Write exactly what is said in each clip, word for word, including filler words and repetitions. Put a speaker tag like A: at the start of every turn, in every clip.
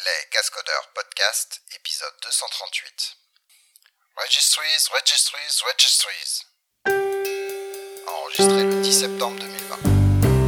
A: Les Cascodeurs Podcast, épisode deux cent trente-huit. Registries, Registries, Registries. Enregistré le dix septembre deux mille vingt.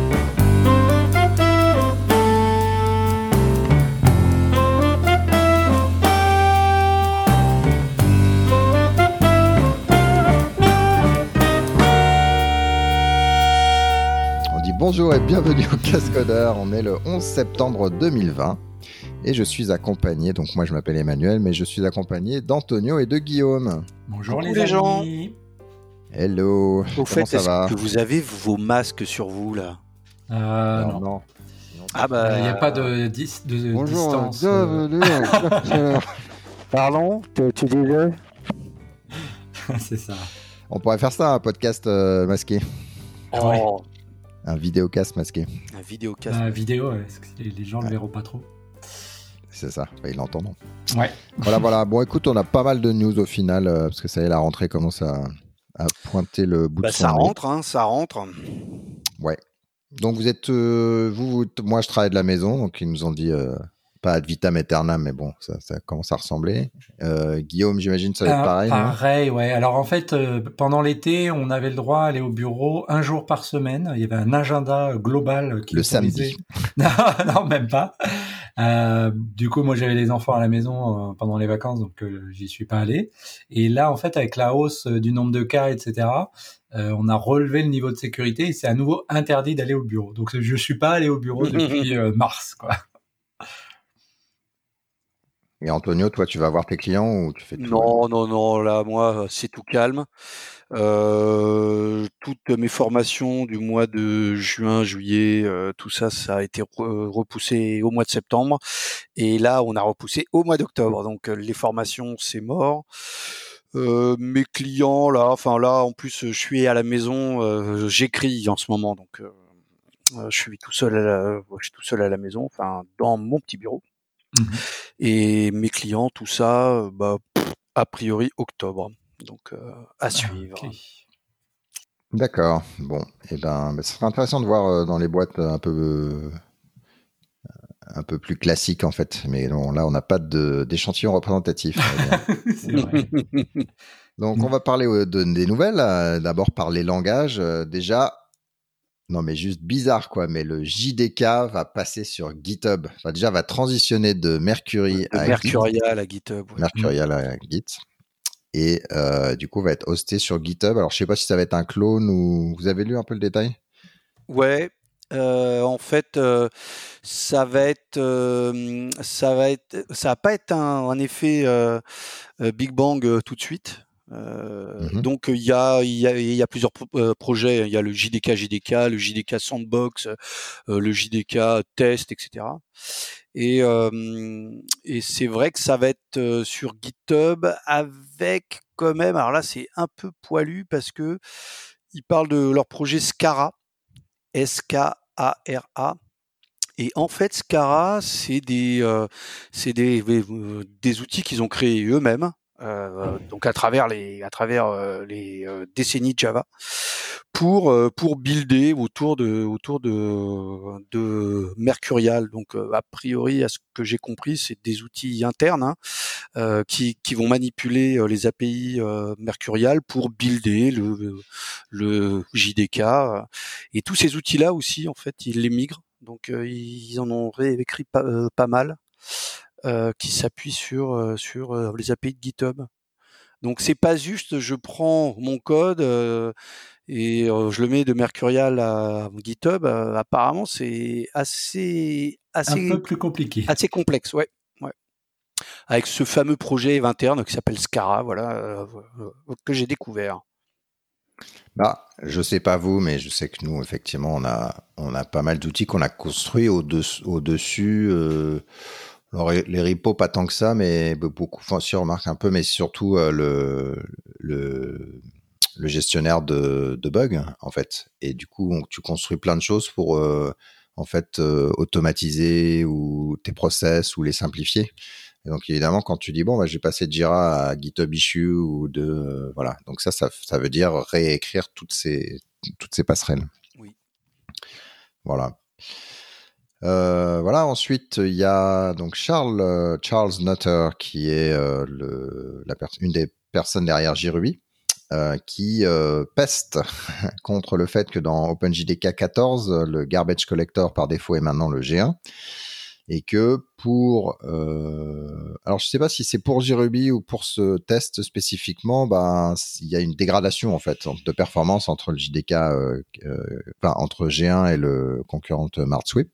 B: On dit bonjour et bienvenue au Cascodeurs. On est le onze septembre deux mille vingt. Et je suis accompagné, donc moi je m'appelle Emmanuel, mais je suis accompagné d'Antonio et de Guillaume.
C: Bonjour les,
D: les
C: amis.
D: gens.
B: Hello.
D: Au
B: Comment
D: fait,
B: ça
D: est-ce
B: va
D: que vous avez vos masques sur vous là?
C: Euh, non.
B: non.
D: Ah bah.
C: Il n'y a pas de, dis- de
B: Bonjour,
C: distance. euh,
B: bienvenue.
D: Pardon, tu, tu disais?
C: C'est ça.
B: On pourrait faire ça, un podcast euh, masqué,
C: Ah ouais.
D: Oh,
B: un vidéocast masqué.
D: un vidéocast.
C: La vidéo, ouais, parce que les, les gens ne le verront pas trop.
B: C'est ça, enfin, ils l'entendront.
C: Ouais.
B: Voilà, voilà. Bon, écoute, on a pas mal de news au final, euh, parce que ça y est, la rentrée commence à, à pointer le bout
D: Bah,
B: de son
D: ça
B: nez.
D: rentre, hein, ça rentre.
B: Ouais. Donc vous êtes, euh, vous, vous- moi je travaille de la maison, donc ils nous ont dit euh, pas ad vitam aeternam, mais bon, ça, ça commence à ressembler. Euh, Guillaume, j'imagine ça va être
C: Ah,
B: pareil. non
C: pareil, ouais. Alors en fait, euh, pendant l'été, on avait le droit à aller au bureau un jour par semaine. Il y avait un agenda global qui
B: Le
C: autorisait-
B: samedi.
C: Non, non, même pas. Euh, du coup, moi, j'avais les enfants à la maison euh, pendant les vacances, donc euh, j'y suis pas allé. Et là, en fait, avec la hausse euh, du nombre de cas, et cetera, euh, on a relevé le niveau de sécurité et c'est à nouveau interdit d'aller au bureau. Donc, je suis pas allé au bureau depuis euh, mars, quoi.
B: Et Antonio, toi, tu vas voir tes clients ou tu fais tout
D: Non, non, non, là, moi, c'est tout calme. Euh, toutes mes formations du mois de juin, juillet, euh, tout ça, ça a été re- repoussé au mois de septembre. Et là, on a repoussé au mois d'octobre. Donc, euh, les formations, c'est mort. Euh, mes clients, là, enfin là, en plus, je suis à la maison, euh, j'écris en ce moment, donc euh, euh, je suis tout seul, à la, je suis tout seul à la maison, enfin dans mon petit bureau.
C: Mhm.
D: Et mes clients, tout ça, euh, bah, pff, a priori octobre, donc euh, à suivre.
C: Ok.
B: D'accord. Bon, et ben, bah, ce serait intéressant de voir euh, dans les boîtes euh, un peu, euh, un peu plus classiques en fait. Mais non, là, on n'a pas de, d'échantillon représentatif. on va dire.
C: C'est vrai.
B: Donc, on va parler euh, de, des nouvelles. euh, D'abord par les langages. Euh, déjà, non mais juste bizarre quoi, mais le J D K va passer sur GitHub. Enfin, déjà, va transitionner de Mercury
D: De
B: à Git.
D: Mercurial à GitHub. Ouais.
B: Mercurial à Git. Et euh, du coup, va être hosté sur GitHub. Alors, je sais pas si ça va être un clone ou... Vous avez lu un peu le détail?
D: Ouais, euh, en fait, euh, ça va être, euh, ça va être, ça va pas être un, un effet euh, euh, Big Bang euh, tout de suite. Euh,
B: Mhm.
D: donc il y a, il y a, il y a plusieurs pro- euh, projets. Il y a le J D K J D K, le J D K Sandbox, euh, le J D K Test, et cetera. Et, euh, et c'est vrai que ça va être euh, sur GitHub avec quand même. Alors là, c'est un peu poilu parce que ils parlent de leur projet Scara. S K A R A. Et en fait, Scara, c'est des, euh, c'est des, euh, des outils qu'ils ont créés eux-mêmes, euh, donc à travers les, à travers euh, les euh, décennies de Java, pour euh, pour builder autour de autour de de Mercurial. Donc euh, a priori, à ce que j'ai compris, c'est des outils internes hein, euh, qui qui vont manipuler euh, les A P I euh, Mercurial pour builder le le J D K. euh, Et tous ces outils-là aussi, en fait, ils les migrent. Donc, euh, ils en ont réécrit pas, euh, pas mal, euh, qui s'appuient sur euh, sur euh, les A P I de GitHub. Donc, c'est pas juste, je prends mon code euh, et euh, je le mets de Mercurial à GitHub. Euh, apparemment, c'est assez
C: Un
D: assez
C: peu plus compliqué.
D: assez complexe, ouais. ouais. Avec ce fameux projet interne qui s'appelle Scara, voilà, euh, euh, que j'ai découvert.
B: Bah, je sais pas vous, mais je sais que nous, effectivement, on a, on a pas mal d'outils qu'on a construits au-dessus. au-dessus euh, alors, les repos, pas tant que ça, mais beaucoup, enfin, si on remarque un peu, mais surtout euh, le, le, le gestionnaire de, de bugs, en fait. Et du coup, on- tu construis plein de choses pour, euh, en fait, euh, automatiser ou tes process ou les simplifier. Et donc, évidemment, quand tu dis, bon, bah, je vais passer de Jira à GitHub Issue ou de, euh, voilà. Donc ça, ça, ça veut dire réécrire toutes ces, toutes ces passerelles.
D: Oui.
B: Voilà. Euh, voilà. Ensuite, il y a donc Charles euh, Charles Nutter qui est euh, le, la pers- une des personnes derrière JRuby, euh, qui euh, peste contre le fait que dans OpenJDK quatorze, le garbage collector par défaut est maintenant le G un, et que pour euh, alors je sais pas si c'est pour JRuby ou pour ce test spécifiquement, ben il y a une dégradation en fait de performance entre le J D K, euh, euh, enfin entre G un et le concurrent MartSweep.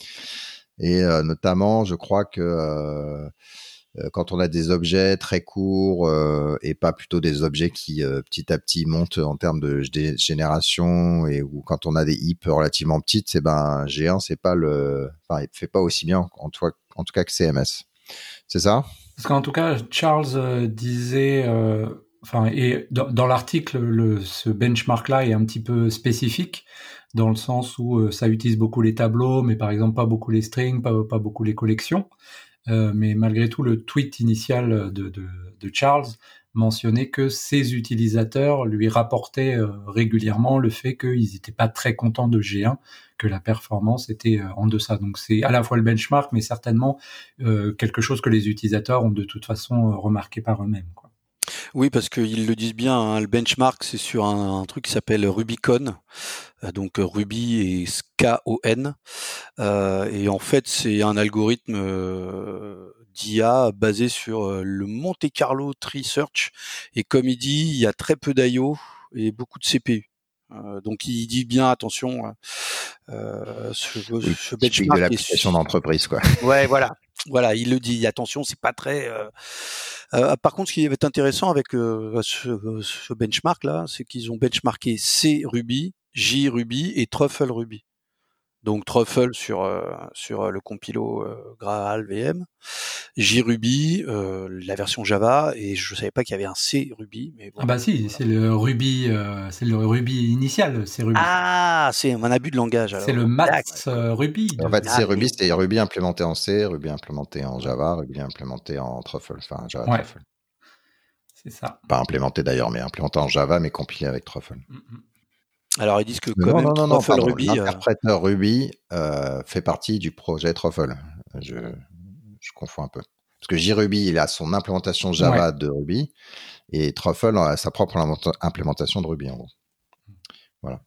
B: Et euh, notamment, je crois que euh, quand on a des objets très courts euh, et pas plutôt des objets qui euh, petit à petit montent en termes de g- génération, et ou quand on a des heaps relativement petites, c'est ben G un, c'est pas le, enfin, il fait pas aussi bien en, toi, en tout cas que C M S. C'est ça?
C: Parce qu'en tout cas, Charles euh, disait, euh, enfin, et dans, dans l'article, le, ce benchmark-là est un petit peu spécifique dans le sens où euh, ça utilise beaucoup les tableaux, mais par exemple pas beaucoup les strings, pas, pas beaucoup les collections. Euh, mais malgré tout, le tweet initial de, de, de Charles mentionnait que ses utilisateurs lui rapportaient euh, régulièrement le fait qu'ils n'étaient pas très contents de G un, que la performance était euh, en deçà. Donc c'est à la fois le benchmark, mais certainement euh, quelque chose que les utilisateurs ont de toute façon euh, remarqué par eux-mêmes, quoi.
D: Oui, parce qu'ils le disent bien, hein, le benchmark, c'est sur un, un truc qui s'appelle Rubicon, euh, donc Ruby et K O N. Euh, et en fait, c'est un algorithme euh, d'I A basé sur euh, le Monte Carlo Tree Search. Et comme il dit, il y a très peu d'I O et beaucoup de C P U. Euh, donc il dit bien attention, euh, ce,
B: Oui,
D: ce
B: typique
D: benchmark
B: de
D: est
B: l'application d'entreprise, quoi.
D: Ouais, voilà. Voilà, il le dit. Attention, c'est pas très. Euh... Euh, par contre, ce qui est intéressant avec euh, ce, ce benchmark là, c'est qu'ils ont benchmarké C Ruby, J Ruby et Truffle Ruby. Donc Truffle sur euh, sur le compilo euh, Graal V M, JRuby, euh, la version Java, et je savais pas qu'il y avait un C Ruby, mais bon.
C: Ah bah si,
D: Voilà.
C: c'est le Ruby, euh, c'est le Ruby initial, c'est Ruby.
D: Ah, c'est un abus de langage alors.
C: C'est le Max
D: D'accord.
C: euh, Ruby.
B: En
C: De...
B: fait, c'est
D: Ah,
B: Ruby,
D: mais-
B: c'est Ruby implémenté en C, Ruby implémenté en Java, Ruby implémenté en Truffle, enfin Java
C: Ouais,
B: Truffle.
C: c'est ça.
B: Pas implémenté d'ailleurs, mais implémenté en Java, mais compilé avec Truffle.
C: Mm-mm.
D: Alors ils disent que
B: Non,
D: quand
B: non,
D: même
B: non, non, non,
D: Truffle
B: pardon.
D: Ruby. euh,
B: L'interpréteur Ruby euh, fait partie du projet Truffle. Je, je confonds un peu. Parce que JRuby, il a son implémentation Java
C: Ouais.
B: de Ruby, et Truffle a sa propre implémenta- implémentation de Ruby, en gros. Voilà.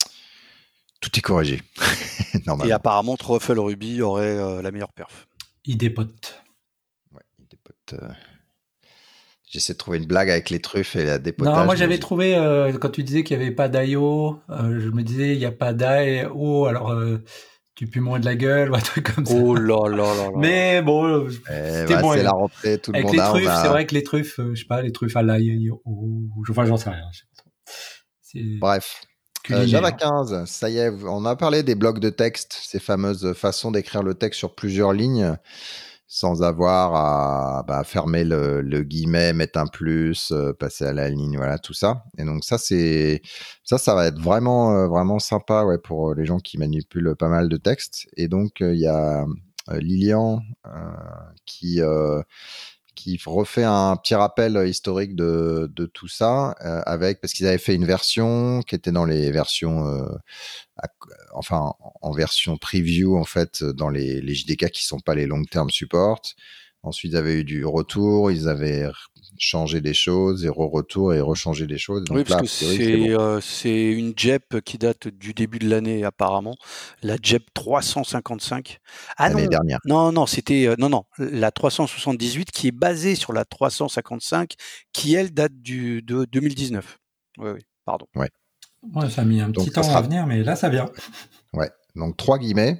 B: Tout est corrigé,
D: Et
B: normalement.
D: apparemment Truffle Ruby aurait euh, la meilleure perf.
C: Il dépote.
B: Ouais, il dépote, euh, J'essaie de trouver une blague avec les truffes et la dépotage.
C: Non, moi
B: mais
C: j'avais
B: j'ai-
C: trouvé, euh, quand tu disais qu'il n'y avait pas d'I O, euh, je me disais il n'y a pas d'I O, alors euh, tu pues moins de la gueule ou un truc comme ça.
D: Oh là là là là.
C: Mais bon, euh,
B: Eh
C: c'était
B: bah,
C: bon.
B: c'est
C: euh,
B: la rentrée, tout le
C: Avec
B: monde
C: les
B: a. on
C: truffes,
B: a-
C: c'est vrai que les truffes, euh, je sais pas, les truffes à l'ail, ou enfin j'en sais rien. Je sais pas trop. C'est
B: Bref. Euh,
C: culinaire.
B: Java quinze, ça y est, on a parlé des blocs de texte, ces fameuses façons d'écrire le texte sur plusieurs lignes, sans avoir à bah, fermer le, le guillemet, mettre un plus, euh, passer à la ligne, voilà, tout ça. Et donc ça, c'est ça, ça va être vraiment, euh, vraiment sympa, ouais, pour les gens qui manipulent pas mal de texte. Et donc il euh, y a euh, Lilian euh, qui euh, qui refait un petit rappel historique de, de tout ça, euh, avec parce qu'ils avaient fait une version qui était dans les versions, euh, à, enfin en version preview en fait dans les, les J D K qui sont pas les long term support. Ensuite, ils avaient eu du retour, ils avaient changé des choses, et re-retour et rechangé des choses. Donc
D: Oui,
B: là,
D: parce que
B: priori,
D: c'est
B: bon.
D: euh, c'est une J E P qui date du début de l'année apparemment, la J E P trois cent cinquante-cinq. Ah
B: L'année
D: non,
B: dernière.
D: non, non, c'était euh, non, non, la trois cent soixante-dix-huit qui est basée sur la trois cent cinquante-cinq, qui elle date du de deux mille dix-neuf. Oui, oui, pardon.
B: Ouais.
C: Ouais, ça a mis un
B: Donc,
C: petit
B: ça
C: temps
B: sera...
C: à venir, mais là ça vient.
B: Ouais. Donc trois guillemets.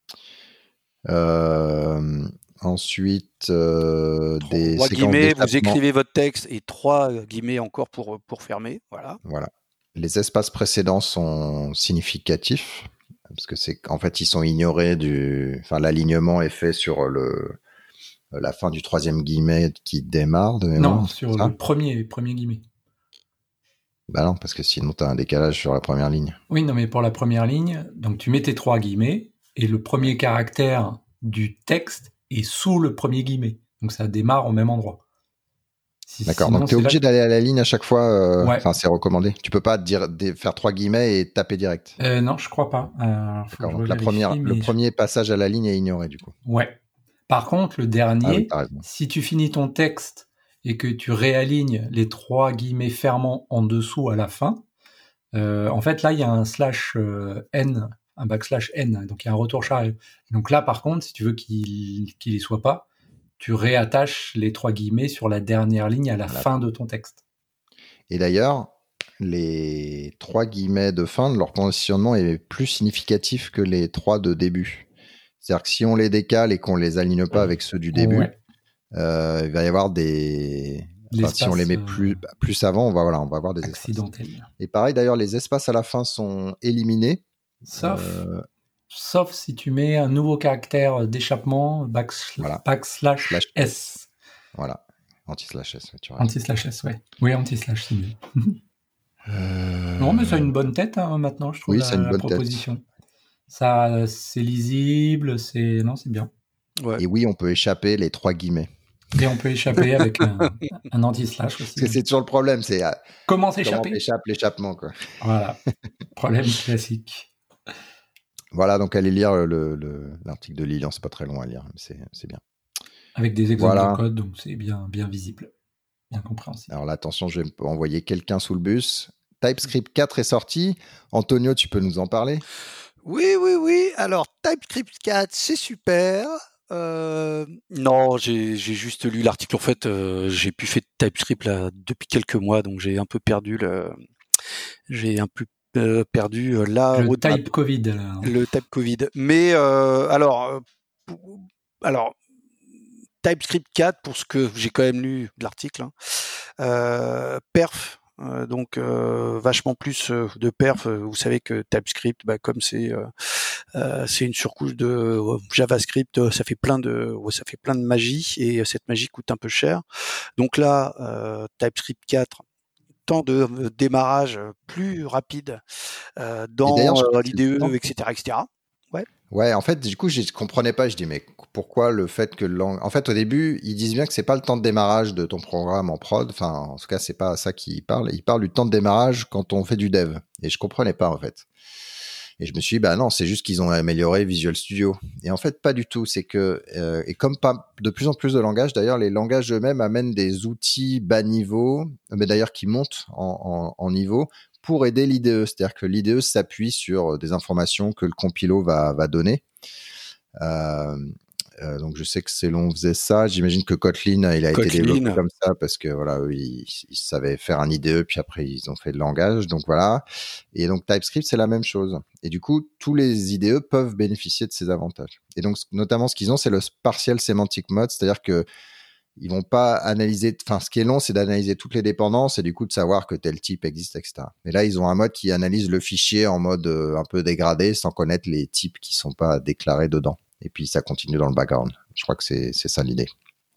B: Euh... Ensuite, euh, des
D: trois
B: séquences
D: guillemets, vous
B: d'échappement.
D: écrivez votre texte et trois guillemets encore pour pour fermer, voilà.
B: Voilà. Les espaces précédents sont significatifs parce que c'est en fait ils sont ignorés du, enfin l'alignement est fait sur le la fin du troisième guillemet qui démarre de mémoire.
C: Non, sur
B: ça
C: le premier premier guillemet.
B: Bah non, parce que sinon t'as un décalage sur la première ligne.
C: Oui, non, mais pour la première ligne, donc tu mets tes trois guillemets et le premier caractère du texte est sous le premier guillemet. Donc ça démarre au même endroit. Si,
B: D'accord,
C: sinon,
B: donc tu es
C: c'est
B: obligé
C: là...
B: d'aller à la ligne à chaque fois. Enfin,
C: Ouais.
B: c'est recommandé. Tu peux pas dire, des- faire trois guillemets et taper direct.
C: Euh, non, je crois pas. Euh, faut que
B: D'accord,
C: je
B: donc la première,
C: revérifie,
B: le
C: mais je-
B: premier passage à la ligne est ignoré du coup.
C: ouais. Par contre, le
B: Ah oui,
C: dernier,
B: t'as raison.
C: si tu finis ton texte et que tu réalignes les trois guillemets fermants en dessous à la fin, euh, en fait, là, il y a un slash euh, n, un backslash n, donc il y a un retour charge. Donc là, par contre, si tu veux qu'il qu'il y soit pas, tu réattaches les trois guillemets sur la dernière ligne à la
B: À la
C: fin
B: fin.
C: de ton texte.
B: Et d'ailleurs, les trois guillemets de fin, leur positionnement est plus significatif que les trois de début. C'est-à-dire que si on les décale et qu'on les aligne pas avec ceux du début,
C: Ouais.
B: euh, il va y avoir des. Enfin, si on les
C: L'espace
B: met
C: euh,
B: plus, plus avant, on va, voilà, on va avoir des espaces.
C: accidentel.
B: Et pareil, d'ailleurs, les espaces à la fin sont éliminés.
C: Sauf,
B: Euh,
C: sauf si tu mets un nouveau caractère d'échappement, backslash,
B: Voilà.
C: backslash
B: Slash
C: S.
B: Voilà. Anti-slash S, ouais, tu as raison.
C: Anti-slash S, ouais. Oui, anti-slash, c'est mieux.
B: Euh,
C: Non, mais ça a une bonne tête hein, maintenant, je trouve,
B: Oui,
C: la,
B: c'est une
C: la
B: bonne
C: proposition. Ça, c'est lisible, c'est... Non, c'est bien.
D: Ouais.
B: Et oui, on peut échapper les trois guillemets.
C: Et on peut échapper avec un, un anti-slash aussi.
B: Parce que c'est toujours le problème, c'est euh,
C: Comment
B: comment
C: s'échapper
B: t'échappes l'échappement, quoi.
C: Voilà. Problème classique.
B: Voilà, donc allez lire le, le- l'article de Lilian, c'est pas très long à lire, mais c'est, c'est bien.
C: Avec des exemples
B: Voilà.
C: de code, donc c'est bien, bien visible. Bien compréhensible.
B: Alors là, attention, je vais envoyer quelqu'un sous le bus. TypeScript quatre est sorti. Antonio, tu peux nous en parler?
D: Oui, oui, oui. Alors, TypeScript quatre, c'est super. Euh, non, j'ai j'ai juste lu l'article. En fait, euh, j'ai pu faire TypeScript là depuis quelques mois, donc j'ai un peu perdu le, j'ai un peu euh, perdu euh, la
C: Le
D: roadmap,
C: type Covid, là. hein.
D: le type Covid. Mais euh, alors, euh, pour- alors TypeScript quatre, pour ce que j'ai quand même lu de l'article, hein, euh, perf. euh, donc euh, vachement plus euh, de perf. Euh, Vous savez que TypeScript, bah, comme c'est euh, euh, c'est une surcouche de euh, JavaScript, euh, ça fait plein de ouais, ça fait plein de magie et euh, cette magie coûte un peu cher. Donc là, euh, TypeScript quatre, temps de euh, démarrage euh, plus rapide euh,
B: Et d'ailleurs,
D: dans
B: je crois
D: euh,
B: que c'est le
D: l'I D E,
B: temps.
D: et cetera, et cetera. Ouais.
B: Ouais, en fait, du coup, je comprenais pas. Je dis, mais pourquoi le fait que le lang- En fait, au début, ils disent bien que c'est pas le temps de démarrage de ton programme en prod. Enfin, en tout cas, c'est pas ça qu'ils parlent. Ils parlent du temps de démarrage quand on fait du dev. Et je comprenais pas, en fait. Et je me suis dit, bah non, c'est juste qu'ils ont amélioré Visual Studio. Et en fait, pas du tout. C'est que, euh, et comme pas de plus en plus de langages, d'ailleurs, les langages eux-mêmes amènent des outils bas niveau, mais d'ailleurs qui montent en, en, en niveau pour aider l'I D E. C'est-à-dire que l'I D E s'appuie sur des informations que le compilo va, va donner. Euh, euh, donc je sais que Célon faisait ça. J'imagine que Kotlin, il a
D: Kotlin.
B: été développé comme ça parce que voilà, eux, ils, ils savaient faire un I D E, puis après ils ont fait le langage. Donc voilà. Et donc TypeScript, c'est la même chose. Et du coup, tous les I D E peuvent bénéficier de ces avantages. Et donc notamment, ce qu'ils ont, c'est le partial semantic mode, c'est-à-dire que ils vont pas analyser. Enfin, ce qui est long, c'est d'analyser toutes les dépendances et du coup de savoir que tel type existe, et cetera. Mais là, ils ont un mode qui analyse le fichier en mode euh, un peu dégradé, sans connaître les types qui sont pas déclarés dedans. Et puis ça continue dans le background. Je crois que c'est c'est ça l'idée.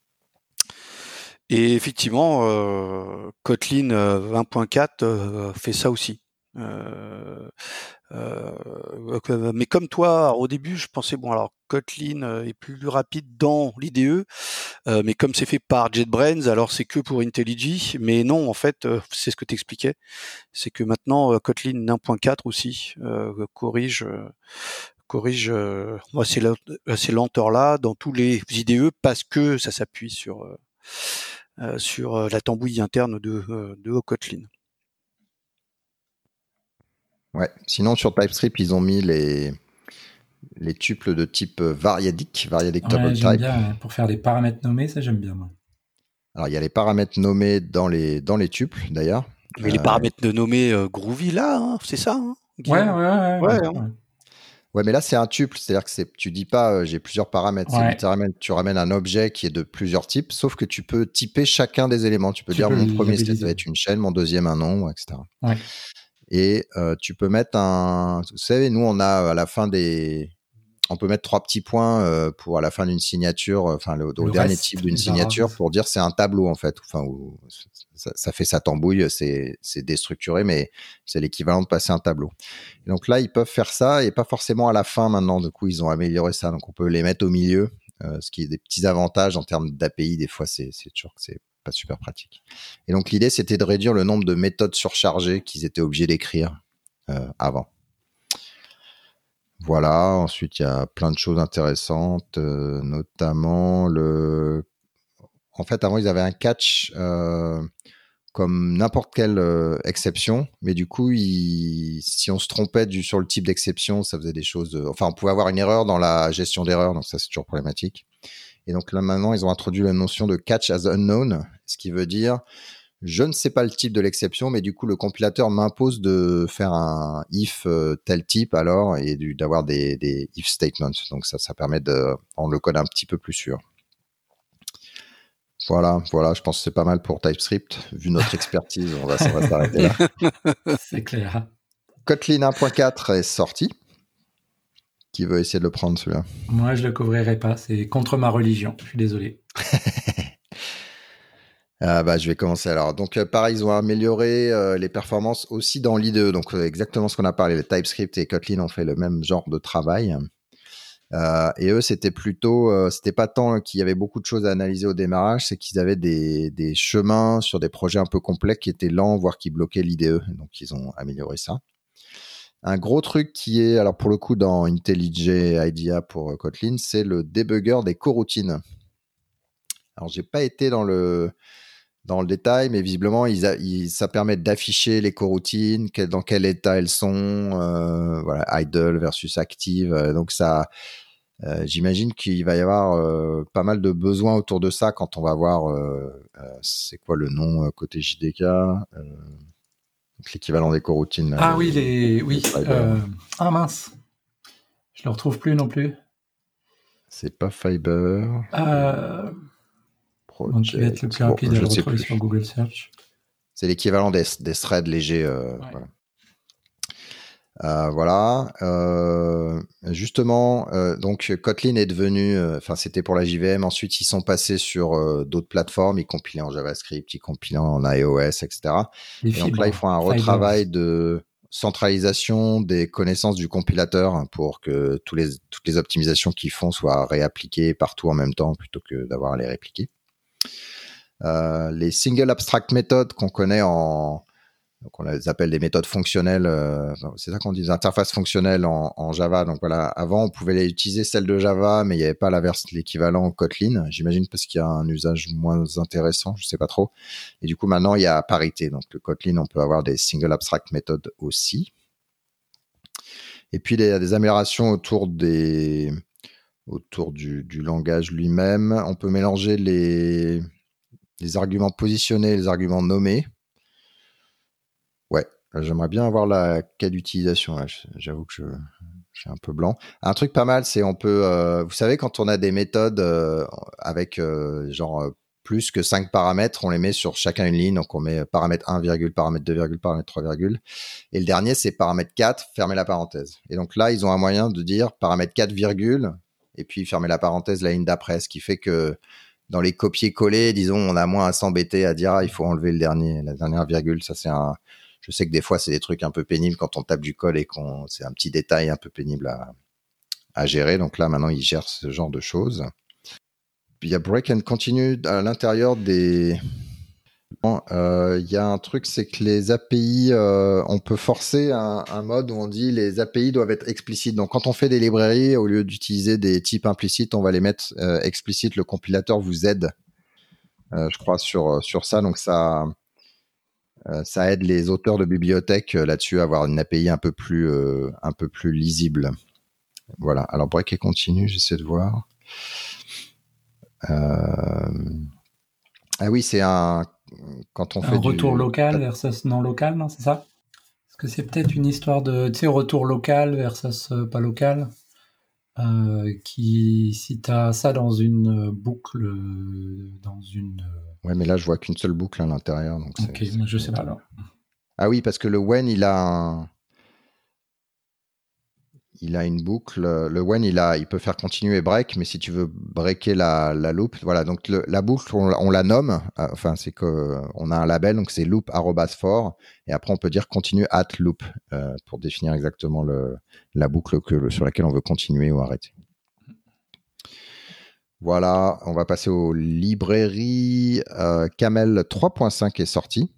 D: Et effectivement, euh, Kotlin euh, vingt point quatre euh, fait ça aussi. Euh, euh, mais comme toi, au début, je pensais bon, alors Kotlin euh, est plus rapide dans l'I D E, euh, mais comme c'est fait par JetBrains, alors c'est que pour IntelliJ. Mais non, en fait, euh, c'est ce que tu expliquais, c'est que maintenant euh, Kotlin un point quatre aussi euh, corrige. Euh, corrige euh, moi ces, ces lenteurs là dans tous les I D E parce que ça s'appuie sur euh, euh, sur euh, la tambouille interne de, euh, de Kotlin.
B: Ouais. Sinon sur TypeScript, ils ont mis les les tuples de type variadic, variadic
C: Ouais,
B: double
C: j'aime
B: type.
C: bien, pour faire des paramètres nommés, ça j'aime bien moi.
B: Alors il y a les paramètres nommés dans les dans les tuples d'ailleurs.
D: Mais euh, les paramètres de nommer euh, Groovy là, hein, c'est ça hein,
C: ouais, ouais, ouais, ouais,
D: ouais,
C: ouais.
D: hein.
B: Ouais, mais là, c'est un tuple, c'est-à-dire que c'est, tu dis pas euh, j'ai plusieurs paramètres,
C: Ouais.
B: c'est littéralement, tu ramènes un objet qui est de plusieurs types, sauf que tu peux typer chacun des éléments. Tu peux
C: Tu
B: dire
C: peux
B: mon
C: le
B: premier, ça
C: labelliser.
B: va être une chaîne, mon deuxième, un nom, et cetera.
C: Ouais.
B: Et euh, tu peux mettre un. Vous savez, nous, on a à la fin des. On peut mettre trois petits points euh, pour à la fin d'une signature, enfin le, au
C: Le
B: dernier
C: reste,
B: type d'une
C: les
B: signature,
C: arabes.
B: pour dire c'est un tableau en fait. Enfin, où ça, ça fait sa tambouille, c'est, c'est déstructuré, mais c'est l'équivalent de passer un tableau. Et donc là, ils peuvent faire ça et pas forcément à la fin maintenant. Du coup, ils ont amélioré ça, donc on peut les mettre au milieu, euh, ce qui est des petits avantages en termes d'A P I. Des fois, c'est, c'est sûr que c'est pas super pratique. Et donc l'idée, c'était de réduire le nombre de méthodes surchargées qu'ils étaient obligés d'écrire euh, avant. Voilà, ensuite il y a plein de choses intéressantes, euh, notamment le... En fait, avant, ils avaient un catch euh, comme n'importe quelle euh, exception, mais du coup, il... si on se trompait du... sur le type d'exception, ça faisait des choses... De... Enfin, on pouvait avoir une erreur dans la gestion d'erreurs, donc ça, c'est toujours problématique. Et donc là, maintenant, ils ont introduit la notion de catch as unknown, ce qui veut dire... Je ne sais pas le type de l'exception, mais du coup, le compilateur m'impose de faire un if euh, tel type alors et du, d'avoir des, des if statements. Donc ça, ça permet de rendre le code un petit peu plus sûr. Voilà, voilà, je pense que c'est pas mal pour TypeScript. Vu notre expertise, on va, on va s'arrêter là.
C: C'est clair.
B: Kotlin un point quatre est sorti. Qui veut essayer de le prendre, celui-là?
C: Moi, je le couvrirai pas. C'est contre ma religion. Je suis désolé.
B: Ah bah, je vais commencer alors. Donc, euh, pareil, ils ont amélioré euh, les performances aussi dans l'I D E. Donc, euh, exactement ce qu'on a parlé. Les TypeScript et Kotlin ont fait le même genre de travail. Euh, et eux, c'était plutôt, euh, c'était pas tant qu'il y avait beaucoup de choses à analyser au démarrage, c'est qu'ils avaient des, des chemins sur des projets un peu complexes qui étaient lents, voire qui bloquaient l'I D E. Donc, ils ont amélioré ça. Un gros truc qui est, alors pour le coup, dans IntelliJ I D E A pour Kotlin, c'est le debugger des coroutines. Alors, j'ai pas été dans le dans le détail, mais visiblement, ils a, ils, ça permet d'afficher les coroutines, quel, dans quel état elles sont, euh, voilà, idle versus active. Euh, donc ça, euh, j'imagine qu'il va y avoir euh, pas mal de besoins autour de ça quand on va voir, euh, euh, c'est quoi le nom euh, côté J D K, euh, l'équivalent des coroutines.
C: Ah
B: là,
C: oui,
B: les,
C: les, oui.
B: les
C: Euh... Ah mince, je le retrouve plus non plus.
B: C'est pas Fiber.
C: Euh... Donc, il va être le plus rapide bon, à le retrouver sur Google Search.
B: C'est l'équivalent des, des threads légers. Euh, ouais. Voilà. Euh, voilà. Euh, justement, euh, donc Kotlin est devenu, enfin, euh, c'était pour la J V M. Ensuite, ils sont passés sur euh, d'autres plateformes. Ils compilaient en JavaScript, ils compilaient en iOS, et cetera. Les et fibres, donc là, ils font un retravail fibres. de centralisation des connaissances du compilateur hein, pour que tous les, toutes les optimisations qu'ils font soient réappliquées partout en même temps plutôt que d'avoir à les répliquer. Euh, les single abstract méthodes qu'on connaît en, donc on les appelle des méthodes fonctionnelles, euh, c'est ça qu'on dit, des interfaces fonctionnelles en, en Java. Donc voilà, avant on pouvait les utiliser celles de Java, mais il n'y avait pas l'inverse, l'équivalent Kotlin. J'imagine parce qu'il y a un usage moins intéressant, je sais pas trop. Et du coup maintenant il y a parité. Donc le Kotlin, on peut avoir des single abstract méthodes aussi. Et puis il y a des améliorations autour des autour du, du langage lui-même. On peut mélanger les les arguments positionnés et les arguments nommés. Ouais, j'aimerais bien avoir la cas d'utilisation. Là. J'avoue que je, je suis un peu blanc. Un truc pas mal, c'est on peut... Euh, vous savez, quand on a des méthodes euh, avec euh, genre euh, plus que cinq paramètres, on les met sur chacun une ligne. Donc, on met paramètre un, paramètre deux, paramètre trois, et le dernier, c'est paramètre quatre, fermez la parenthèse. Et donc là, ils ont un moyen de dire paramètre quatre, virgule, et puis fermer la parenthèse la ligne d'après, ce qui fait que dans les copier-coller, disons, on a moins à s'embêter à dire ah, il faut enlever le dernier, la dernière virgule. Ça, c'est un. Je sais que des fois, c'est des trucs un peu pénibles quand on tape du code et qu'on, c'est un petit détail un peu pénible à, à gérer. Donc là, maintenant, ils gèrent ce genre de choses. Puis il y a break and continue à l'intérieur des. Il euh, y a un truc, c'est que les A P I, euh, on peut forcer un, un mode où on dit les A P I doivent être explicites. Donc, quand on fait des librairies, au lieu d'utiliser des types implicites, on va les mettre euh, explicites. Le compilateur vous aide, euh, je crois, sur sur ça. Donc, ça euh, ça aide les auteurs de bibliothèques euh, là-dessus à avoir une A P I un peu plus euh, un peu plus lisible. Voilà. Alors, break et continue, j'essaie de voir. Euh... Ah oui, c'est un quand on
C: un
B: fait
C: retour
B: du...
C: local versus non local, non, c'est ça? Est-ce que c'est peut-être une histoire de, tu sais, retour local versus euh, pas local, euh, qui, si tu as ça dans une boucle, euh, dans une...
B: Ouais, mais là, je vois qu'une seule boucle à l'intérieur. Donc
C: ok,
B: c'est,
C: moi
B: c'est...
C: je sais pas alors.
B: Ah oui, parce que le when, il a un... il a une boucle. Le when, il a, il peut faire continuer break, mais si tu veux breaker la, la loop, voilà. Donc le, la boucle, on, on la nomme. Euh, enfin, c'est que on a un label, donc c'est loop arrobas for, et après on peut dire continue at loop euh, pour définir exactement le, la boucle que, sur laquelle on veut continuer ou arrêter. Voilà, on va passer aux librairies. Euh, Camel trois point cinq est sorti.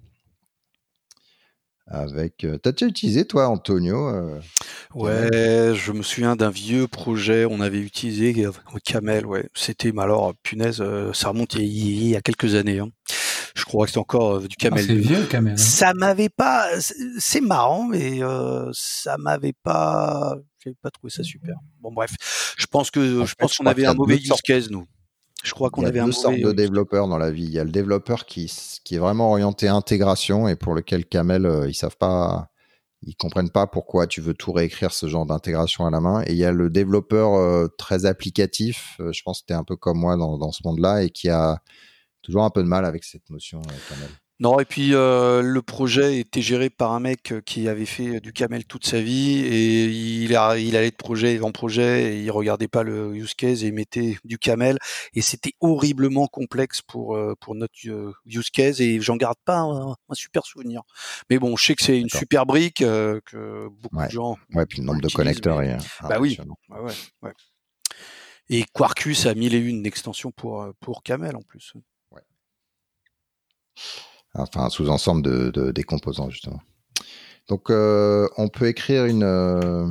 B: Avec, euh, t'as déjà utilisé toi, Antonio euh,
D: Ouais,
B: Camel
D: je me souviens d'un vieux projet, on avait utilisé euh, Camel, ouais. C'était, mais alors, punaise, euh, ça remonte il y a, il y a quelques années. Hein. Je crois que c'était encore euh, du
C: Ah,
D: Camel
C: c'est
D: deux.
C: vieux, Camel. Hein.
D: Ça m'avait pas, c'est, c'est marrant, mais euh, ça m'avait pas, j'avais pas trouvé ça super. Bon bref, je pense que
B: En
D: je
B: fait,
D: pense
B: je
D: qu'on
B: crois
D: avait
B: qu'il y
D: un
B: a
D: mauvais
B: deux
D: use
B: sortes.
D: case, nous. Je crois
B: Il
D: qu'on
B: y a
D: avait un
B: deux
D: mauvais
B: sortes de
D: use case.
B: développeurs dans la vie. Il y a le développeur qui, s- qui est vraiment orienté intégration et pour lequel Camel, euh, ils savent pas, ils comprennent pas pourquoi tu veux tout réécrire ce genre d'intégration à la main. Et il y a le développeur euh, très applicatif. euh, je pense que tu es un peu comme moi dans, dans ce monde-là et qui a toujours un peu de mal avec cette notion euh, Camel.
D: Non, et puis euh, le projet était géré par un mec qui avait fait du Camel toute sa vie et il, a, il allait de projet en projet et il regardait pas le use case et il mettait du Camel et c'était horriblement complexe pour euh, pour notre euh, use case et j'en garde pas un, un super souvenir. Mais bon, je sais que c'est une
B: D'accord.
D: super brique euh, que beaucoup
B: Ouais.
D: de gens
B: Ouais, puis le nombre de
D: l'utilisent,
B: connecteurs
D: mais
B: est
D: bah oui,
B: impressionnant.
D: ouais, ouais, ouais. Et Quarkus a mille et une extensions pour pour Camel en plus.
B: Ouais. Enfin, un sous-ensemble de, de, des composants, justement. Donc, euh, on peut écrire une, euh,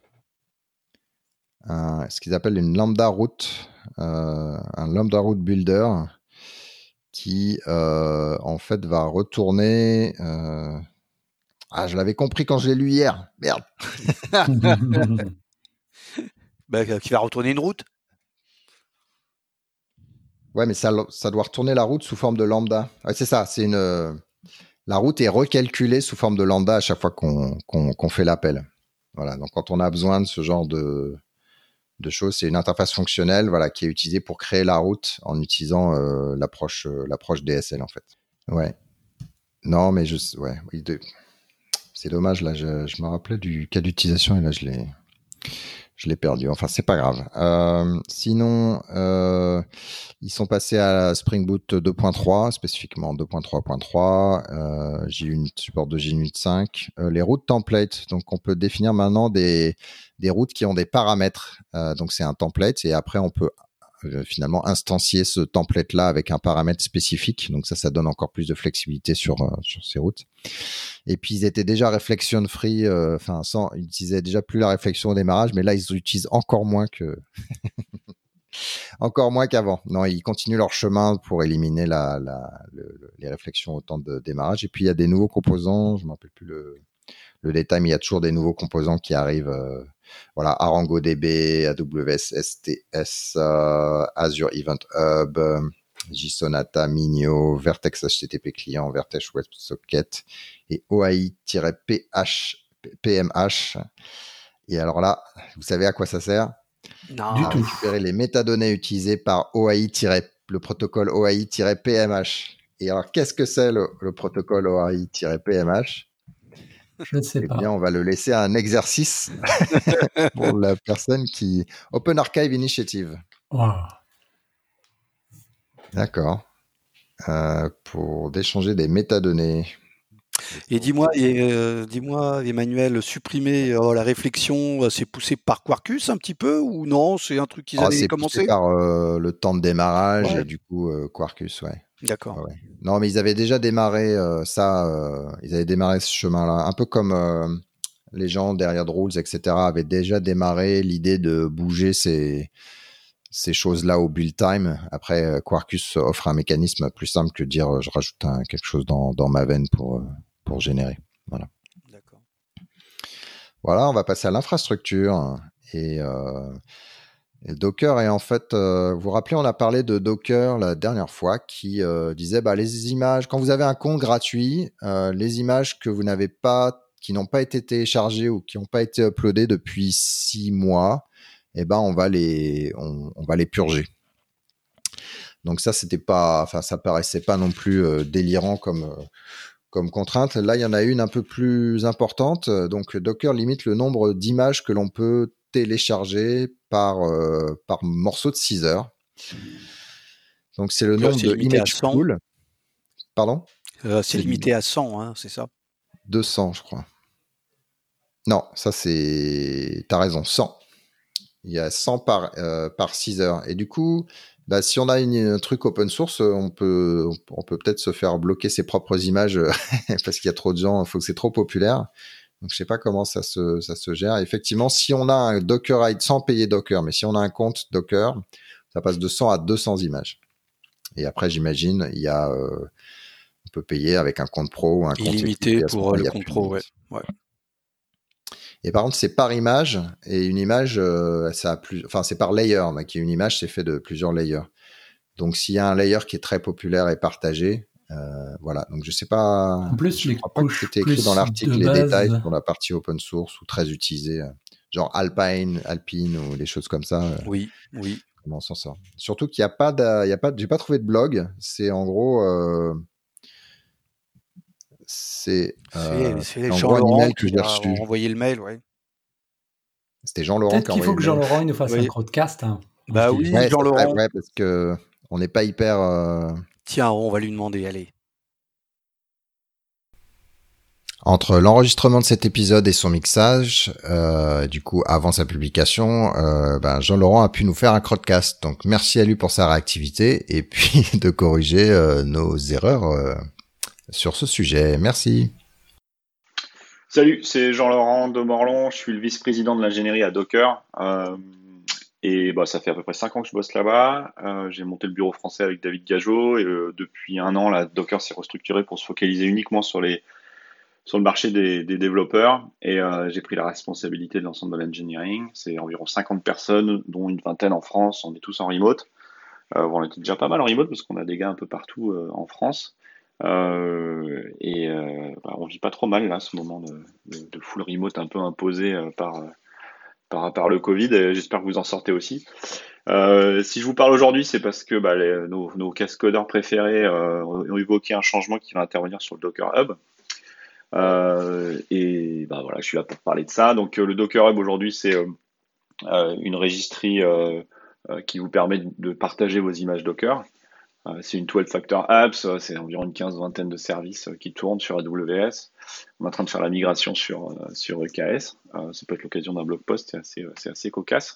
B: un, ce qu'ils appellent une lambda route, euh, un lambda route builder qui, euh, en fait, va retourner. Euh... Ah, je l'avais compris quand je l'ai lu hier. Merde.
D: Bah, qui va retourner une route.
B: Ouais, mais ça, ça doit retourner la route sous forme de lambda. Ouais, c'est ça. C'est une. Euh, la route est recalculée sous forme de lambda à chaque fois qu'on qu'on, qu'on fait l'appel. Voilà. Donc, quand on a besoin de ce genre de de choses. C'est une interface fonctionnelle, voilà, qui est utilisée pour créer la route en utilisant euh, l'approche, euh, l'approche D S L en fait. Ouais. Non, mais je, ouais, oui, de... c'est dommage là. Je, je me rappelais du cas d'utilisation et là je l'ai, je l'ai perdu. Enfin, c'est pas grave. Euh, sinon, euh, ils sont passés à Spring Boot deux point trois, spécifiquement deux point trois point trois. Euh, JUnit, support de JUnit cinq. Euh, les routes templates. Donc, on peut définir maintenant des, des routes qui ont des paramètres. Euh, donc, c'est un template et après, on peut euh, finalement instancier ce template-là avec un paramètre spécifique. Donc, ça, ça donne encore plus de flexibilité sur, euh, sur ces routes. Et puis, ils étaient déjà réflexion free. Enfin, euh, sans, ils utilisaient déjà plus la réflexion au démarrage, mais là, ils utilisent encore moins que... Encore moins qu'avant. Non, ils continuent leur chemin pour éliminer la, la, le, les réflexions au temps de démarrage. Et puis, il y a des nouveaux composants. Je ne me rappelle plus le, le détail, mais il y a toujours des nouveaux composants qui arrivent. Euh, voilà, ArangoDB, A W S S T S, euh, Azure Event Hub, euh, JSonata, Minio, Vertex H T T P Client, Vertex WebSocket et O A I-P H, P M H. Et alors là, vous savez à quoi ça sert ?
D: Non.
C: Du
B: à
C: tout.
B: récupérer les métadonnées utilisées par O A I- le protocole O A I-P M H. Et alors, qu'est-ce que c'est le, le protocole O A I-P M H ?
C: Je ne sais
B: Eh
C: pas.
B: bien, on va le laisser à un exercice pour la personne qui... Open Archive Initiative.
C: Wow.
B: D'accord. Euh, pour d'échanger des métadonnées.
D: Et dis-moi, et, euh, dis-moi, Emmanuel, supprimer euh, la réflexion, euh, c'est poussé par Quarkus un petit peu ou non ? C'est un truc qu'ils
B: Oh,
D: avaient
B: c'est
D: commencé
B: poussé par euh, le temps de démarrage
D: Ouais.
B: et du coup, euh, Quarkus, ouais.
D: D'accord.
B: Ouais, ouais. Non, mais ils avaient déjà démarré euh, ça, euh, ils avaient démarré ce chemin-là, un peu comme euh, les gens derrière Rules, et cetera, avaient déjà démarré l'idée de bouger ces, ces choses-là au build time. Après, Quarkus offre un mécanisme plus simple que de dire euh, je rajoute un, quelque chose dans, dans Maven pour, euh, pour générer. Voilà.
D: D'accord.
B: Voilà, on va passer à l'infrastructure. Et, euh, et Docker est en fait, euh, vous vous rappelez, on a parlé de Docker la dernière fois qui euh, disait bah, les images, quand vous avez un compte gratuit, euh, les images que vous n'avez pas, qui n'ont pas été téléchargées ou qui n'ont pas été uploadées depuis six mois, eh ben on va les, on, on va les purger. Donc ça, c'était pas, enfin ça paraissait pas non plus euh, délirant comme euh, comme contrainte. Là, il y en a une un peu plus importante. Donc Docker limite le nombre d'images que l'on peut télécharger par euh, par morceau de six heures. Donc c'est le
D: Donc là,
B: nombre
D: c'est
B: de
D: limité à
B: image
D: cent.
B: pool. Pardon ?
D: Euh, c'est
B: C'est
D: limité à cent, hein, c'est ça ?
B: deux cents, je crois. Non, ça c'est... T'as raison, cent. Il y a cent par, euh, par six heures. Et du coup, Bah, si on a une, un truc open source, on peut, on peut peut-être se faire bloquer ses propres images parce qu'il y a trop de gens, il faut que c'est trop populaire. Donc, je sais pas comment ça se, ça se gère. Effectivement, si on a un Docker I D sans payer Docker, mais si on a un compte Docker, ça passe de cent à deux cents images. Et après, j'imagine, il y a, euh, on peut payer avec un compte pro ou un compte
D: illimité pour le compte pro, ouais. ouais.
B: Et par contre, c'est par image, et une image, euh, ça a plus, enfin, c'est par layer, donc une image, c'est fait de plusieurs layers. Donc, s'il y a un layer qui est très populaire et partagé, euh, voilà. Donc, je sais pas.
C: En plus,
B: je
C: les
B: crois pas que c'était écrit dans l'article
C: de
B: les
C: base...
B: détails sur la partie open source ou très utilisée, euh, genre Alpine, Alpine ou des choses comme ça. Euh,
D: oui, oui.
B: Comment on s'en sort. Surtout qu'il n'y a pas, de, il y a pas, j'ai pas trouvé de blog. C'est en gros. Euh, C'est, euh,
D: c'est, c'est
B: en
D: Jean
B: gros un
D: Laurent
B: email que
D: qui
B: j'ai
D: a
B: reçu.
D: envoyé le mail, ouais.
B: C'était Jean Laurent
C: Peut-être
B: qui a
C: qu'il faut
B: envoyé
C: que
B: le
C: Jean
B: mail.
C: Laurent il nous fasse
D: Oui.
C: un crowdcast. Hein.
D: Bah
C: Ok.
D: oui,
B: Ouais,
D: Jean
B: c'est
D: Laurent.
B: vrai, ouais, parce que on n'est pas hyper. Euh...
D: Tiens, on va lui demander, allez.
B: Entre l'enregistrement de cet épisode et son mixage, euh, du coup avant sa publication, euh, ben Jean Laurent a pu nous faire un crowdcast. Donc merci à lui pour sa réactivité et puis de corriger euh, nos erreurs euh, sur ce sujet. Merci.
E: Salut, c'est Jean-Laurent Demorlon, je suis le vice-président de l'ingénierie à Docker. Euh, et bah, ça fait à peu près cinq ans que je bosse là-bas. Euh, j'ai monté le bureau français avec David Gageot et euh, depuis un an, là, Docker s'est restructuré pour se focaliser uniquement sur les sur le marché des, des développeurs et euh, j'ai pris la responsabilité de l'ensemble de l'engineering. C'est environ cinquante personnes, dont une vingtaine en France. On est tous en remote. Euh, bon, on était déjà pas mal en remote parce qu'on a des gars un peu partout euh, en France. Euh, et euh, bah, on vit pas trop mal là, ce moment de, de, de full remote un peu imposé euh, par, par par le Covid. Et j'espère que vous en sortez aussi. Euh, si je vous parle aujourd'hui, c'est parce que bah, les, nos, nos cascodeurs préférés euh, ont évoqué un changement qui va intervenir sur le Docker Hub. Euh, et bah voilà, je suis là pour parler de ça. Donc euh, le Docker Hub aujourd'hui, c'est euh, euh, une registrie euh, euh, qui vous permet de partager vos images Docker. Euh, c'est une twelve factor apps, euh, c'est environ une quinze vingtaine de services euh, qui tournent sur A W S. On est en train de faire la migration sur euh, sur E K S. Euh, ça peut être l'occasion d'un blog post, c'est assez c'est assez cocasse.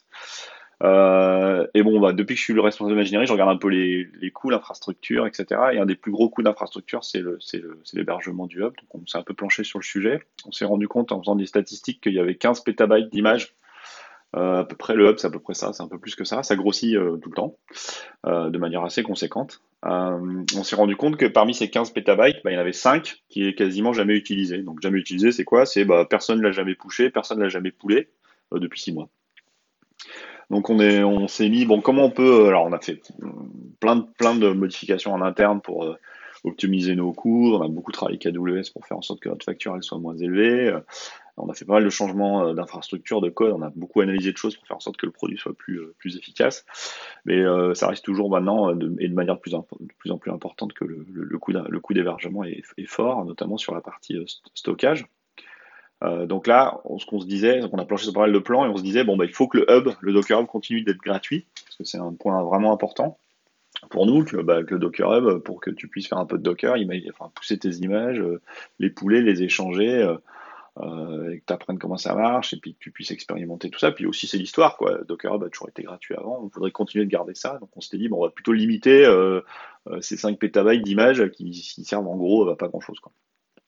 E: Euh, et bon, bah, depuis que je suis le responsable d'ingénierie, je regarde un peu les, les coûts, l'infrastructure, et cetera. Et un des plus gros coûts d'infrastructure, c'est le, c'est le, c'est l'hébergement du hub. Donc, on s'est un peu planché sur le sujet. On s'est rendu compte en faisant des statistiques qu'il y avait quinze pétabytes d'images. Euh, à peu près, le hub, c'est à peu près ça, c'est un peu plus que ça. Ça grossit euh, tout le temps, euh, de manière assez conséquente. Euh, on s'est rendu compte que parmi ces quinze pétabytes, bah, il y en avait cinq qui est quasiment jamais utilisé. Donc, jamais utilisé, c'est quoi? C'est bah, personne ne l'a jamais pushé, personne ne l'a jamais poulé euh, depuis six mois. Donc on est, on s'est mis, bon, comment on peut, alors on a fait plein de, plein de modifications en interne pour euh, optimiser nos coûts. On a beaucoup travaillé avec A W S pour faire en sorte que notre facture elle soit moins élevée. Euh, on a fait pas mal de changements d'infrastructure, de code. On a beaucoup analysé de choses pour faire en sorte que le produit soit plus, euh, plus efficace. Mais euh, ça reste toujours maintenant euh, de, et de manière de plus, en, de plus en plus importante que le, le, le coût, le coût d'hébergement est, est fort, notamment sur la partie euh, stockage. Euh, donc là, on, ce qu'on se disait, on a planché sur pas mal de plans et on se disait, bon, bah, il faut que le hub, le Docker Hub continue d'être gratuit, parce que c'est un point vraiment important pour nous, que, bah, que le Docker Hub, pour que tu puisses faire un peu de Docker, il enfin, pousser tes images, euh, les pouler, les échanger, euh, euh, et que tu apprennes comment ça marche, et puis que tu puisses expérimenter tout ça. Puis aussi, c'est l'histoire, quoi. Docker Hub a toujours été gratuit avant, on voudrait continuer de garder ça, donc on s'était dit, bon, on va plutôt limiter euh, euh, ces cinq pétabytes d'images qui, qui servent en gros à pas grand-chose, quoi.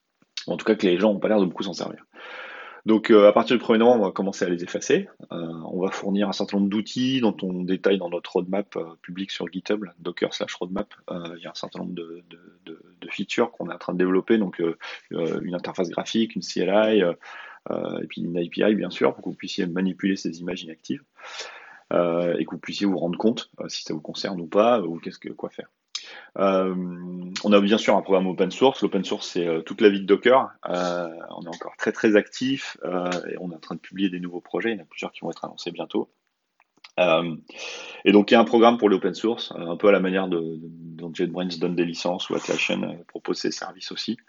E: En tout cas, que les gens n'ont pas l'air de beaucoup s'en servir. Donc euh, à partir du premier novembre, on va commencer à les effacer. Euh, on va fournir un certain nombre d'outils dont on détaille dans notre roadmap euh, public sur GitHub, Docker slash roadmap. Euh, il y a un certain nombre de, de, de, de features qu'on est en train de développer, donc euh, euh, une interface graphique, une C L I, euh, et puis une A P I bien sûr, pour que vous puissiez manipuler ces images inactives euh, et que vous puissiez vous rendre compte euh, si ça vous concerne ou pas, ou qu'est-ce que quoi faire. Euh, on a bien sûr un programme open source. L'open source, c'est euh, toute la vie de Docker. Euh, on est encore très très actif euh, et on est en train de publier des nouveaux projets. Il y en a plusieurs qui vont être annoncés bientôt. Euh, et donc il y a un programme pour l'open source, un peu à la manière de, de, dont JetBrains donne des licences ou Atlassian euh, propose ses services aussi.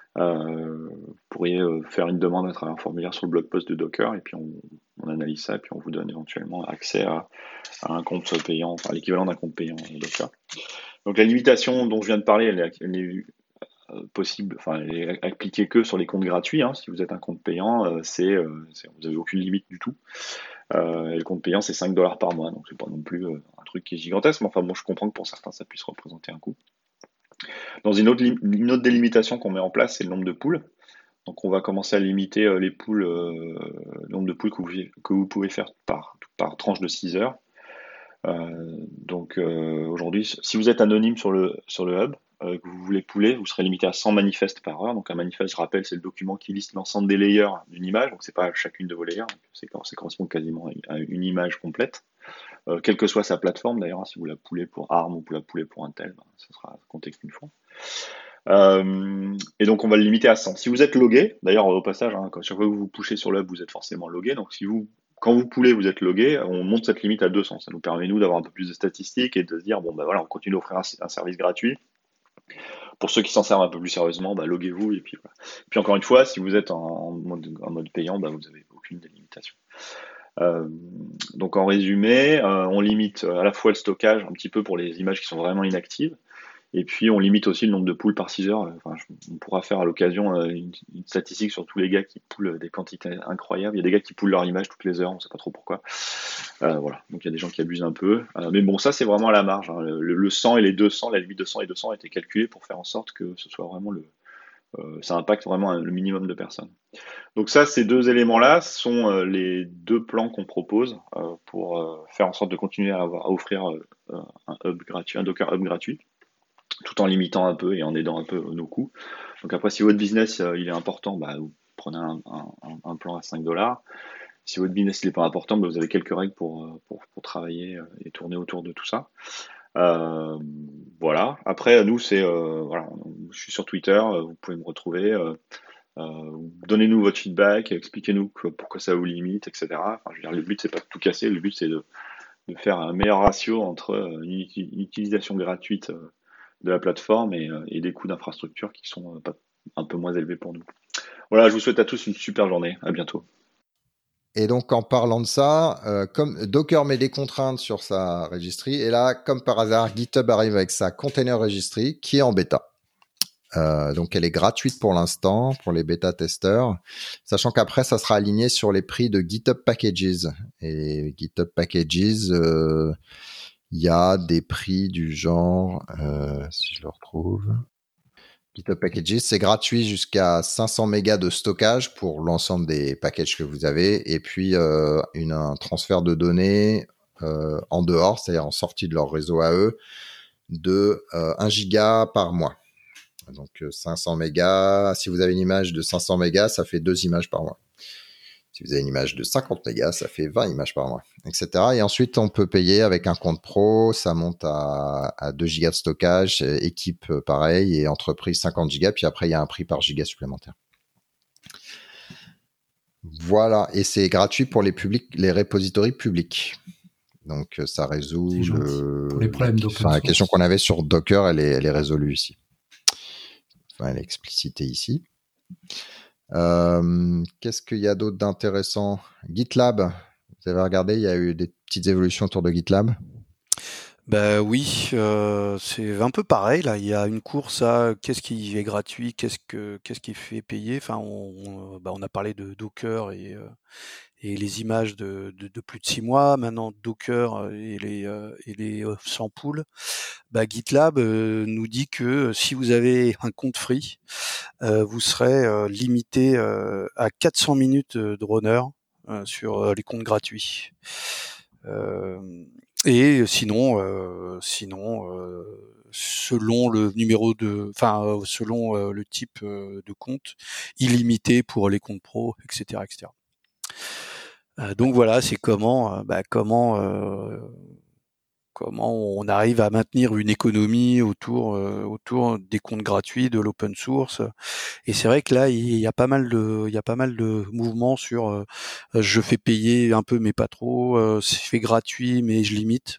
E: Euh, vous pourriez euh, faire une demande à travers un formulaire sur le blog post de Docker et puis on, on analyse ça et puis on vous donne éventuellement accès à, à un compte payant, enfin l'équivalent d'un compte payant Docker. Donc la limitation dont je viens de parler, elle est, elle est possible, enfin elle est appliquée que sur les comptes gratuits. Hein. Si vous êtes un compte payant, euh, c'est, euh, c'est, vous n'avez aucune limite du tout. Euh, et le compte payant, c'est cinq dollars par mois, donc c'est pas non plus euh, un truc truc qui est gigantesque, mais enfin bon, je comprends que pour certains, ça puisse représenter un coût. Dans une autre, lim- une autre délimitation qu'on met en place, c'est le nombre de poules. Donc on va commencer à limiter euh, les poules, euh, le nombre de poules que vous, que vous pouvez faire par, par tranche de six heures. Euh, donc euh, aujourd'hui, si vous êtes anonyme sur le, sur le hub, euh, que vous voulez pouler, vous serez limité à cent manifestes par heure. Donc un manifeste, je rappelle, c'est le document qui liste l'ensemble des layers d'une image. Donc c'est pas chacune de vos layers, c'est, ça correspond quasiment à une image complète. Euh, quelle que soit sa plateforme d'ailleurs, hein, si vous la poulez pour A R M ou pour la pouler pour Intel, ben, ça sera compté qu'une fois. Euh, et donc on va le limiter à cent. Si vous êtes logué, d'ailleurs au passage, hein, quand chaque fois que vous pushez sur le hub, vous êtes forcément logué. Donc si vous, quand vous poulez, vous êtes logué, on monte cette limite à deux cents. Ça nous permet nous d'avoir un peu plus de statistiques et de se dire bon ben voilà, on continue d'offrir un, un service gratuit. Pour ceux qui s'en servent un peu plus sérieusement, bah, loguez-vous et puis voilà. Puis encore une fois, si vous êtes en, en, mode, en mode payant, bah, vous n'avez aucune délimitation. Euh, donc en résumé, euh, on limite à la fois le stockage un petit peu pour les images qui sont vraiment inactives, et puis on limite aussi le nombre de poules par six heures. Enfin, je, on pourra faire à l'occasion euh, une, une statistique sur tous les gars qui poulent des quantités incroyables. Il y a des gars qui poulent leur image toutes les heures, on ne sait pas trop pourquoi. Euh, voilà, donc il y a des gens qui abusent un peu. Euh, mais bon, ça c'est vraiment à la marge. Hein. Le, le cent et les deux cents, la limite de cent et deux cents a été calculée pour faire en sorte que ce soit vraiment le... Euh, ça impacte vraiment un, le minimum de personnes. Donc ça, ces deux éléments-là sont euh, les deux plans qu'on propose euh, pour euh, faire en sorte de continuer à, avoir, à offrir euh, un hub gratuit, un Docker Hub gratuit, tout en limitant un peu et en aidant un peu nos coûts. Donc après, si votre business euh, il est important, bah, vous prenez un, un, un plan à cinq dollars. Si votre business n'est pas important, bah, vous avez quelques règles pour, pour, pour travailler et tourner autour de tout ça. Euh, voilà. Après, nous, c'est euh, voilà, je suis sur Twitter, vous pouvez me retrouver. Euh, euh, donnez-nous votre feedback, expliquez-nous que, pourquoi ça vous limite, et cetera. Enfin, je veux dire, le but c'est pas de tout casser, le but c'est de, de faire un meilleur ratio entre une, une utilisation gratuite de la plateforme et, et des coûts d'infrastructure qui sont pas, un peu moins élevés pour nous. Voilà, je vous souhaite à tous une super journée. À bientôt.
B: Et donc, en parlant de ça, euh, comme Docker met des contraintes sur sa registry, et là, comme par hasard, GitHub arrive avec sa container registry qui est en bêta. Euh, donc, elle est gratuite pour l'instant pour les bêta-testeurs, sachant qu'après, ça sera aligné sur les prix de GitHub Packages. Et GitHub Packages, il euh, y a des prix du genre, euh, si je le retrouve... GitHub Packages, c'est gratuit jusqu'à cinq cents mégas de stockage pour l'ensemble des packages que vous avez, et puis euh, une, un transfert de données euh, en dehors, c'est-à-dire en sortie de leur réseau à eux, de euh, un giga par mois. Donc euh, cinq cents mégas, si vous avez une image de cinq cents mégas, ça fait deux images par mois. Si vous avez une image de cinquante mégas, ça fait vingt images par mois, et cetera. Et ensuite, on peut payer avec un compte pro, ça monte à, à deux gigas de stockage, équipe pareil, et entreprise cinquante gigas, puis après, il y a un prix par giga supplémentaire. Voilà, et c'est gratuit pour les publics, les repositories publics. Donc, ça résout le,
C: pour les problèmes d'open
B: enfin, la
C: source.
B: question qu'on avait sur Docker, elle est, elle est résolue ici. Enfin, elle est explicitée ici. Euh, qu'est-ce qu'il y a d'autre d'intéressant? GitLab, vous avez regardé, il y a eu des petites évolutions autour de GitLab?
D: Ben oui, euh, c'est un peu pareil là. Il y a une course à qu'est-ce qui est gratuit, qu'est-ce que qu'est-ce qui fait payer. Enfin, on, on, bah on a parlé de Docker et euh, et les images de, de, de plus de six mois. Maintenant, Docker et les euh, et les cent poules. Bah, GitLab euh, nous dit que si vous avez un compte free, euh, vous serez euh, limité euh, à quatre cents minutes de runner euh, sur euh, les comptes gratuits. Euh, et sinon, euh, sinon, euh, selon le numéro de, enfin, euh, selon euh, le type euh, de compte, illimité pour les comptes pro, et cetera, et cetera. Euh, donc voilà, c'est comment, euh, bah, comment. Euh, comment on arrive à maintenir une économie autour euh, autour des comptes gratuits, de l'open source. Et c'est vrai que là, il y a pas mal de il y a pas mal de mouvements sur euh, je fais payer un peu mais pas trop, euh, c'est fait gratuit mais je limite.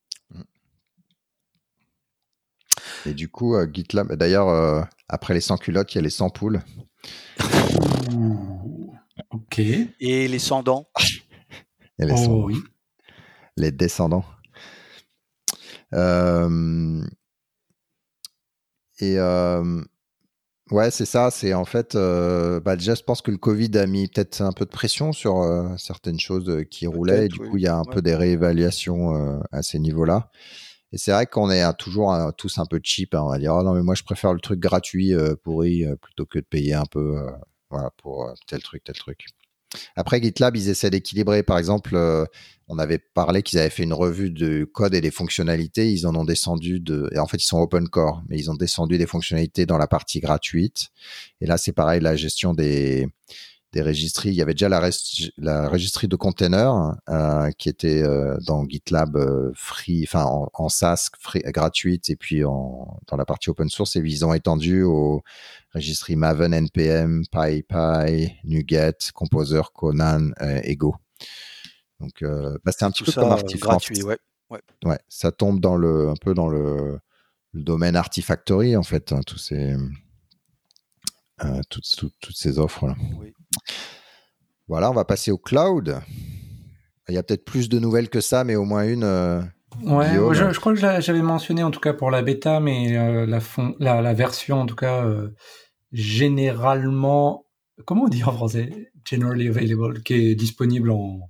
B: Et du coup, euh, GitLab, d'ailleurs, euh, après les cent culottes, il y a les cent poules.
C: Ouh, ok.
D: Et les cent dents.
B: Et les
C: oh
B: cent
C: oui.
B: Les descendants. Euh, et euh, Ouais, c'est ça. C'est en fait, euh, bah déjà, je pense que le Covid a mis peut-être un peu de pression sur euh, certaines choses euh, qui roulaient. Et
D: Peut-être,
B: du
D: oui.
B: coup, il y a un
D: Ouais.
B: peu des réévaluations euh, à ces niveaux-là. Et c'est vrai qu'on est euh, toujours euh, tous un peu cheap. Hein. On va dire, oh, non, mais moi, je préfère le truc gratuit, euh, pourri, euh, plutôt que de payer un peu euh, voilà, pour euh, tel truc, tel truc. Après, GitLab, ils essaient d'équilibrer. Par exemple, euh, on avait parlé qu'ils avaient fait une revue du code et des fonctionnalités. Ils en ont descendu de. Et en fait, ils sont open core, mais ils ont descendu des fonctionnalités dans la partie gratuite. Et là, c'est pareil, la gestion des des registries. Il y avait déjà la, rest... la registrie de containers euh, qui était euh, dans GitLab euh, free, enfin en, en SaaS free, gratuite, et puis en, dans la partie open source. Et ils ont étendu aux registries Maven, N P M, PyPy, NuGet, Composer, Conan, euh, et Go. Donc, euh, bah, c'est un petit
D: Tout
B: peu
D: ça
B: comme
D: euh,
B: Artifactory.
D: gratuit, ouais. ouais.
B: Ouais, ça tombe dans le, un peu dans le, le domaine Artifactory en fait, hein, tous ces, euh, toutes, toutes, toutes ces offres là.
D: Oui.
B: Voilà, on va passer au cloud. Il y a peut-être plus de nouvelles que ça, mais au moins une. Euh,
C: Ouais,
B: Guillaume.
C: je, je crois que j'avais mentionné en tout cas pour la bêta, mais euh, la, fond, la, la version en tout cas euh, généralement, comment on dit en français, generally available, qui est disponible en,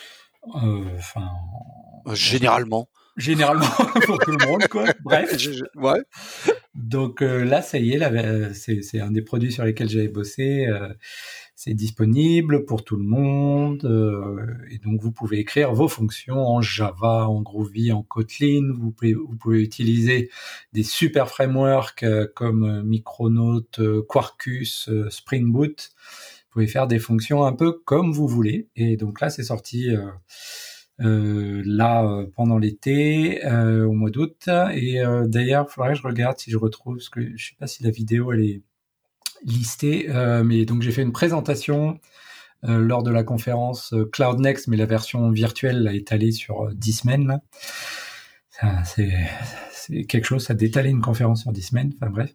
C: enfin,
D: euh, généralement.
C: Généralement pour tout le monde, quoi. Bref.
D: Ouais.
C: Donc euh, là, ça y est, là, c'est, c'est un des produits sur lesquels j'avais bossé. Euh, c'est disponible pour tout le monde. Euh, et donc, vous pouvez écrire vos fonctions en Java, en Groovy, en Kotlin. Vous pouvez, vous pouvez utiliser des super frameworks euh, comme Micronaut, euh, Quarkus, euh, Spring Boot. Vous pouvez faire des fonctions un peu comme vous voulez. Et donc là, c'est sorti... Euh, Euh, là euh, pendant l'été euh, au mois d'août et euh, d'ailleurs il faudrait que je regarde si je retrouve parce que je sais pas si la vidéo elle est listée euh, mais donc j'ai fait une présentation euh, lors de la conférence euh, Cloud Next mais la version virtuelle là, étalée sur euh, dix semaines là. Ça, c'est, c'est quelque chose ça d'étaler une conférence sur dix semaines enfin bref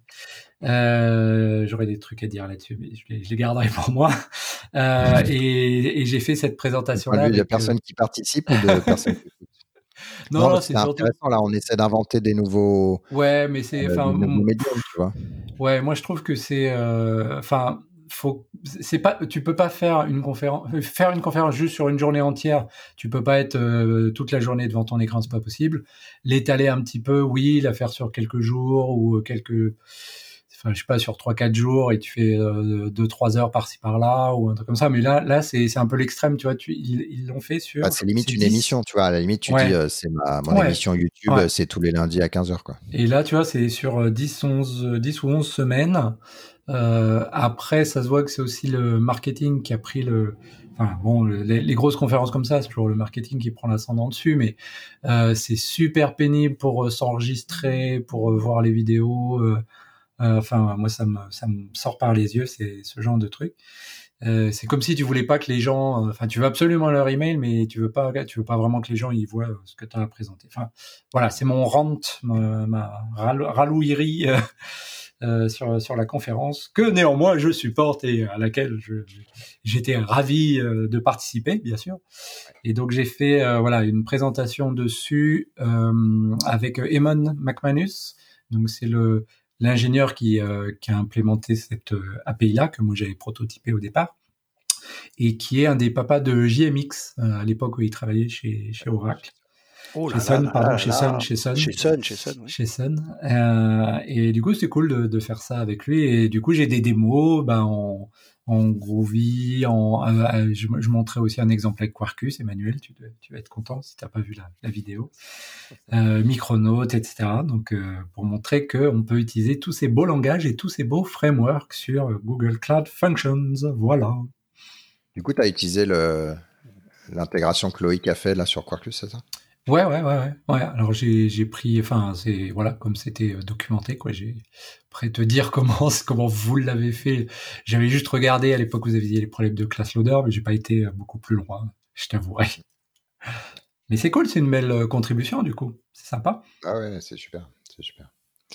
C: euh, j'aurais des trucs à dire là-dessus mais je les, je les garderai pour moi euh, et, et j'ai fait cette présentation là
B: il y a personne euh... qui participe ou de personnes qui
C: non,
B: non,
C: non
B: c'est
C: c'est
B: intéressant
C: surtout...
B: là on essaie d'inventer des nouveaux
C: ouais mais c'est
B: euh,
C: enfin
B: des nouveaux médiums tu vois
C: ouais moi je trouve que c'est enfin euh, faut c'est pas tu peux pas faire une conférence faire une conférence juste sur une journée entière tu peux pas être euh, toute la journée devant ton écran c'est pas possible l'étaler un petit peu oui la faire sur quelques jours ou quelques enfin je sais pas sur trois quatre jours et tu fais euh, deux trois heures par-ci par-là ou un truc comme ça mais là là c'est c'est un peu l'extrême tu vois tu ils, ils l'ont fait sur
B: bah, c'est limite
C: c'est
B: une
C: dix
B: émission tu vois à la limite tu
C: ouais.
B: dis euh, c'est ma mon
C: ouais.
B: émission YouTube
C: ouais.
B: c'est tous les lundis à quinze heures quoi
C: et là tu vois c'est sur dix onze dix ou onze semaines. Euh, après, ça se voit que c'est aussi le marketing qui a pris le. Enfin, bon, les, les grosses conférences comme ça, c'est toujours le marketing qui prend l'ascendant dessus, mais euh, c'est super pénible pour euh, s'enregistrer, pour euh, voir les vidéos. Euh, euh, enfin, moi, ça me, ça me sort par les yeux, c'est ce genre de truc. Euh, c'est comme si tu voulais pas que les gens. Enfin, tu veux absolument leur email, mais tu veux pas, tu veux pas vraiment que les gens y voient ce que tu as à présenter. Enfin, voilà, c'est mon rant, ma, ma ralouillerie. Euh, Euh, sur, sur la conférence, que néanmoins je supporte et à laquelle je, j'étais ravi euh, de participer, bien sûr. Et donc j'ai fait euh, voilà une présentation dessus euh, avec Eamon McManus. Donc c'est le l'ingénieur qui, euh, qui a implémenté cette euh, A P I-là que moi j'avais prototypé au départ et qui est un des papas de J M X euh, à l'époque où il travaillait chez, chez Oracle.
D: Oh
C: chez Sun, pardon, chez Sun, chez Sun,
D: chez Sun, chez Sun, oui.
C: Chez Sun. Euh, et du coup, c'est cool de, de faire ça avec lui. Et du coup, j'ai des démos, ben en, en Groovy, en, euh, je, je montrais aussi un exemple avec Quarkus. Emmanuel, tu, tu vas être content si t'as pas vu la, la vidéo. Euh, Micronaut, et cetera. Donc, euh, pour montrer que on peut utiliser tous ces beaux langages et tous ces beaux frameworks sur Google Cloud Functions. Voilà.
B: Du coup, tu as utilisé le l'intégration que Loïc a fait là sur Quarkus, c'est ça?
C: Ouais, ouais, ouais, ouais. ouais. Alors j'ai j'ai pris, enfin c'est voilà, comme c'était documenté quoi. J'ai après te dire comment comment vous l'avez fait. J'avais juste regardé à l'époque où vous aviez les problèmes de class loader, mais j'ai pas été beaucoup plus loin. Je t'avouerai. Mais c'est cool, c'est une belle contribution du coup. C'est sympa.
B: Ah ouais, c'est super, c'est super.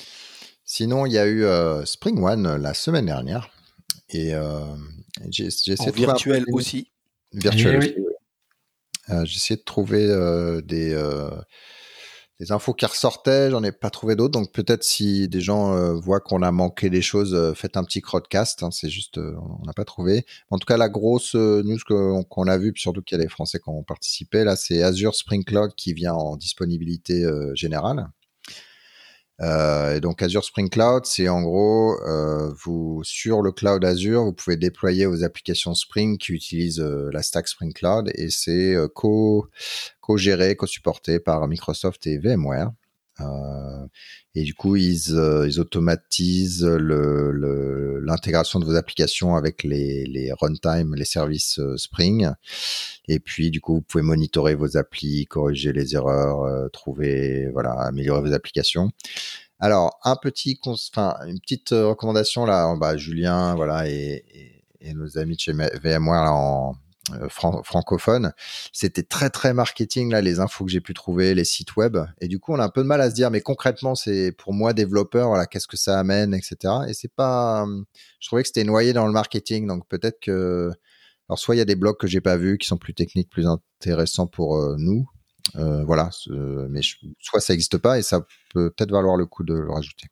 B: Sinon, il y a eu euh, Spring One la semaine dernière et euh, j'ai, j'ai essayé
D: en
B: de
D: virtuel
B: trouver
D: aussi.
B: Virtuel
C: eh
B: aussi.
C: Oui.
B: Euh, j'ai essayé de trouver euh, des, euh, les infos qui ressortaient, j'en ai pas trouvé d'autres. Donc peut-être si des gens euh, voient qu'on a manqué des choses, euh, faites un petit crowdcast. Hein, c'est juste, euh, on n'a pas trouvé. En tout cas, la grosse euh, news que, qu'on a vue, puis surtout qu'il y a des Français qui ont participé, là, c'est Azure Spring Cloud qui vient en disponibilité euh, générale. Euh, et donc Azure Spring Cloud, c'est en gros, euh, vous sur le cloud Azure, vous pouvez déployer vos applications Spring qui utilisent euh, la stack Spring Cloud, et c'est euh, co co-géré, co-supporté par Microsoft et VMware. Euh, et du coup, ils, euh, ils automatisent le, le, l'intégration de vos applications avec les, les runtime, les services euh, Spring. Et puis, du coup, vous pouvez monitorer vos applis, corriger les erreurs, euh, trouver, voilà, améliorer vos applications. Alors, un petit, enfin, une petite recommandation là, bah, Julien, voilà, et, et, et nos amis de chez VMware là, en euh, fran- francophone, c'était très très marketing là, les infos que j'ai pu trouver, les sites web. Et du coup, on a un peu de mal à se dire, mais concrètement, c'est pour moi développeur, voilà, qu'est-ce que ça amène, et cetera. Et c'est pas, je trouvais que c'était noyé dans le marketing, donc peut-être que, alors soit il y a des blogs que j'ai pas vus qui sont plus techniques, plus intéressants pour euh, nous. Euh, voilà, euh, mais je, soit ça n'existe pas et ça peut peut-être valoir le coup de le rajouter.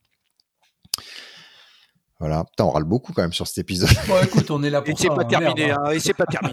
B: Voilà, putain, on râle beaucoup quand même sur cet épisode.
C: Bon, écoute, on est là pour
D: et
C: ça.
D: c'est pas
C: hein,
D: terminé,
C: merde, hein.
D: hein, et c'est pas terminé.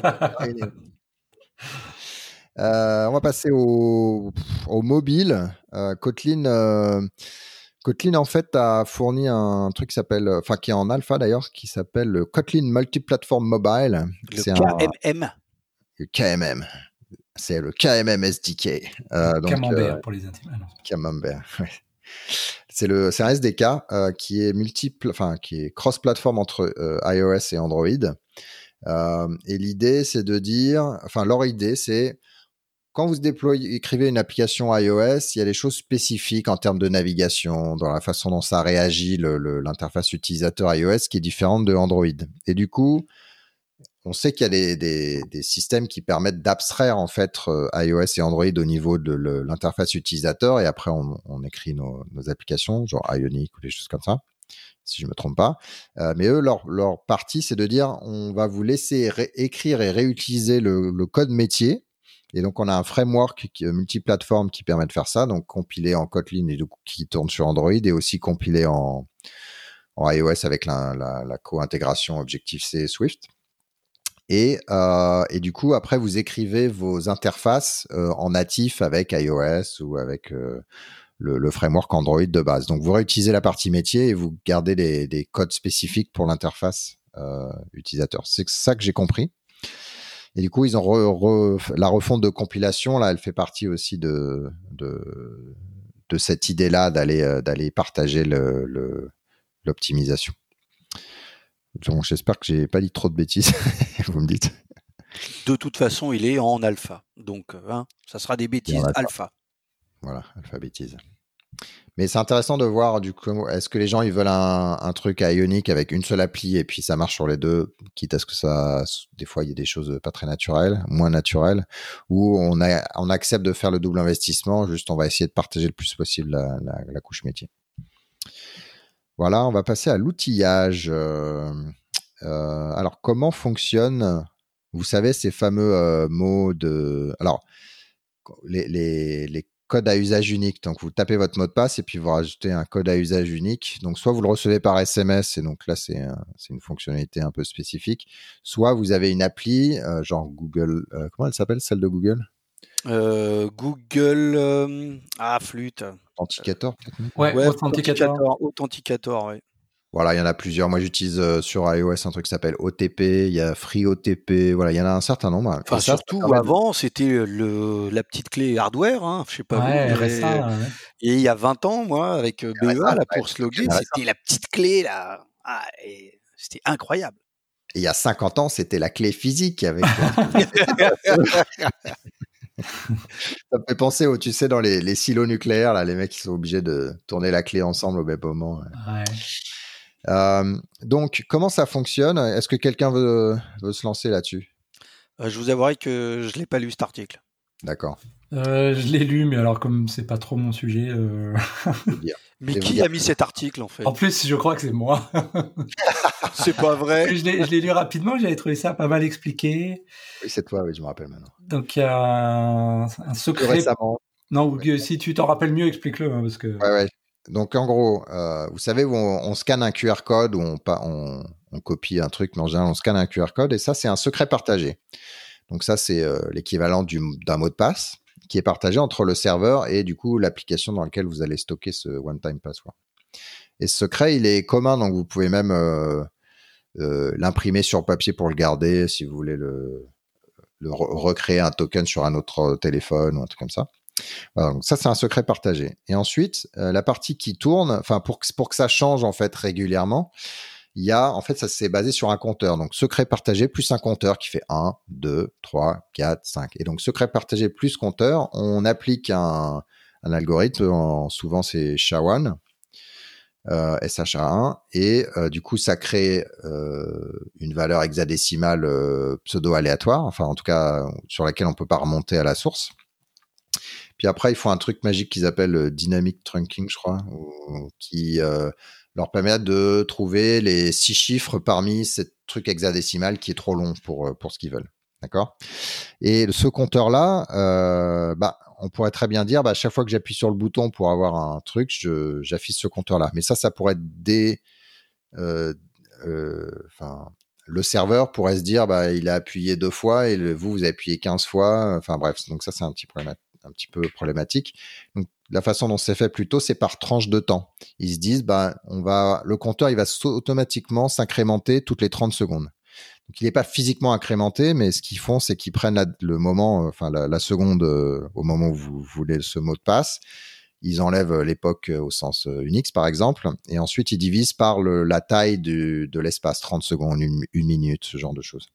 B: euh, on va passer au, au mobile. Euh, Kotlin, euh, Kotlin en fait a fourni un truc qui s'appelle, enfin qui est en alpha d'ailleurs, qui s'appelle le Kotlin Multiplatform Mobile.
D: Le
B: c'est
D: K M M.
B: Un, le K M M. C'est le K M M S D K. Euh, donc,
C: Camembert
B: euh,
C: pour les intimes. Ah, non.
B: Camembert, ouais. C'est le, c'est un S D K euh, qui est multiple, enfin qui est cross-platform entre euh, iOS et Android. Euh, et l'idée, c'est de dire, enfin leur idée, c'est quand vous déployez, écrivez une application iOS, il y a des choses spécifiques en termes de navigation, dans la façon dont ça réagit le, le, l'interface utilisateur iOS, qui est différente de Android. Et du coup, on sait qu'il y a des, des, des systèmes qui permettent d'abstraire en fait euh, iOS et Android au niveau de le, l'interface utilisateur, et après on, on écrit nos, nos applications, genre Ionic ou des choses comme ça, si je me trompe pas. Euh, mais eux, leur, leur partie, c'est de dire on va vous laisser ré- écrire et réutiliser le, le code métier. Et donc on a un framework qui, multiplateforme qui permet de faire ça, donc compilé en Kotlin et du coup, qui tourne sur Android, et aussi compilé en, en iOS avec la, la, la co-intégration Objective-C et Swift. Et, euh, et du coup, après, vous écrivez vos interfaces euh, en natif avec iOS ou avec euh, le, le framework Android de base. Donc, vous réutilisez la partie métier et vous gardez des, des codes spécifiques pour l'interface euh, utilisateur. C'est ça que j'ai compris. Et du coup, ils ont re, re, la refonte de compilation, là, elle fait partie aussi de, de, de cette idée-là d'aller, euh, d'aller partager le, le, l'optimisation. Donc, j'espère que j'ai pas dit trop de bêtises. Vous me dites.
D: De toute façon, il est en alpha. Donc, hein, ça sera des bêtises alpha.
B: Voilà, alpha bêtises. Mais c'est intéressant de voir, du coup, est-ce que les gens, ils veulent un, un truc à Ionic avec une seule appli et puis ça marche sur les deux, quitte à ce que ça, des fois, il y a des choses pas très naturelles, moins naturelles, ou on, a, on accepte de faire le double investissement, juste on va essayer de partager le plus possible la, la, la couche métier. Voilà, on va passer à l'outillage. Euh, euh, alors, comment fonctionne, vous savez, ces fameux euh, mots de... Alors, les, les, les codes à usage unique. Donc, vous tapez votre mot de passe et puis vous rajoutez un code à usage unique. Donc, soit vous le recevez par S M S, et donc là, c'est, un, c'est une fonctionnalité un peu spécifique. Soit vous avez une appli, euh, genre Google... Euh, comment elle s'appelle, celle de Google
D: euh, Google... Euh, ah, flûte.
B: Authenticator, peut-être.
C: Ouais,
D: ouais,
C: Authenticator.
D: Authenticator, ouais.
B: Voilà, il y en a plusieurs. Moi, j'utilise euh, sur iOS un truc qui s'appelle O T P. Il y a Free O T P. Voilà, il y en a un certain nombre.
D: Enfin,
B: ça,
D: surtout,
B: ça
D: avant, c'était le, la petite clé hardware. Hein. Je sais pas
C: ouais,
D: vous.
C: R S A,
D: Et,
C: ouais.
D: et il y a vingt ans, moi, avec B E A, là, pour se loguer, c'était la petite clé, là. Ah, et c'était incroyable.
B: Et il y a cinquante ans, c'était la clé physique avec. Ça me fait penser au, tu sais, dans les, les silos nucléaires, là, les mecs qui sont obligés de tourner la clé ensemble au même moment.
C: Ouais.
B: Euh, donc, comment ça fonctionne ? Est-ce que quelqu'un veut, veut se lancer là-dessus ?
D: euh, Je vous avouerai que je l'ai pas lu cet article.
B: D'accord.
C: Euh, je l'ai lu, mais alors comme c'est pas trop mon sujet. Euh...
D: mais qui a mis cet article en fait ?
C: En plus, je crois que c'est moi.
D: C'est pas vrai.
C: je, l'ai, je l'ai lu rapidement, j'avais trouvé ça pas mal expliqué.
B: Oui, c'est toi, oui, je me rappelle maintenant.
C: Donc il y a un, un secret.
B: Récemment.
C: Non, si tu t'en rappelles mieux, explique-le. Hein, parce que...
B: Ouais, ouais. Donc, en gros, euh, vous savez, où on, on scanne un Q R code, ou on, on, on copie un truc, mais en général, on scanne un Q R code, et ça, c'est un secret partagé. Donc, ça, c'est euh, l'équivalent du, d'un mot de passe qui est partagé entre le serveur et, du coup, l'application dans laquelle vous allez stocker ce one-time password. Et ce secret, il est commun, donc vous pouvez même euh, euh, l'imprimer sur papier pour le garder, si vous voulez le, le re- recréer un token sur un autre téléphone ou un truc comme ça. Voilà, donc ça, c'est un secret partagé. Et ensuite, euh, la partie qui tourne, enfin, pour que, pour que ça change, en fait, régulièrement, il y a, en fait, ça s'est basé sur un compteur. Donc, secret partagé plus un compteur qui fait un, deux, trois, quatre, cinq. Et donc, secret partagé plus compteur, on applique un, un algorithme, en, souvent c'est S H A un, euh, S H A un, et euh, du coup, ça crée euh, une valeur hexadécimale euh, pseudo-aléatoire, enfin, en tout cas, sur laquelle on peut pas remonter à la source. Puis après, ils font un truc magique qu'ils appellent euh, Dynamic Trunking, je crois, ou, qui euh, leur permet de trouver les six chiffres parmi ce truc hexadécimal qui est trop long pour, pour ce qu'ils veulent. D'accord ? Et ce compteur-là, euh, bah, on pourrait très bien dire, bah, à chaque fois que j'appuie sur le bouton pour avoir un truc, je, j'affiche ce compteur-là. Mais ça, ça pourrait être des... Euh, euh, le serveur pourrait se dire, bah, il a appuyé deux fois et le, vous, vous avez appuyé quinze fois. Enfin bref, donc ça, c'est un petit problème. un petit peu problématique. Donc, la façon dont c'est fait plutôt, c'est par tranche de temps. Ils se disent, bah, on va, le compteur, il va automatiquement s'incrémenter toutes les trente secondes. Donc, il n'est pas physiquement incrémenté, mais ce qu'ils font, c'est qu'ils prennent la, le moment, enfin, la, la seconde euh, au moment où vous voulez ce mot de passe. Ils enlèvent l'époque au sens Unix, par exemple, et ensuite, ils divisent par le, la taille du, de l'espace, trente secondes, une, une minute, ce genre de choses.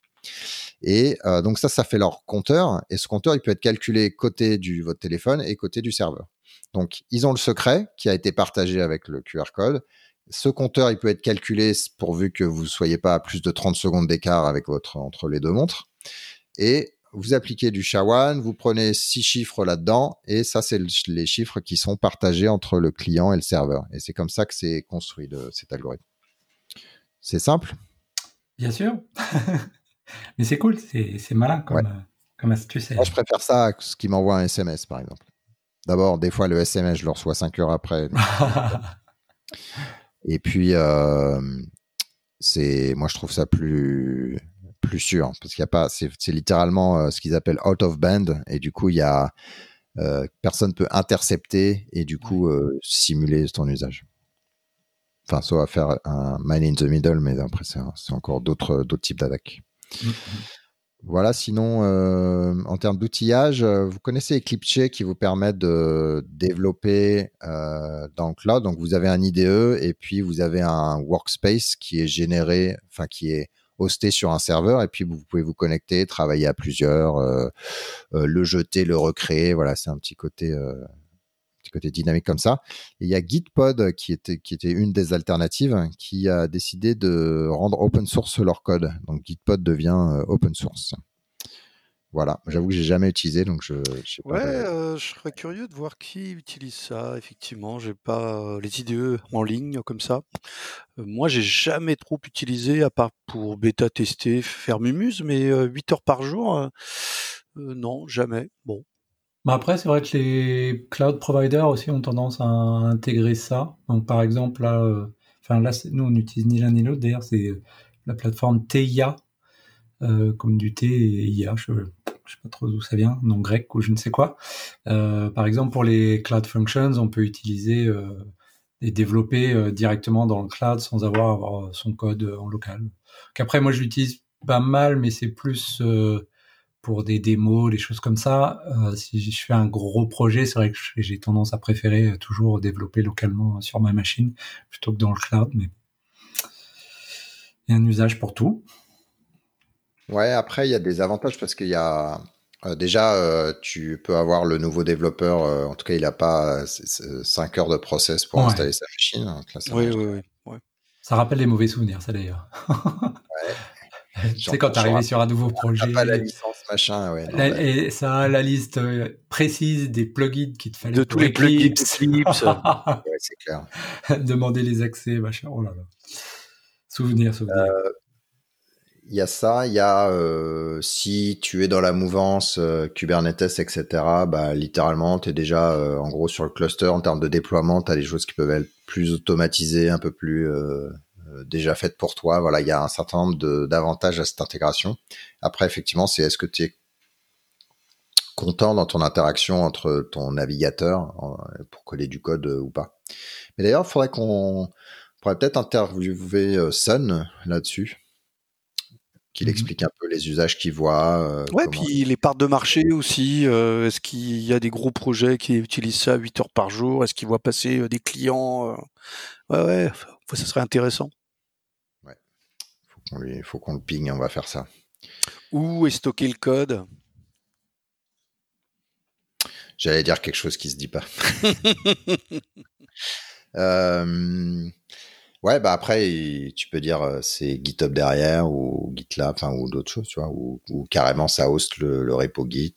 B: Et euh, donc ça, ça fait leur compteur. Et ce compteur, il peut être calculé côté du votre téléphone et côté du serveur. Donc, ils ont le secret qui a été partagé avec le Q R code. Ce compteur, il peut être calculé pourvu que vous ne soyez pas à plus de trente secondes d'écart avec votre, entre les deux montres. Et vous appliquez du S H A un, vous prenez six chiffres là-dedans, et ça, c'est le, les chiffres qui sont partagés entre le client et le serveur. Et c'est comme ça que c'est construit, le, cet algorithme. C'est simple ?
C: Bien sûr. Mais c'est cool, c'est, c'est malin comme, ouais. euh, comme astuce.
B: Moi, je préfère ça à ce qui m'envoie un S M S, par exemple. D'abord, des fois, le S M S, je le reçois cinq heures après. Et puis, euh, c'est, moi, je trouve ça plus, plus sûr, parce qu'il y a pas, c'est, c'est littéralement euh, ce qu'ils appellent out of band, et du coup, il y a, euh, personne peut intercepter et du coup, euh, simuler ton usage. Enfin, soit faire un man in the middle, mais après, c'est, c'est encore d'autres, d'autres types d'attaques. Mmh. Voilà, sinon, euh, en termes d'outillage, euh, vous connaissez Eclipse qui vous permet de développer euh, dans le cloud. Donc, vous avez un I D E et puis vous avez un workspace qui est généré, enfin, qui est hosté sur un serveur. Et puis, vous pouvez vous connecter, travailler à plusieurs, euh, euh, le jeter, le recréer. Voilà, c'est un petit côté... Euh, côté dynamique comme ça. Et il y a Gitpod qui était, qui était une des alternatives qui a décidé de rendre open source leur code. Donc Gitpod devient euh, open source. Voilà, j'avoue que j'ai jamais utilisé, donc je, je sais pas.
D: Ouais, euh, je serais curieux de voir qui utilise ça. Effectivement, j'ai pas euh, les I D E en ligne comme ça. Euh, moi, j'ai jamais trop utilisé à part pour bêta tester, faire Mumuse, mais euh, huit heures par jour, euh, euh, non, jamais. Bon.
C: Bah après, c'est vrai que les cloud providers aussi ont tendance à intégrer ça. Donc, par exemple, là, euh, enfin, là, c'est, nous, on n'utilise ni l'un ni l'autre. D'ailleurs, c'est la plateforme T I A, euh, comme du thé et I A. Je ne sais pas trop d'où ça vient, nom grec ou je ne sais quoi. Euh, par exemple, pour les cloud functions, on peut utiliser euh, et développer euh, directement dans le cloud sans avoir, avoir son code en local. Qu'après, moi, je l'utilise pas mal, mais c'est plus... Euh, pour des démos, des choses comme ça. Euh, si je fais un gros projet, c'est vrai que j'ai tendance à préférer toujours développer localement sur ma machine plutôt que dans le cloud, mais il y a un usage pour tout.
B: Ouais, après, il y a des avantages parce qu'il y a... Euh, déjà, euh, tu peux avoir le nouveau développeur, euh, en tout cas, il n'a pas euh, cinq heures de process pour ouais. installer sa machine. Donc là, ça
D: oui, oui, oui, oui.
C: Ça rappelle les mauvais souvenirs, ça d'ailleurs.
B: Ouais.
C: Tu sais, quand tu arrives sur un nouveau projet.
B: T'as pas la licence, machin, ouais. Non,
C: la,
B: ouais.
C: Et ça a la liste précise des plugins qu'il te fallait.
D: De tous les plugins Eclipse.
B: Ouais, c'est clair.
C: Demander les accès, machin. Oh là là. Souvenir, souvenir.
B: Euh, il y a ça, il y a euh, si tu es dans la mouvance euh, Kubernetes, et cetera, bah, littéralement, tu es déjà euh, en gros sur le cluster en termes de déploiement, tu as des choses qui peuvent être plus automatisées, un peu plus euh, euh, déjà faites pour toi. Voilà, il y a un certain nombre de, d'avantages à cette intégration. Après, effectivement, c'est est-ce que tu es content dans ton interaction entre ton navigateur euh, pour coller du code euh, ou pas. Mais d'ailleurs, il faudrait qu'on on pourrait peut-être interviewer euh, Sun là-dessus, qu'il
C: Mhm.
B: explique un peu les usages qu'il voit. Euh,
D: Ouais,
B: comment...
D: puis les parts de marché aussi. euh, Est-ce qu'il y a des gros projets qui utilisent ça huit heures par jour? Est-ce qu'ils voient passer euh, des clients? euh, Ouais, ouais, f- ça serait intéressant.
B: Ouais, faut qu'on lui, faut qu'on le ping, on va faire ça.
D: Où est stocké le code?
B: J'allais dire quelque chose qui se dit pas. euh, ouais, bah après, il- tu peux dire euh, c'est GitHub derrière ou GitLab, enfin ou d'autres choses, tu vois, ou, ou carrément ça host le, le repo Git.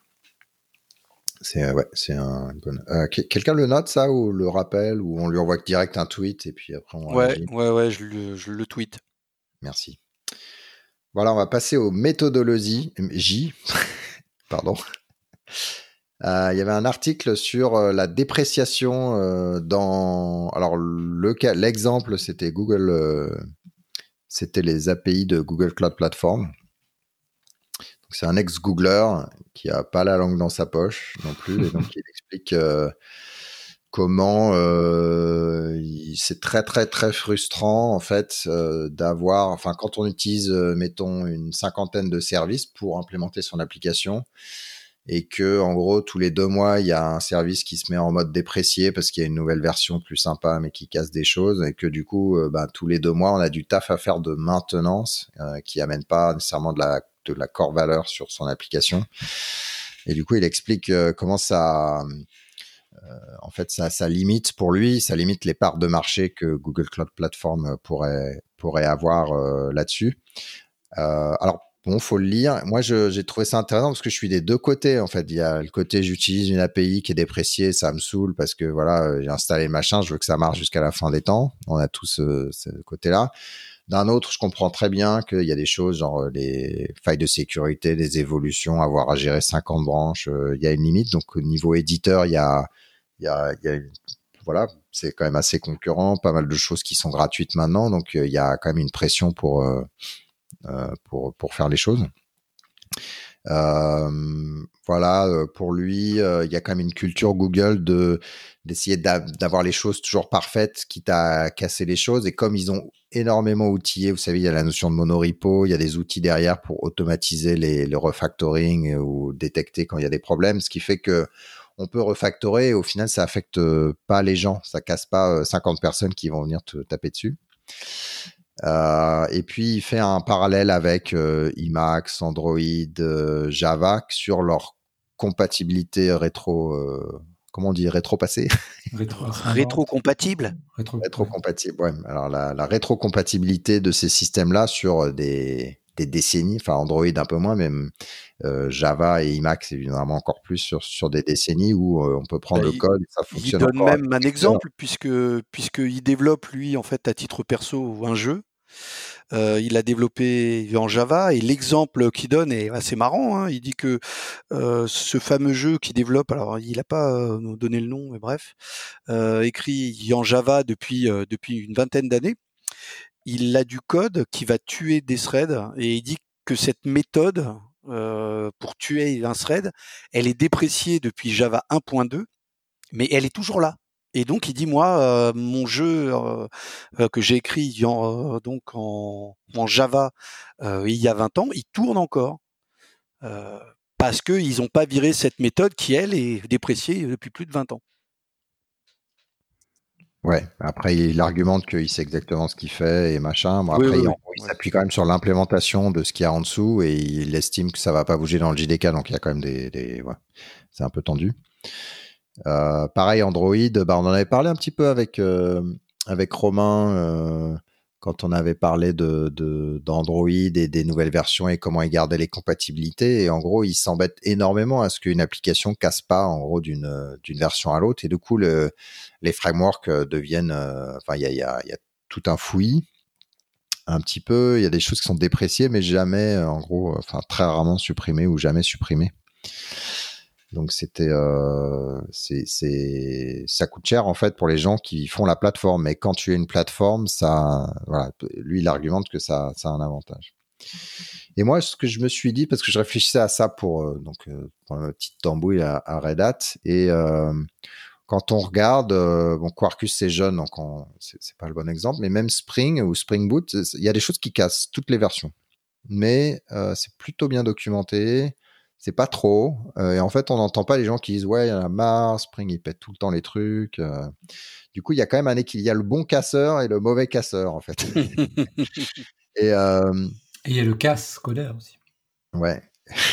B: C'est ouais, c'est un bon. Euh, que- quelqu'un le note ça ou le rappelle ou on lui envoie direct un tweet et puis après on
D: Ouais,
B: réagit.
D: ouais, ouais, je le, je le tweet.
B: Merci. Voilà, on va passer aux méthodologies J. Pardon. Euh, Il y avait un article sur euh, la dépréciation euh, dans. Alors le cas, l'exemple c'était Google, euh, c'était les A P I de Google Cloud Platform. Donc, c'est un ex-Googler qui a pas la langue dans sa poche non plus et donc il explique. Euh, comment euh, il- c'est très très très frustrant en fait euh, d'avoir, enfin quand on utilise euh, mettons une cinquantaine de services pour implémenter son application et que en gros tous les deux mois il y a un service qui se met en mode déprécié parce qu'il y a une nouvelle version plus sympa mais qui casse des choses et que du coup euh, bah, tous les deux mois on a du taf à faire de maintenance euh, qui amène pas nécessairement de la de la core valeur sur son application et du coup il explique euh, comment ça en fait, ça, ça limite pour lui, ça limite les parts de marché que Google Cloud Platform pourrait, pourrait avoir euh, là-dessus. Euh, alors, bon, faut le lire. Moi, je, j'ai trouvé ça intéressant parce que je suis des deux côtés. En fait, il y a le côté j'utilise une A P I qui est dépréciée, ça me saoule parce que voilà, j'ai installé le machin, je veux que ça marche jusqu'à la fin des temps. On a tous euh, ce côté-là. D'un autre, je comprends très bien qu'il y a des choses genre les failles de sécurité, les évolutions, avoir à gérer cinquante branches, euh, il y a une limite. Donc, au niveau éditeur, il y a il y a, il y a une, voilà, c'est quand même assez concurrent, pas mal de choses qui sont gratuites maintenant, donc euh, il y a quand même une pression pour euh, euh, pour pour faire les choses. Euh, voilà, euh, pour lui, euh, il y a quand même une culture Google de d'essayer d'a- d'avoir les choses toujours parfaites, quitte à casser les choses. Et comme ils ont énormément outillé, vous savez, il y a la notion de monorepo, il y a des outils derrière pour automatiser les, le refactoring ou détecter quand il y a des problèmes, ce qui fait que on peut refactorer et au final, ça affecte pas les gens, ça casse pas cinquante personnes qui vont venir te taper dessus. Euh, et puis, il fait un parallèle avec euh, Emacs, Android, euh, Java sur leur compatibilité rétro, euh, comment on dit, rétro-passé
C: Rétro,
D: Rétro-compatible.
C: Rétro,
B: Rétro-compatible, ouais. Alors, la, la rétro-compatibilité de ces systèmes-là sur des, des décennies, enfin Android un peu moins, même euh, Java et Emacs évidemment encore plus sur, sur des décennies où euh, on peut prendre
D: Bah,
B: le
D: il,
B: code et ça
D: il
B: fonctionne
D: donne
B: encore avec
D: même un
B: des lecteurs.
D: exemple puisque puisqu'il développe lui en fait à titre perso un jeu. Euh, il a développé en Java et l'exemple qu'il donne est assez marrant. Hein. Il dit que euh, ce fameux jeu qu'il développe, alors il n'a pas euh, donné le nom, mais bref, euh, écrit en Java depuis euh, depuis une vingtaine d'années. Il a du code qui va tuer des threads et il dit que cette méthode euh, pour tuer un thread, elle est dépréciée depuis Java un point deux, mais elle est toujours là. Et donc il dit moi euh, mon jeu euh, euh, que j'ai écrit en, euh, donc en, en Java euh, il y a vingt ans, il tourne encore euh, parce que ils n'ont pas viré cette méthode qui elle est dépréciée depuis plus de vingt ans.
B: Ouais, après il argumente qu'il sait exactement ce qu'il fait et machin. Bon,
D: Oui,
B: après
D: oui,
B: il,
D: oui.
B: il
D: Ouais.
B: s'appuie quand même sur l'implémentation de ce qu'il y a en dessous et il estime que ça va pas bouger dans le J D K, donc il y a quand même des, des ouais, c'est un peu tendu. Euh, pareil Android, bah on en avait parlé un petit peu avec euh, avec Romain euh, quand on avait parlé de, de d'Android et des nouvelles versions et comment ils gardaient les compatibilités. Et en gros, ils s'embêtent énormément à ce qu'une application casse pas en gros d'une d'une version à l'autre. Et du coup, le, les frameworks deviennent, enfin, euh, il y a, y, a, y a tout un fouillis. un petit peu. Il y a des choses qui sont dépréciées, mais jamais, euh, en gros, enfin très rarement supprimées ou jamais supprimées. Donc c'était, euh, c'est, c'est, ça coûte cher en fait pour les gens qui font la plateforme. Mais quand tu es une plateforme, ça, voilà, lui il argumente que ça, ça a un avantage. Et moi, ce que je me suis dit, parce que je réfléchissais à ça pour euh, donc euh, pour une petite tambouille à, à Red Hat, et euh, quand on regarde, euh, bon, Quarkus c'est jeune, donc on, c'est, c'est pas le bon exemple, mais même Spring ou Spring Boot, il y a des choses qui cassent toutes les versions, mais euh, c'est plutôt bien documenté. C'est pas trop, euh, et en fait, on n'entend pas les gens qui disent ouais, il y en a marre, Spring il pète tout le temps les trucs. Euh, du coup, il y a quand même un équilibre. Il y a le bon casseur et le mauvais casseur en fait. et euh,
C: Et il y a le casse codeur aussi.
B: Ouais.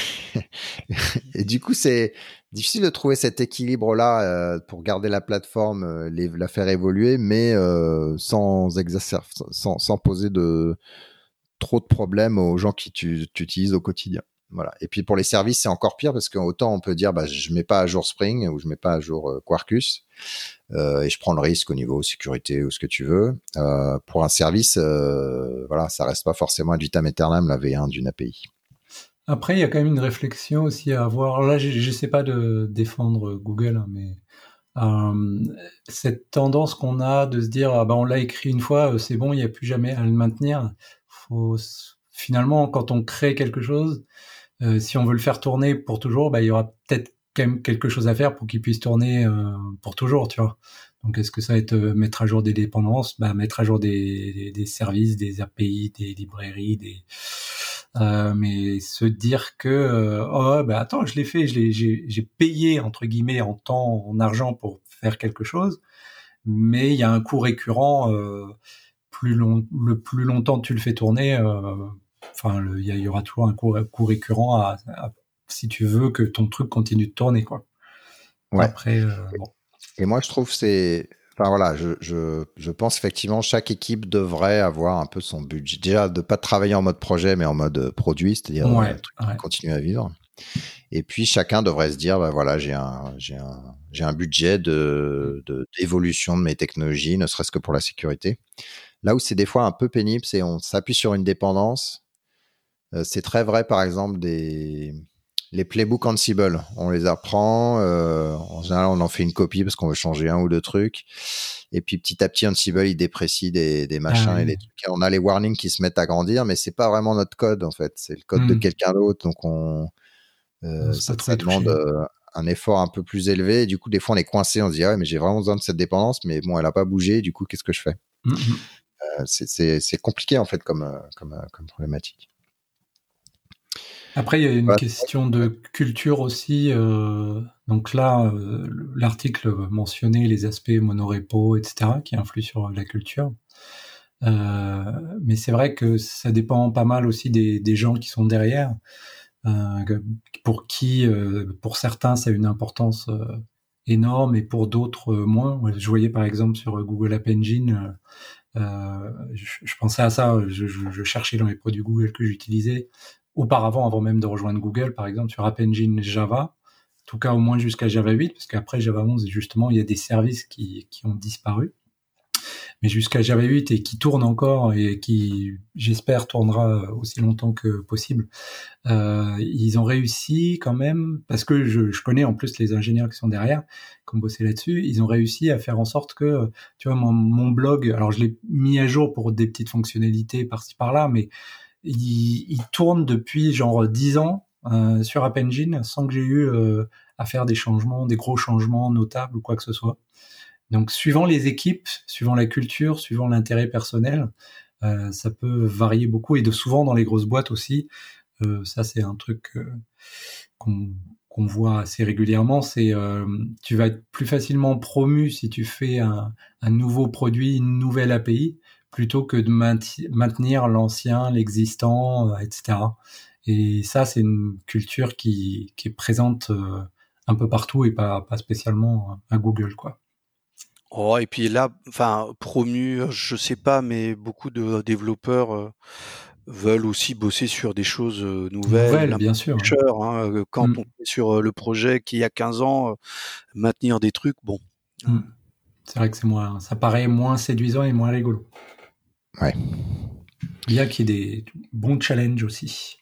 B: Et du coup, c'est difficile de trouver cet équilibre-là euh, pour garder la plateforme, euh, les, la faire évoluer, mais euh, sans, exacer- sans, sans poser de trop de problèmes aux gens qui tu, tu utilises au quotidien. Voilà. Et puis pour les services, c'est encore pire parce qu'autant on peut dire, bah, je mets pas à jour Spring ou je mets pas à jour euh, Quarkus euh, et je prends le risque au niveau sécurité ou ce que tu veux. Euh, pour un service, euh, voilà, ça reste pas forcément ad vitam aeternam la V un d'une A P I.
C: Après, il y a quand même une réflexion aussi à avoir. Là, je ne sais pas de défendre Google, hein, mais euh, cette tendance qu'on a de se dire, ah ben, on l'a écrit une fois, c'est bon, il n'y a plus jamais à le maintenir. Faut, finalement, quand on crée quelque chose, euh, si on veut le faire tourner pour toujours, bah, il y aura peut-être quand même quelque chose à faire pour qu'il puisse tourner euh, pour toujours, tu vois. Donc, est-ce que ça va être euh, mettre à jour des dépendances, bah, mettre à jour des, des, des services, des A P I, des librairies, des... Euh, mais se dire que euh, oh bah attends, je l'ai fait, je l'ai, j'ai, j'ai payé entre guillemets en temps, en argent pour faire quelque chose, mais il y a un coût récurrent. Euh, plus long, le plus longtemps tu le fais tourner, enfin, euh, il y, y aura toujours un coût, coût récurrent à, à, si tu veux que ton truc continue de tourner, quoi.
B: Ouais.
C: Après, euh, bon.
B: Et moi, je trouve que c'est, enfin voilà, je, je, je pense effectivement chaque équipe devrait avoir un peu son budget. Déjà, de pas travailler en mode projet, mais en mode produit, c'est-à-dire
C: ouais,
B: un truc
C: ouais.
B: qui continue à vivre. Et puis chacun devrait se dire, bah voilà, j'ai un, j'ai un, j'ai un budget de, de, d'évolution de mes technologies, ne serait-ce que pour la sécurité. Là où c'est des fois un peu pénible, c'est on s'appuie sur une dépendance. Euh, c'est très vrai, par exemple, des les playbooks Ansible. On les apprend. Euh, en général, on en fait une copie parce qu'on veut changer un ou deux trucs. Et puis petit à petit, Ansible, il déprécie des, des machins ah, oui. et des trucs. Et on a les warnings qui se mettent à grandir, mais c'est pas vraiment notre code en fait. C'est le code mmh. de quelqu'un d'autre. Donc on, euh, ça, ça demande euh, un effort un peu plus élevé. Et du coup, des fois, on est coincé. On se dit ah ouais, mais j'ai vraiment besoin de cette dépendance, mais bon, elle a pas bougé. Du coup, qu'est-ce que je fais? Mmh. Euh, c'est, c'est, c'est compliqué en fait comme, comme, comme problématique.
C: Après, il y a une ouais, question de culture aussi. Euh, donc là, euh, l'article mentionnait les aspects monorepo, et cetera, qui influent sur la culture. Euh, mais c'est vrai que ça dépend pas mal aussi des, des gens qui sont derrière. Euh, pour qui, euh, pour certains, ça a une importance euh, énorme, et pour d'autres, euh, moins. Je voyais par exemple sur Google App Engine, euh, je, je pensais à ça, je, je, je cherchais dans les produits Google que j'utilisais, auparavant, avant même de rejoindre Google, par exemple, sur App Engine Java, en tout cas au moins jusqu'à Java huit, parce qu'après Java onze, justement, il y a des services qui, qui ont disparu. Mais jusqu'à Java huit, et qui tourne encore, et qui, j'espère, tournera aussi longtemps que possible, euh, ils ont réussi quand même, parce que je, je connais en plus les ingénieurs qui sont derrière, qui ont bossé là-dessus, ils ont réussi à faire en sorte que, tu vois, mon, mon blog, alors je l'ai mis à jour pour des petites fonctionnalités par-ci par-là, mais il, il tourne depuis genre dix ans euh, sur App Engine sans que j'ai eu euh, à faire des changements, des gros changements notables ou quoi que ce soit. Donc, suivant les équipes, suivant la culture, suivant l'intérêt personnel, euh, ça peut varier beaucoup, et de souvent dans les grosses boîtes aussi. Euh, ça, c'est un truc euh, qu'on, qu'on voit assez régulièrement. C'est euh, tu vas être plus facilement promu si tu fais un, un nouveau produit, une nouvelle A P I, plutôt que de maintenir l'ancien, l'existant, euh, et cetera. Et ça, c'est une culture qui, qui est présente euh, un peu partout, et pas, pas spécialement à Google, quoi.
D: Oh, et puis là, enfin, promu, je sais pas, mais beaucoup de développeurs euh, veulent aussi bosser sur des choses euh, nouvelles.
C: Nouvelles, bien sûr.
D: Cher, hein, quand mm. on est sur le projet qui a quinze ans, euh, maintenir des trucs, bon.
C: Mm. C'est vrai que c'est moins, ça paraît moins séduisant et moins rigolo.
B: Ouais.
C: bien qu'il y ait des bons challenges aussi.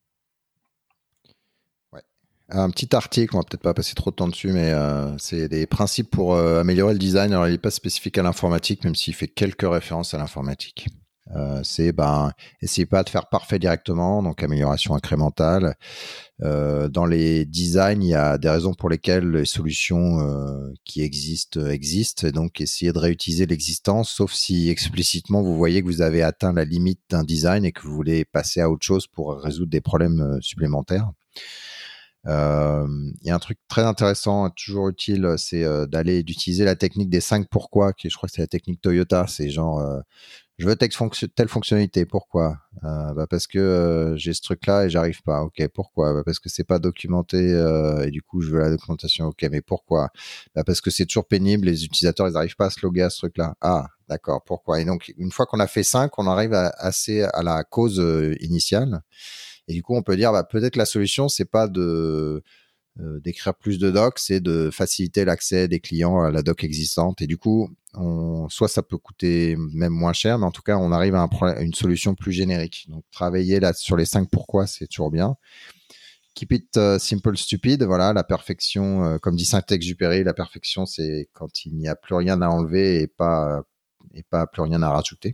B: Ouais. Un petit article, on va peut-être pas passer trop de temps dessus, mais euh, c'est des principes pour euh, améliorer le design. Alors, il n'est pas spécifique à l'informatique, même s'il fait quelques références à l'informatique. Euh, c'est ben, essayez pas de faire parfait directement, donc amélioration incrémentale. Euh, dans les designs, il y a des raisons pour lesquelles les solutions euh, qui existent existent, et donc essayez de réutiliser l'existence, sauf si explicitement vous voyez que vous avez atteint la limite d'un design et que vous voulez passer à autre chose pour résoudre des problèmes euh, supplémentaires. Euh, il y a un truc très intéressant, toujours utile, c'est euh, d'aller d'utiliser la technique des cinq pourquoi, qui je crois que c'est la technique Toyota. C'est genre euh, je veux telle, fonction, telle fonctionnalité, pourquoi euh, bah parce que euh, j'ai ce truc-là et j'arrive pas. Ok, pourquoi bah parce que c'est pas documenté euh, et du coup je veux la documentation. Ok, mais pourquoi bah parce que c'est toujours pénible, les utilisateurs ils arrivent pas à se loguer à ce truc-là. Ah, d'accord, pourquoi. Et donc une fois qu'on a fait cinq, on arrive à, assez à la cause euh, initiale. Et du coup, on peut dire, bah, peut-être la solution, c'est pas de euh, d'écrire plus de docs, c'est de faciliter l'accès des clients à la doc existante. Et du coup, on, soit ça peut coûter même moins cher, mais en tout cas, on arrive à, un, à une solution plus générique. Donc, travailler là sur les cinq pourquoi, c'est toujours bien. Keep it uh, simple, stupid. Voilà, la perfection, euh, comme dit Saint-Exupéry, la perfection, c'est quand il n'y a plus rien à enlever et pas et pas plus rien à rajouter.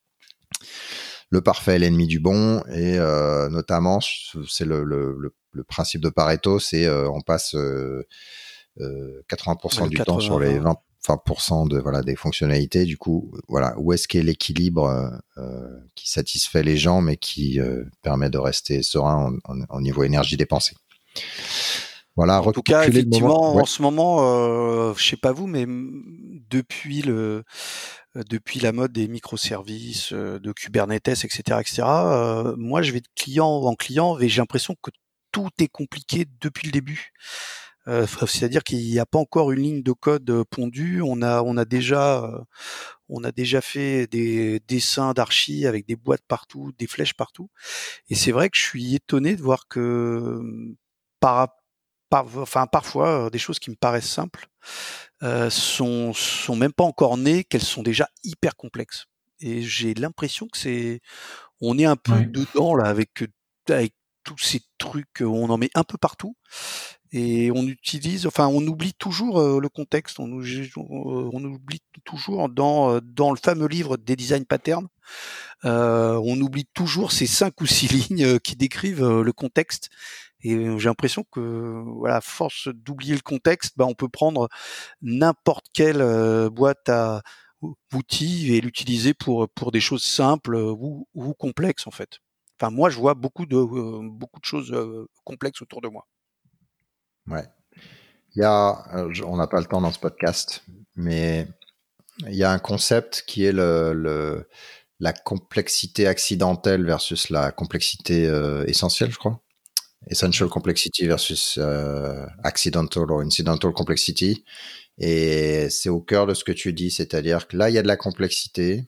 B: Le parfait est l'ennemi du bon, et euh, notamment, c'est le, le, le, le principe de Pareto, c'est euh, on passe euh, euh, quatre-vingts pour cent
D: Le
B: du temps sur les vingt pour cent de voilà des fonctionnalités. Du coup, voilà, où est-ce qu'est l'équilibre euh, qui satisfait les gens, mais qui euh, permet de rester serein au niveau énergie dépensée. Voilà.
D: En tout cas, effectivement, ouais. En ce moment, euh, je sais pas vous, mais depuis le depuis la mode des microservices, de Kubernetes, et cetera, et cetera. Euh, moi, je vais de client en client et j'ai l'impression que tout est compliqué depuis le début. Euh, c'est-à-dire qu'il n'y a pas encore une ligne de code pondue. On a, on a déjà, euh, on a déjà fait des dessins d'archi avec des boîtes partout, des flèches partout. Et c'est vrai que je suis étonné de voir que par, par enfin parfois des choses qui me paraissent simples euh, sont, sont même pas encore nées, qu'elles sont déjà hyper complexes. Et j'ai l'impression que c'est, on est un peu ouais. dedans là avec avec tous ces trucs, on en met un peu partout. Et on utilise, enfin, on oublie toujours euh, le contexte. On, on oublie toujours dans dans le fameux livre des design patterns. Euh, on oublie toujours ces cinq ou six lignes qui décrivent euh, le contexte. Et j'ai l'impression que, voilà, force d'oublier le contexte, bah, on peut prendre n'importe quelle euh, boîte à outils et l'utiliser pour pour des choses simples ou, ou complexes en fait. Enfin, moi, je vois beaucoup de euh, beaucoup de choses euh, complexes autour de moi.
B: Ouais. Il y a, on n'a pas le temps dans ce podcast, mais il y a un concept qui est le, le la complexité accidentelle versus la complexité euh, essentielle, je crois. Essential complexity versus euh, accidental or incidental complexity. Et c'est au cœur de ce que tu dis, c'est-à-dire que là, il y a de la complexité.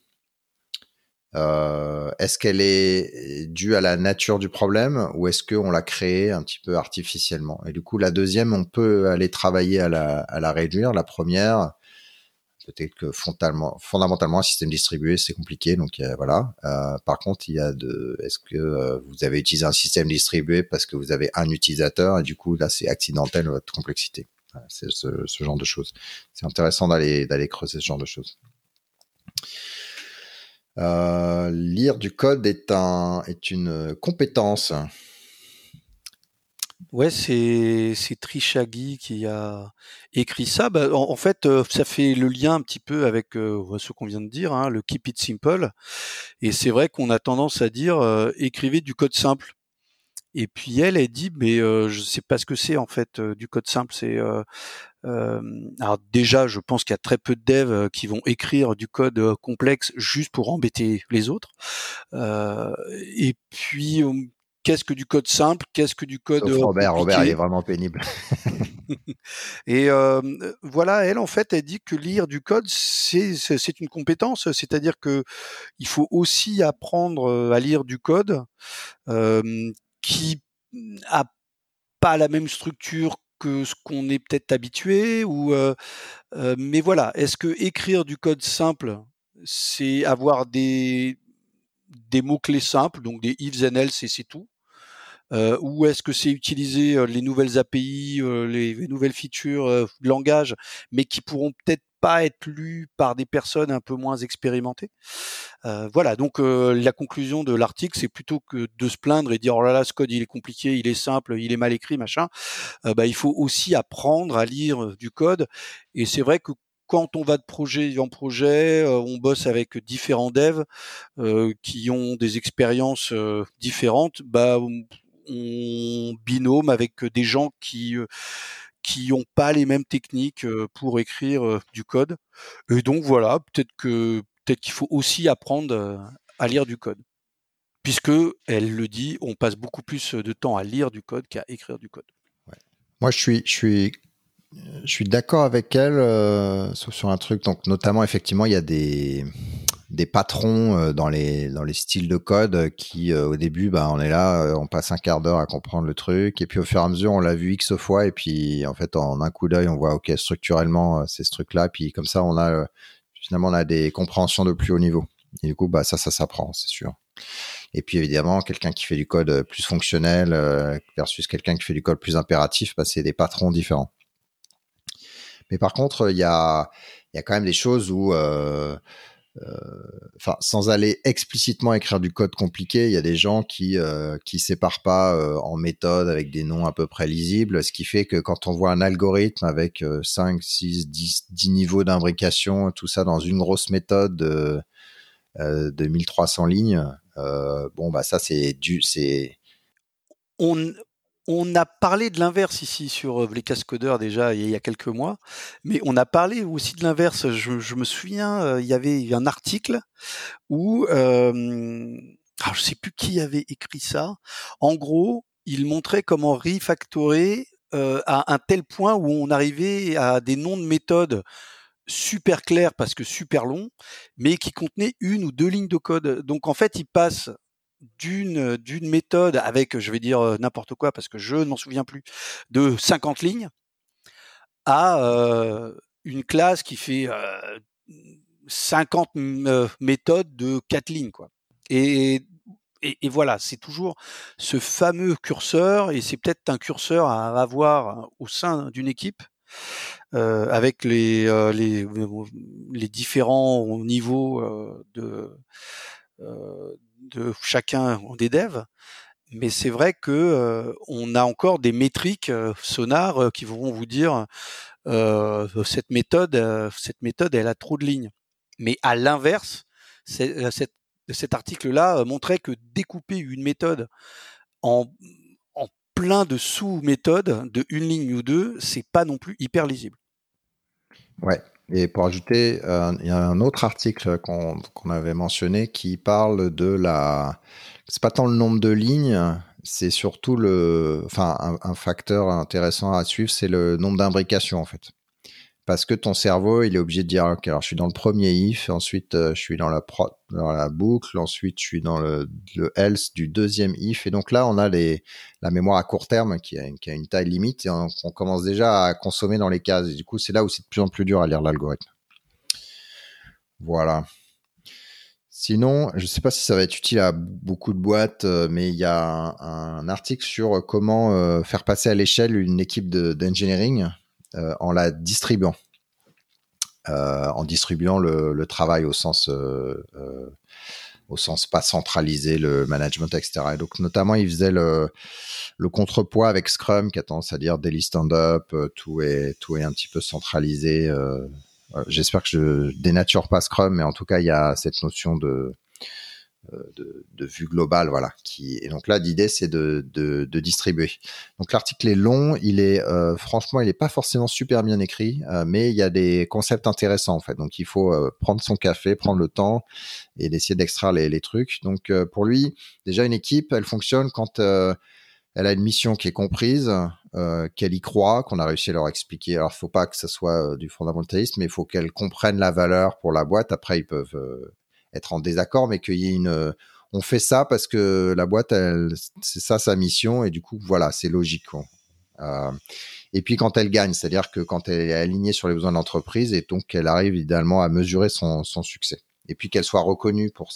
B: Euh, est-ce qu'elle est due à la nature du problème ou est-ce qu'on l'a créée un petit peu artificiellement? Et du coup, la deuxième, on peut aller travailler à la, à la réduire. La première, peut-être que fondamentalement, fondamentalement, un système distribué, c'est compliqué. Donc euh, voilà. Euh, par contre, il y a de, est-ce que euh, vous avez utilisé un système distribué parce que vous avez un utilisateur et du coup là, c'est accidentel votre complexité. Voilà, c'est ce, ce genre de choses. C'est intéressant d'aller d'aller creuser ce genre de choses. Euh, lire du code est un est une compétence.
D: Ouais, c'est c'est Trishagi qui a écrit ça. Bah, en, en fait, euh, ça fait le lien un petit peu avec euh, ce qu'on vient de dire, hein, le keep it simple. Et c'est vrai qu'on a tendance à dire euh, écrivez du code simple. Et puis elle, elle dit mais euh, je sais pas ce que c'est en fait euh, du code simple. C'est euh, euh, alors déjà, je pense qu'il y a très peu de devs qui vont écrire du code complexe juste pour embêter les autres. Euh, et puis qu'est-ce que du code simple? Qu'est-ce que du code
B: Sauf Robert,
D: compliqué?
B: Robert, il est vraiment pénible.
D: Et euh, voilà, elle en fait, elle dit que lire du code, c'est c'est, c'est une compétence, c'est-à-dire que il faut aussi apprendre à lire du code euh, qui a pas la même structure que ce qu'on est peut-être habitué, ou euh, euh, mais voilà, est-ce que écrire du code simple, c'est avoir des des mots-clés simples, donc des ifs and else et c'est tout. Euh, ou est-ce que c'est utiliser euh, les nouvelles A P I, euh, les, les nouvelles features euh, de langage, mais qui pourront peut-être pas être lues par des personnes un peu moins expérimentées. Euh, voilà, donc euh, la conclusion de l'article, c'est plutôt que de se plaindre et dire oh là là, ce code il est compliqué, il est simple, il est mal écrit, machin. Euh, bah, il faut aussi apprendre à lire du code. Et c'est vrai que quand on va de projet en projet, euh, on bosse avec différents devs euh, qui ont des expériences euh, différentes. Bah, on, on binôme avec des gens qui euh, qui ont pas les mêmes techniques euh, pour écrire euh, du code. Et donc voilà, peut-être que peut-être qu'il faut aussi apprendre euh, à lire du code. Puisque elle le dit, on passe beaucoup plus de temps à lire du code qu'à écrire du code.
B: Ouais. Moi, je suis, je suis, je suis d'accord avec elle euh, sur un truc. Donc, notamment, effectivement, il y a des des patrons euh, dans les dans les styles de code qui, euh, au début, bah, on est là, euh, on passe un quart d'heure à comprendre le truc, et puis au fur et à mesure, on l'a vu x fois, et puis en fait, en un coup d'œil, on voit, ok, structurellement, euh, c'est ce truc-là, puis comme ça, on a euh, finalement, on a des compréhensions de plus haut niveau. Et du coup, bah ça, ça s'apprend, c'est sûr. Et puis évidemment, quelqu'un qui fait du code plus fonctionnel euh, versus quelqu'un qui fait du code plus impératif, bah, c'est des patrons différents. Mais par contre, il y a, il y a quand même des choses où, euh, enfin, euh, sans aller explicitement écrire du code compliqué, il y a des gens qui euh, qui séparent pas euh, en méthode avec des noms à peu près lisibles, ce qui fait que quand on voit un algorithme avec euh, cinq, six, dix, dix niveaux d'imbrication, tout ça dans une grosse méthode de, euh, de mille trois cents lignes, euh, bon bah ça c'est du c'est
D: on On a parlé de l'inverse ici sur les cascodeurs déjà il y a quelques mois, mais on a parlé aussi de l'inverse. Je, je me souviens, euh, il y avait un article où, euh, alors je sais plus qui avait écrit ça. En gros, il montrait comment refactorer euh, à un tel point où on arrivait à des noms de méthodes super clairs parce que super longs, mais qui contenaient une ou deux lignes de code. Donc en fait, il passe d'une d'une méthode avec, je vais dire n'importe quoi parce que je ne m'en souviens plus, de cinquante lignes à euh, une classe qui fait euh, cinquante euh, méthodes de quatre lignes, quoi. Et, et, et voilà, c'est toujours ce fameux curseur, et c'est peut-être un curseur à avoir au sein d'une équipe euh, avec les, euh, les les différents niveaux euh, de euh, de chacun des devs, mais c'est vrai que euh, on a encore des métriques euh, sonars euh, qui vont vous dire euh, cette méthode, euh, cette méthode, elle a trop de lignes. Mais à l'inverse, c'est, cette, cet article-là euh, montrait que découper une méthode en, en plein de sous-méthodes de une ligne ou deux, c'est pas non plus hyper lisible.
B: Ouais. Et pour ajouter, euh, il y a un autre article qu'on, qu'on avait mentionné qui parle de la. C'est pas tant le nombre de lignes, c'est surtout le. Enfin, un, un facteur intéressant à suivre, c'est le nombre d'imbrications en fait. Parce que ton cerveau, il est obligé de dire, ok, alors je suis dans le premier if, ensuite euh, je suis dans la pro, dans la boucle, ensuite je suis dans le, le else du deuxième if, et donc là on a les, la mémoire à court terme qui a, qui a une taille limite, et on, on commence déjà à consommer dans les cases. Et du coup, c'est là où c'est de plus en plus dur à lire l'algorithme. Voilà. Sinon, je ne sais pas si ça va être utile à beaucoup de boîtes, mais il y a un, un article sur comment euh, faire passer à l'échelle une équipe de, d'engineering euh, en la distribuant. Euh, en distribuant le, le travail au sens euh, euh, au sens pas centralisé, le management, et cetera. Et donc notamment, il faisait le, le contrepoids avec Scrum, qui a tendance à dire daily stand-up, euh, tout est tout est un petit peu centralisé. Euh, euh, j'espère que je dénature pas Scrum, mais en tout cas, il y a cette notion de De, de vue globale, voilà. Qui, et donc là, l'idée, c'est de, de, de distribuer. Donc l'article est long, il est euh, franchement, il est pas forcément super bien écrit, euh, mais il y a des concepts intéressants en fait. Donc il faut euh, prendre son café, prendre le temps et d'essayer d'extraire les, les trucs. Donc euh, pour lui, déjà une équipe, elle fonctionne quand euh, elle a une mission qui est comprise, euh, qu'elle y croit, qu'on a réussi à leur expliquer. Alors il faut pas que ce soit euh, du fondamentalisme, mais il faut qu'elle comprenne la valeur pour la boîte. Après, ils peuvent euh, être en désaccord, mais qu'il y ait une, on fait ça parce que la boîte, elle, c'est ça sa mission, et du coup, voilà, c'est logique. Euh, et puis quand elle gagne, c'est-à-dire que quand elle est alignée sur les besoins de l'entreprise, et donc qu'elle arrive idéalement à mesurer son, son succès, et puis qu'elle soit reconnue pour ça.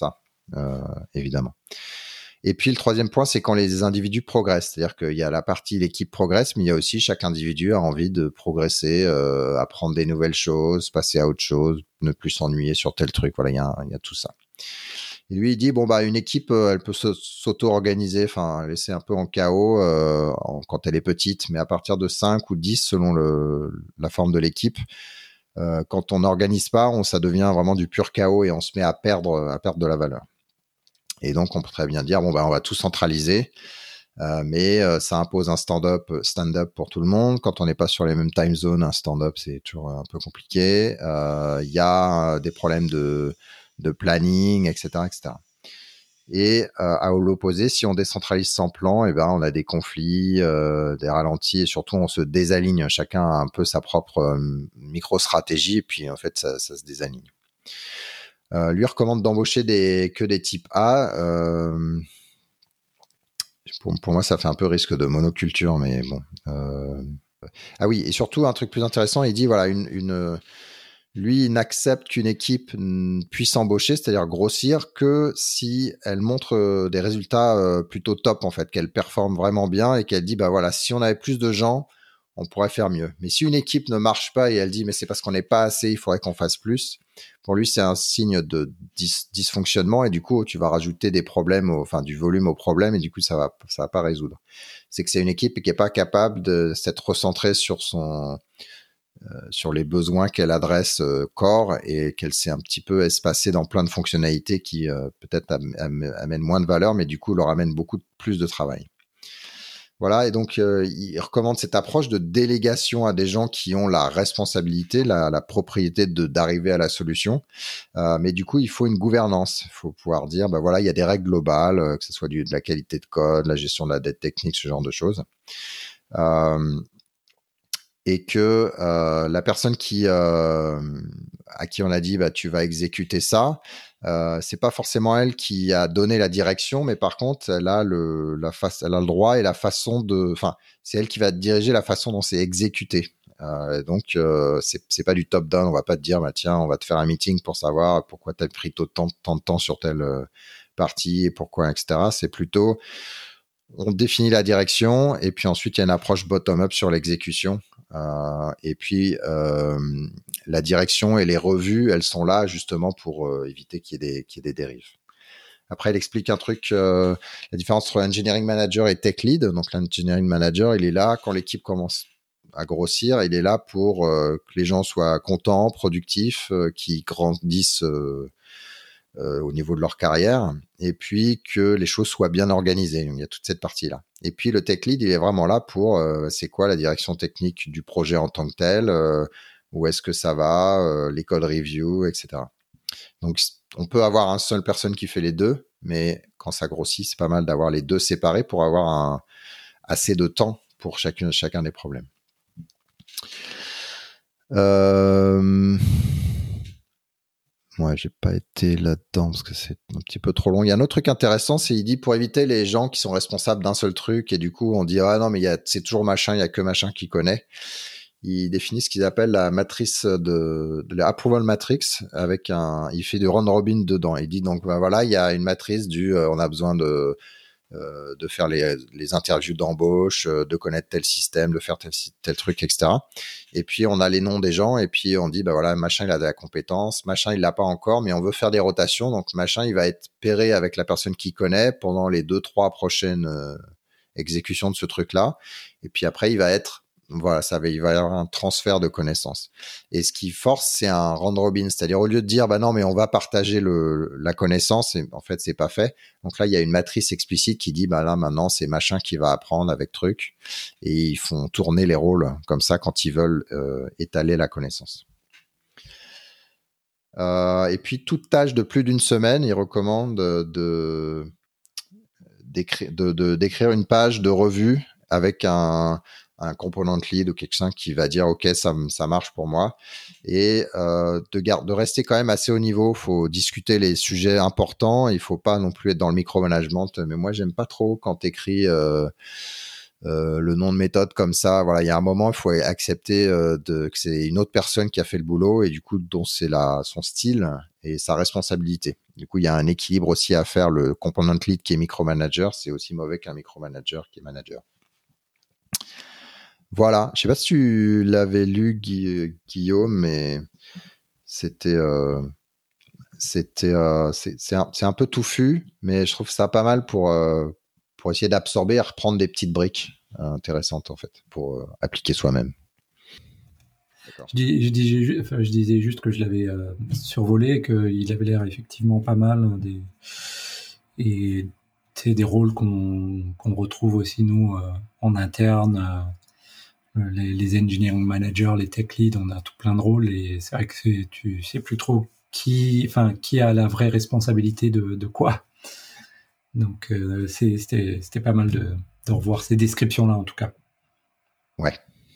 B: euh, évidemment. Et puis le troisième point, c'est quand les individus progressent. C'est-à-dire qu'il y a la partie l'équipe progresse, mais il y a aussi chaque individu a envie de progresser, euh, apprendre des nouvelles choses, passer à autre chose, ne plus s'ennuyer sur tel truc. Voilà, il y a, il y a tout ça. Et lui, il dit, bon, bah, une équipe, euh, elle peut s'auto-organiser, enfin, laisser un peu en chaos euh, en, quand elle est petite, mais à partir de cinq ou dix, selon le, la forme de l'équipe, euh, quand on n'organise pas, on, ça devient vraiment du pur chaos et on se met à perdre, à perdre de la valeur. Et donc, on peut très bien dire, bon, bah, on va tout centraliser, euh, mais euh, ça impose un stand-up, stand-up pour tout le monde. Quand on n'est pas sur les mêmes time zones, un stand-up, c'est toujours un peu compliqué. Il euh, y a des problèmes de, de planning, et cetera, et cetera. Et euh, à l'opposé, si on décentralise sans plan, eh ben, on a des conflits, euh, des ralentis, et surtout, on se désaligne. Chacun a un peu sa propre euh, micro-stratégie, et puis, en fait, ça, ça se désaligne. Euh, lui recommande d'embaucher des, que des types A. Euh, pour, pour moi, ça fait un peu risque de monoculture, mais bon. Euh, ah oui, et surtout, un truc plus intéressant, il dit, voilà, une, une, lui, il n'accepte qu'une équipe puisse embaucher, c'est-à-dire grossir, que si elle montre des résultats plutôt top, en fait, qu'elle performe vraiment bien et qu'elle dit, bah voilà, si on avait plus de gens, on pourrait faire mieux. Mais si une équipe ne marche pas et elle dit, mais c'est parce qu'on n'est pas assez, il faudrait qu'on fasse plus, pour lui, c'est un signe de dis- dysfonctionnement et du coup, tu vas rajouter des problèmes, au, enfin, du volume au problème et du coup, ça va, ça va pas résoudre. C'est que c'est une équipe qui est pas capable de s'être recentrée sur son, euh, sur les besoins qu'elle adresse euh, corps et qu'elle s'est un petit peu espacée dans plein de fonctionnalités qui euh, peut-être am- am- amènent moins de valeur, mais du coup, leur amènent beaucoup plus de travail. Voilà, et donc euh, il recommande cette approche de délégation à des gens qui ont la responsabilité, la, la propriété de d'arriver à la solution. Euh, mais du coup, il faut une gouvernance. Il faut pouvoir dire, bah voilà, il y a des règles globales, euh, que ce soit du, de la qualité de code, la gestion de la dette technique, ce genre de choses. Euh, et que euh, la personne qui euh, à qui on a dit, bah tu vas exécuter ça. Euh, c'est pas forcément elle qui a donné la direction, mais par contre, elle a le, la face, elle a le droit et la façon de, enfin, c'est elle qui va diriger la façon dont c'est exécuté. Euh, donc, euh, c'est, c'est pas du top down. On va pas te dire, bah tiens, on va te faire un meeting pour savoir pourquoi t'as pris tant, tant de temps sur telle euh, partie et pourquoi, et cetera. C'est plutôt, on définit la direction et puis ensuite il y a une approche bottom-up sur l'exécution. Euh, et puis euh, la direction et les revues, elles sont là justement pour euh, éviter qu'il y ait des, qu'il y ait des dérives. Après, elle explique un truc, euh, la différence entre engineering manager et tech lead. Donc l'engineering manager, il est là quand l'équipe commence à grossir, il est là pour euh, que les gens soient contents, productifs, euh, qu'ils grandissent euh, Euh, au niveau de leur carrière, et puis que les choses soient bien organisées. Il y a toute cette partie-là. Et puis le tech lead, il est vraiment là pour euh, c'est quoi la direction technique du projet en tant que tel, euh, où est-ce que ça va, euh, les code review, et cetera. Donc on peut avoir une seule personne qui fait les deux, mais quand ça grossit, c'est pas mal d'avoir les deux séparés pour avoir un, assez de temps pour chacun, chacun des problèmes. Euh... Moi, j'ai pas été là-dedans parce que c'est un petit peu trop long. Il y a un autre truc intéressant, c'est il dit pour éviter les gens qui sont responsables d'un seul truc et du coup on dit ah non mais il y a c'est toujours machin, il y a que machin qui connaît. Il définit ce qu'ils appellent la matrice de, de l'approval matrix avec un, il fait du round robin dedans. Il dit donc bah, voilà il y a une matrice du euh, on a besoin de Euh, de faire les, les interviews d'embauche, euh, de connaître tel système, de faire tel, tel truc, et cetera. Et puis, on a les noms des gens et puis on dit, bah voilà, machin, il a de la compétence, machin, il l'a pas encore, mais on veut faire des rotations. Donc, machin, il va être pairé avec la personne qu'il connaît pendant les deux, trois prochaines euh, exécutions de ce truc-là. Et puis après, il va être voilà, ça va, il va y avoir un transfert de connaissances. Et ce qui force, c'est un round robin, c'est-à-dire au lieu de dire, bah non, mais on va partager le, la connaissance, et en fait, c'est pas fait. Donc là, il y a une matrice explicite qui dit, bah là, maintenant, c'est machin qui va apprendre avec truc, et ils font tourner les rôles comme ça quand ils veulent euh, étaler la connaissance. Euh, et puis, toute tâche de plus d'une semaine, ils recommandent de, de, d'écrire, de, de, d'écrire une page de revue avec un un component lead ou quelqu'un qui va dire ok ça ça marche pour moi et euh, de garde de rester quand même assez haut niveau. Faut discuter les sujets importants, il faut pas non plus être dans le micromanagement. Mais moi j'aime pas trop quand t'écris euh, euh, le nom de méthode comme ça. Voilà, il y a un moment il faut accepter euh, de que c'est une autre personne qui a fait le boulot et du coup dont c'est la son style et sa responsabilité. Du coup, il y a un équilibre aussi à faire. Le component lead qui est micromanager, c'est aussi mauvais qu'un micromanager qui est manager. Voilà. Je sais pas si tu l'avais lu, Guy, Guillaume, mais c'était, euh, c'était, euh, c'est, c'est, un, c'est un peu touffu, mais je trouve ça pas mal pour, euh, pour essayer d'absorber et reprendre des petites briques euh, intéressantes en fait, pour euh, appliquer soi-même.
C: Je, dis, je, dis, enfin, je disais juste que je l'avais euh, survolé et qu'il avait l'air effectivement pas mal hein, des, et c'est des rôles qu'on, qu'on retrouve aussi nous euh, en interne. Euh, les, les engineering managers, les tech leads, on a tout plein de rôles et c'est vrai que c'est, tu sais plus trop qui, enfin, qui a la vraie responsabilité de, de quoi. Donc euh, c'est, c'était, c'était pas mal de, de revoir ces descriptions-là en tout cas.
B: Ouais.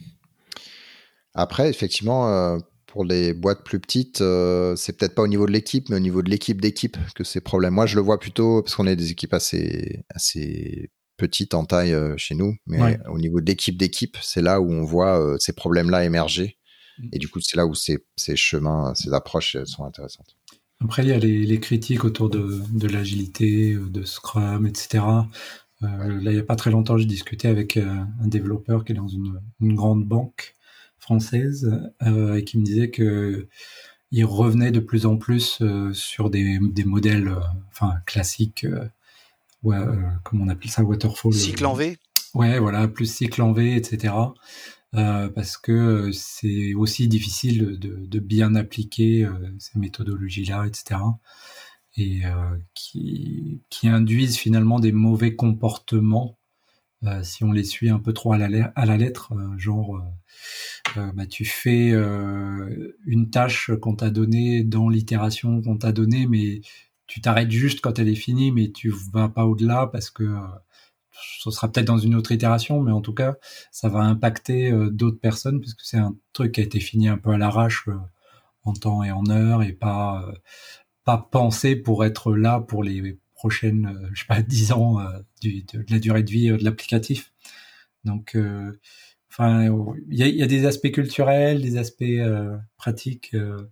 B: Après, effectivement, euh, pour les boîtes plus petites, euh, c'est peut-être pas au niveau de l'équipe, mais au niveau de l'équipe d'équipe que c'est problème. Moi, je le vois plutôt parce qu'on est des équipes assez, assez petites en taille euh, chez nous, mais ouais. Au niveau de l'équipe d'équipe, c'est là où on voit euh, ces problèmes-là émerger. Et du coup, c'est là où ces, ces chemins, ces approches sont intéressantes.
C: Après, il y a les, les critiques autour de, de l'agilité, de Scrum, et cetera. Euh, ouais. Là, il n'y a pas très longtemps, j'ai discuté avec euh, un développeur qui est dans une, une grande banque française euh, et qui me disait que il revenait de plus en plus euh, sur des, des modèles, euh, enfin classiques, euh, ouais, euh, comment on appelle ça, waterfall.
D: Cycle en V.
C: Euh, ouais, voilà, plus cycle en V, et cetera. Euh, parce que c'est aussi difficile de, de bien appliquer euh, ces méthodologies-là, et cetera. Et euh, qui, qui induisent finalement des mauvais comportements euh, si on les suit un peu trop à la, à la lettre, euh, genre euh, euh, bah, tu fais euh, une tâche qu'on t'a donnée dans l'itération qu'on t'a donnée, mais tu t'arrêtes juste quand elle est finie, mais tu vas pas au-delà parce que euh, ce sera peut-être dans une autre itération, mais en tout cas, ça va impacter euh, d'autres personnes puisque c'est un truc qui a été fini un peu à l'arrache euh, en temps et en heure et pas euh, pas pensé pour être là pour les prochaines, euh, je sais pas, dix ans euh, du, de, de la durée de vie euh, de l'applicatif. Donc, euh, enfin, il y a, y a des aspects culturels, des aspects euh, pratiques euh,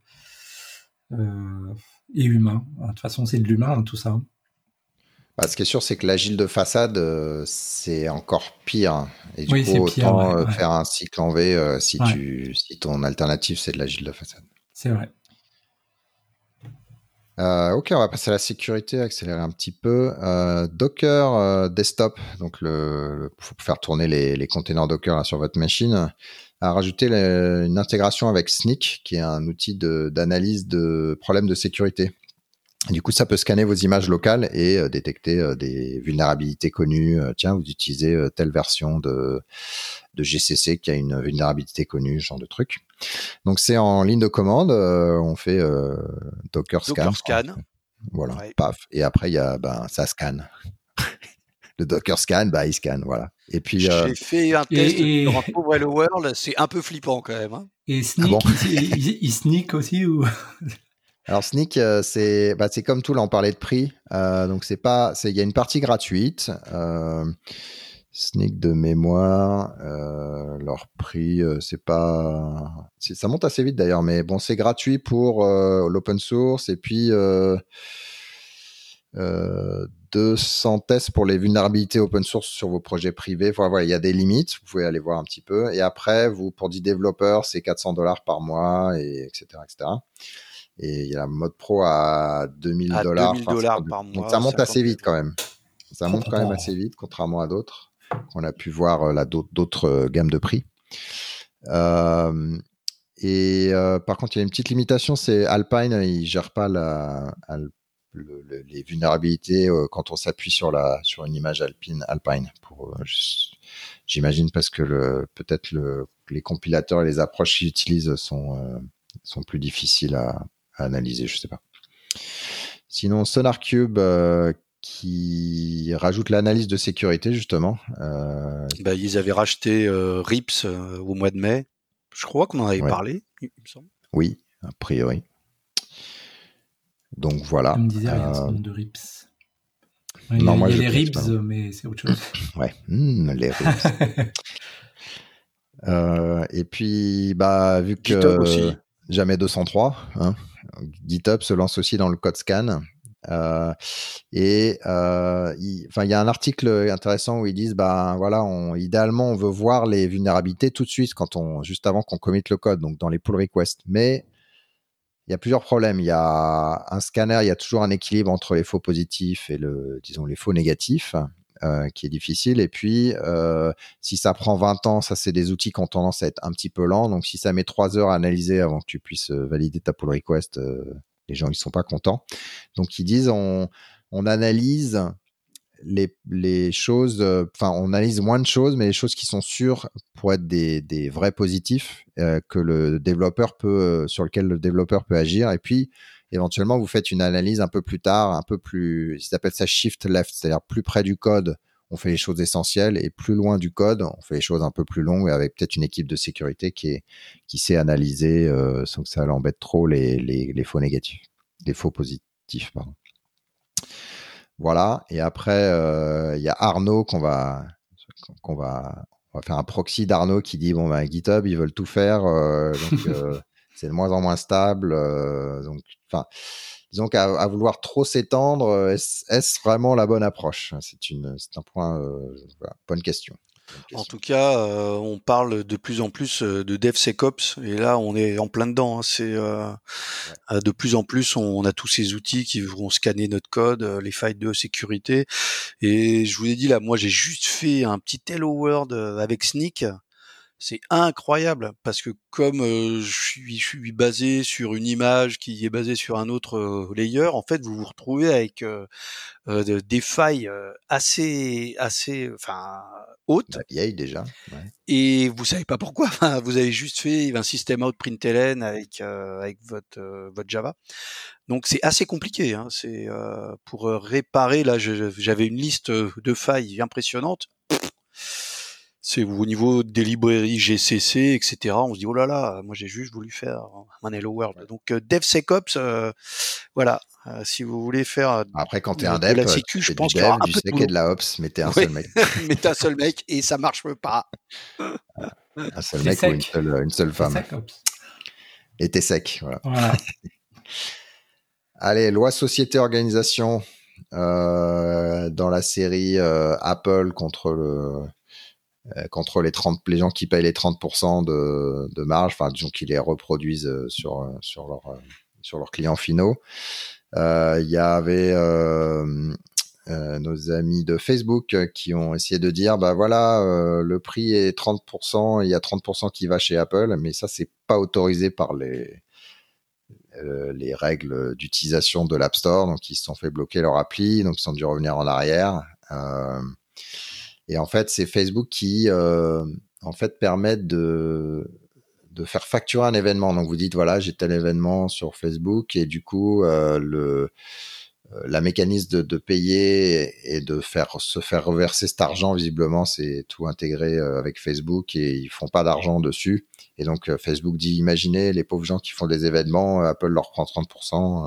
C: euh, et humains. De toute façon, c'est de l'humain, hein, tout ça.
B: Bah, ce qui est sûr, c'est que l'agile de façade, euh, c'est encore pire. Et du
C: oui,
B: coup,
C: c'est
B: autant
C: pire, ouais,
B: euh,
C: ouais.
B: faire un cycle en V euh, si,
C: ouais.
B: tu, si ton alternative, c'est de l'agile de façade.
C: C'est vrai.
B: Euh, ok, on va passer à la sécurité, accélérer un petit peu. Euh, Docker euh, Desktop, donc le, le, pour faire tourner les, les containers Docker là, sur votre machine, a rajouté le, une intégration avec Snyk, qui est un outil de, d'analyse de problèmes de sécurité. Du coup, ça peut scanner vos images locales et euh, détecter euh, des vulnérabilités connues. Euh, tiens, vous utilisez euh, telle version de, de G C C qui a une vulnérabilité connue, ce genre de truc. Donc, c'est en ligne de commande. Euh, on fait euh, Docker scan.
D: Docker scan.
B: Voilà,
D: ouais.
B: paf. Et après, il y a, ben, ça scanne. Le Docker scan, bah, il scanne, voilà. Et puis,
D: j'ai
B: euh...
D: fait un test
C: et, et...
D: sur un pauvre Hello World. C'est un peu flippant quand même. Hein.
C: Et Snyk, ah bon il, il, il sneak aussi ou
B: Alors Snyk, euh, c'est bah, c'est comme tout, là on parlait de prix, euh, donc c'est pas, c'est il y a une partie gratuite. Euh, Snyk de mémoire, euh, leur prix, euh, c'est pas, c'est, ça monte assez vite d'ailleurs, mais bon c'est gratuit pour euh, l'open source et puis euh, euh, deux cents tests pour les vulnérabilités open source sur vos projets privés. Voilà, voilà, il y a des limites, vous pouvez aller voir un petit peu. Et après, vous pour dix développeurs, c'est quatre cents dollars par mois et etc etc. Et il y a la mode pro à deux mille dollars.
D: deux mille dollars par mois.
B: Donc ça monte assez vite quand même. Ça monte quand même assez vite, contrairement à d'autres qu'on a pu voir là d'autres, d'autres gammes de prix. Euh, et euh, par contre, il y a une petite limitation, c'est Alpine, il gère pas la, le, le, les vulnérabilités euh, quand on s'appuie sur la sur une image Alpine. Alpine, pour, euh, j'imagine parce que le, peut-être le, les compilateurs et les approches qu'ils utilisent sont euh, sont plus difficiles à à analyser, je sais pas. Sinon, SonarCube euh, qui rajoute l'analyse de sécurité justement. Euh...
D: Bah, ils avaient racheté euh, Rips euh, au mois de mai. Je crois qu'on en avait ouais. parlé, il me semble.
B: Oui, a priori. Donc voilà.
C: Ça me disait rien,
B: euh...
C: ce nom de Rips. Ouais,
B: non,
C: il y a,
B: moi
C: il y a
B: je
C: les Rips, mais c'est autre chose.
B: ouais, mmh, les Rips. euh, et puis, bah, vu que
D: GitHub aussi.
B: jamais deux cent trois, hein, GitHub se lance aussi dans le code scan. Euh, et euh, il, enfin, il y a un article intéressant où ils disent, bah voilà, on, idéalement, on veut voir les vulnérabilités tout de suite, quand on, juste avant qu'on commit le code, donc dans les pull requests. Mais il y a plusieurs problèmes. Il y a un scanner, il y a toujours un équilibre entre les faux positifs et le, disons, les faux négatifs, euh, qui est difficile. Et puis, euh, si ça prend vingt ans, ça, c'est des outils qui ont tendance à être un petit peu lents. Donc, si ça met trois heures à analyser avant que tu puisses valider ta pull request, euh, les gens, ils sont pas contents. Donc, ils disent, on, on analyse les, les choses, enfin, euh, on analyse moins de choses, mais les choses qui sont sûres pour être des, des vrais positifs, euh, que le développeur peut, euh, sur lequel le développeur peut agir. Et puis, éventuellement, vous faites une analyse un peu plus tard, un peu plus, ils appellent ça shift left, c'est-à-dire plus près du code, on fait les choses essentielles, et plus loin du code, on fait les choses un peu plus longues, avec peut-être une équipe de sécurité qui est, qui sait analyser, euh, sans que ça l'embête trop, les, les, les faux négatifs, les faux positifs, pardon. Voilà. Et après, il euh, y a Arnaud qu'on va, qu'on va, on va faire un proxy d'Arnaud qui dit, bon, bah, GitHub, ils veulent tout faire, euh, donc euh, c'est de moins en moins stable. Euh, donc, enfin, disons qu'à à vouloir trop s'étendre, est-ce, est-ce vraiment la bonne approche? C'est une, c'est un point, euh, voilà, bonne question.
D: En tout cas, euh, on parle de plus en plus de DevSecOps, et là, on est en plein dedans. Hein. C'est euh, ouais. De plus en plus, on a tous ces outils qui vont scanner notre code, les failles de sécurité. Et je vous ai dit là, moi, j'ai juste fait un petit Hello World avec Snyk. C'est incroyable parce que comme euh, je suis, je suis basé sur une image qui est basée sur un autre euh, layer, en fait, vous vous retrouvez avec euh, euh, des failles euh, assez, assez, enfin hautes.
B: Vieille déjà. Ouais.
D: Et vous savez pas pourquoi. Enfin, vous avez juste fait un système out println avec euh, avec votre euh, votre Java. Donc c'est assez compliqué. Hein. C'est euh, pour réparer. Là, je, j'avais une liste de failles impressionnante. C'est au niveau des librairies G C C, et cetera. On se dit, oh là là, moi j'ai juste voulu faire un Hello World. Donc euh, DevSecOps, euh, voilà, euh, si vous voulez faire
B: après, quand t'es
D: de,
B: un dev,
D: de la sécu, je pense
B: dev,
D: qu'il y aura un
B: du
D: peu
B: sec
D: de
B: et de la ops, mais t'es un
D: oui.
B: seul mec.
D: Mais t'es un seul mec et ça marche pas.
B: Un seul mec sec. Ou une seule, une seule femme. Et t'es sec, voilà.
C: voilà.
B: Allez, loi société organisation, euh, dans la série euh, Apple contre le euh, contre les trente les gens qui payent les trente pour cent de, de marge, enfin disons qui les reproduisent sur sur leur sur leurs clients finaux. Il euh, y avait euh, euh, nos amis de Facebook qui ont essayé de dire bah voilà, euh, le prix est trente pour cent, il y a trente pour cent qui va chez Apple, mais ça c'est pas autorisé par les euh, les règles d'utilisation de l'App Store, donc ils se sont fait bloquer leur appli, donc ils ont dû revenir en arrière. Euh, et en fait, c'est Facebook qui euh, en fait permettent de de faire facturer un événement. Donc vous dites voilà, j'ai tel événement sur Facebook et du coup euh, le la mécanisme de, de payer et de faire se faire reverser cet argent, visiblement c'est tout intégré avec Facebook et ils font pas d'argent dessus. Et donc Facebook dit imaginez les pauvres gens qui font des événements, Apple leur prend trente pour cent.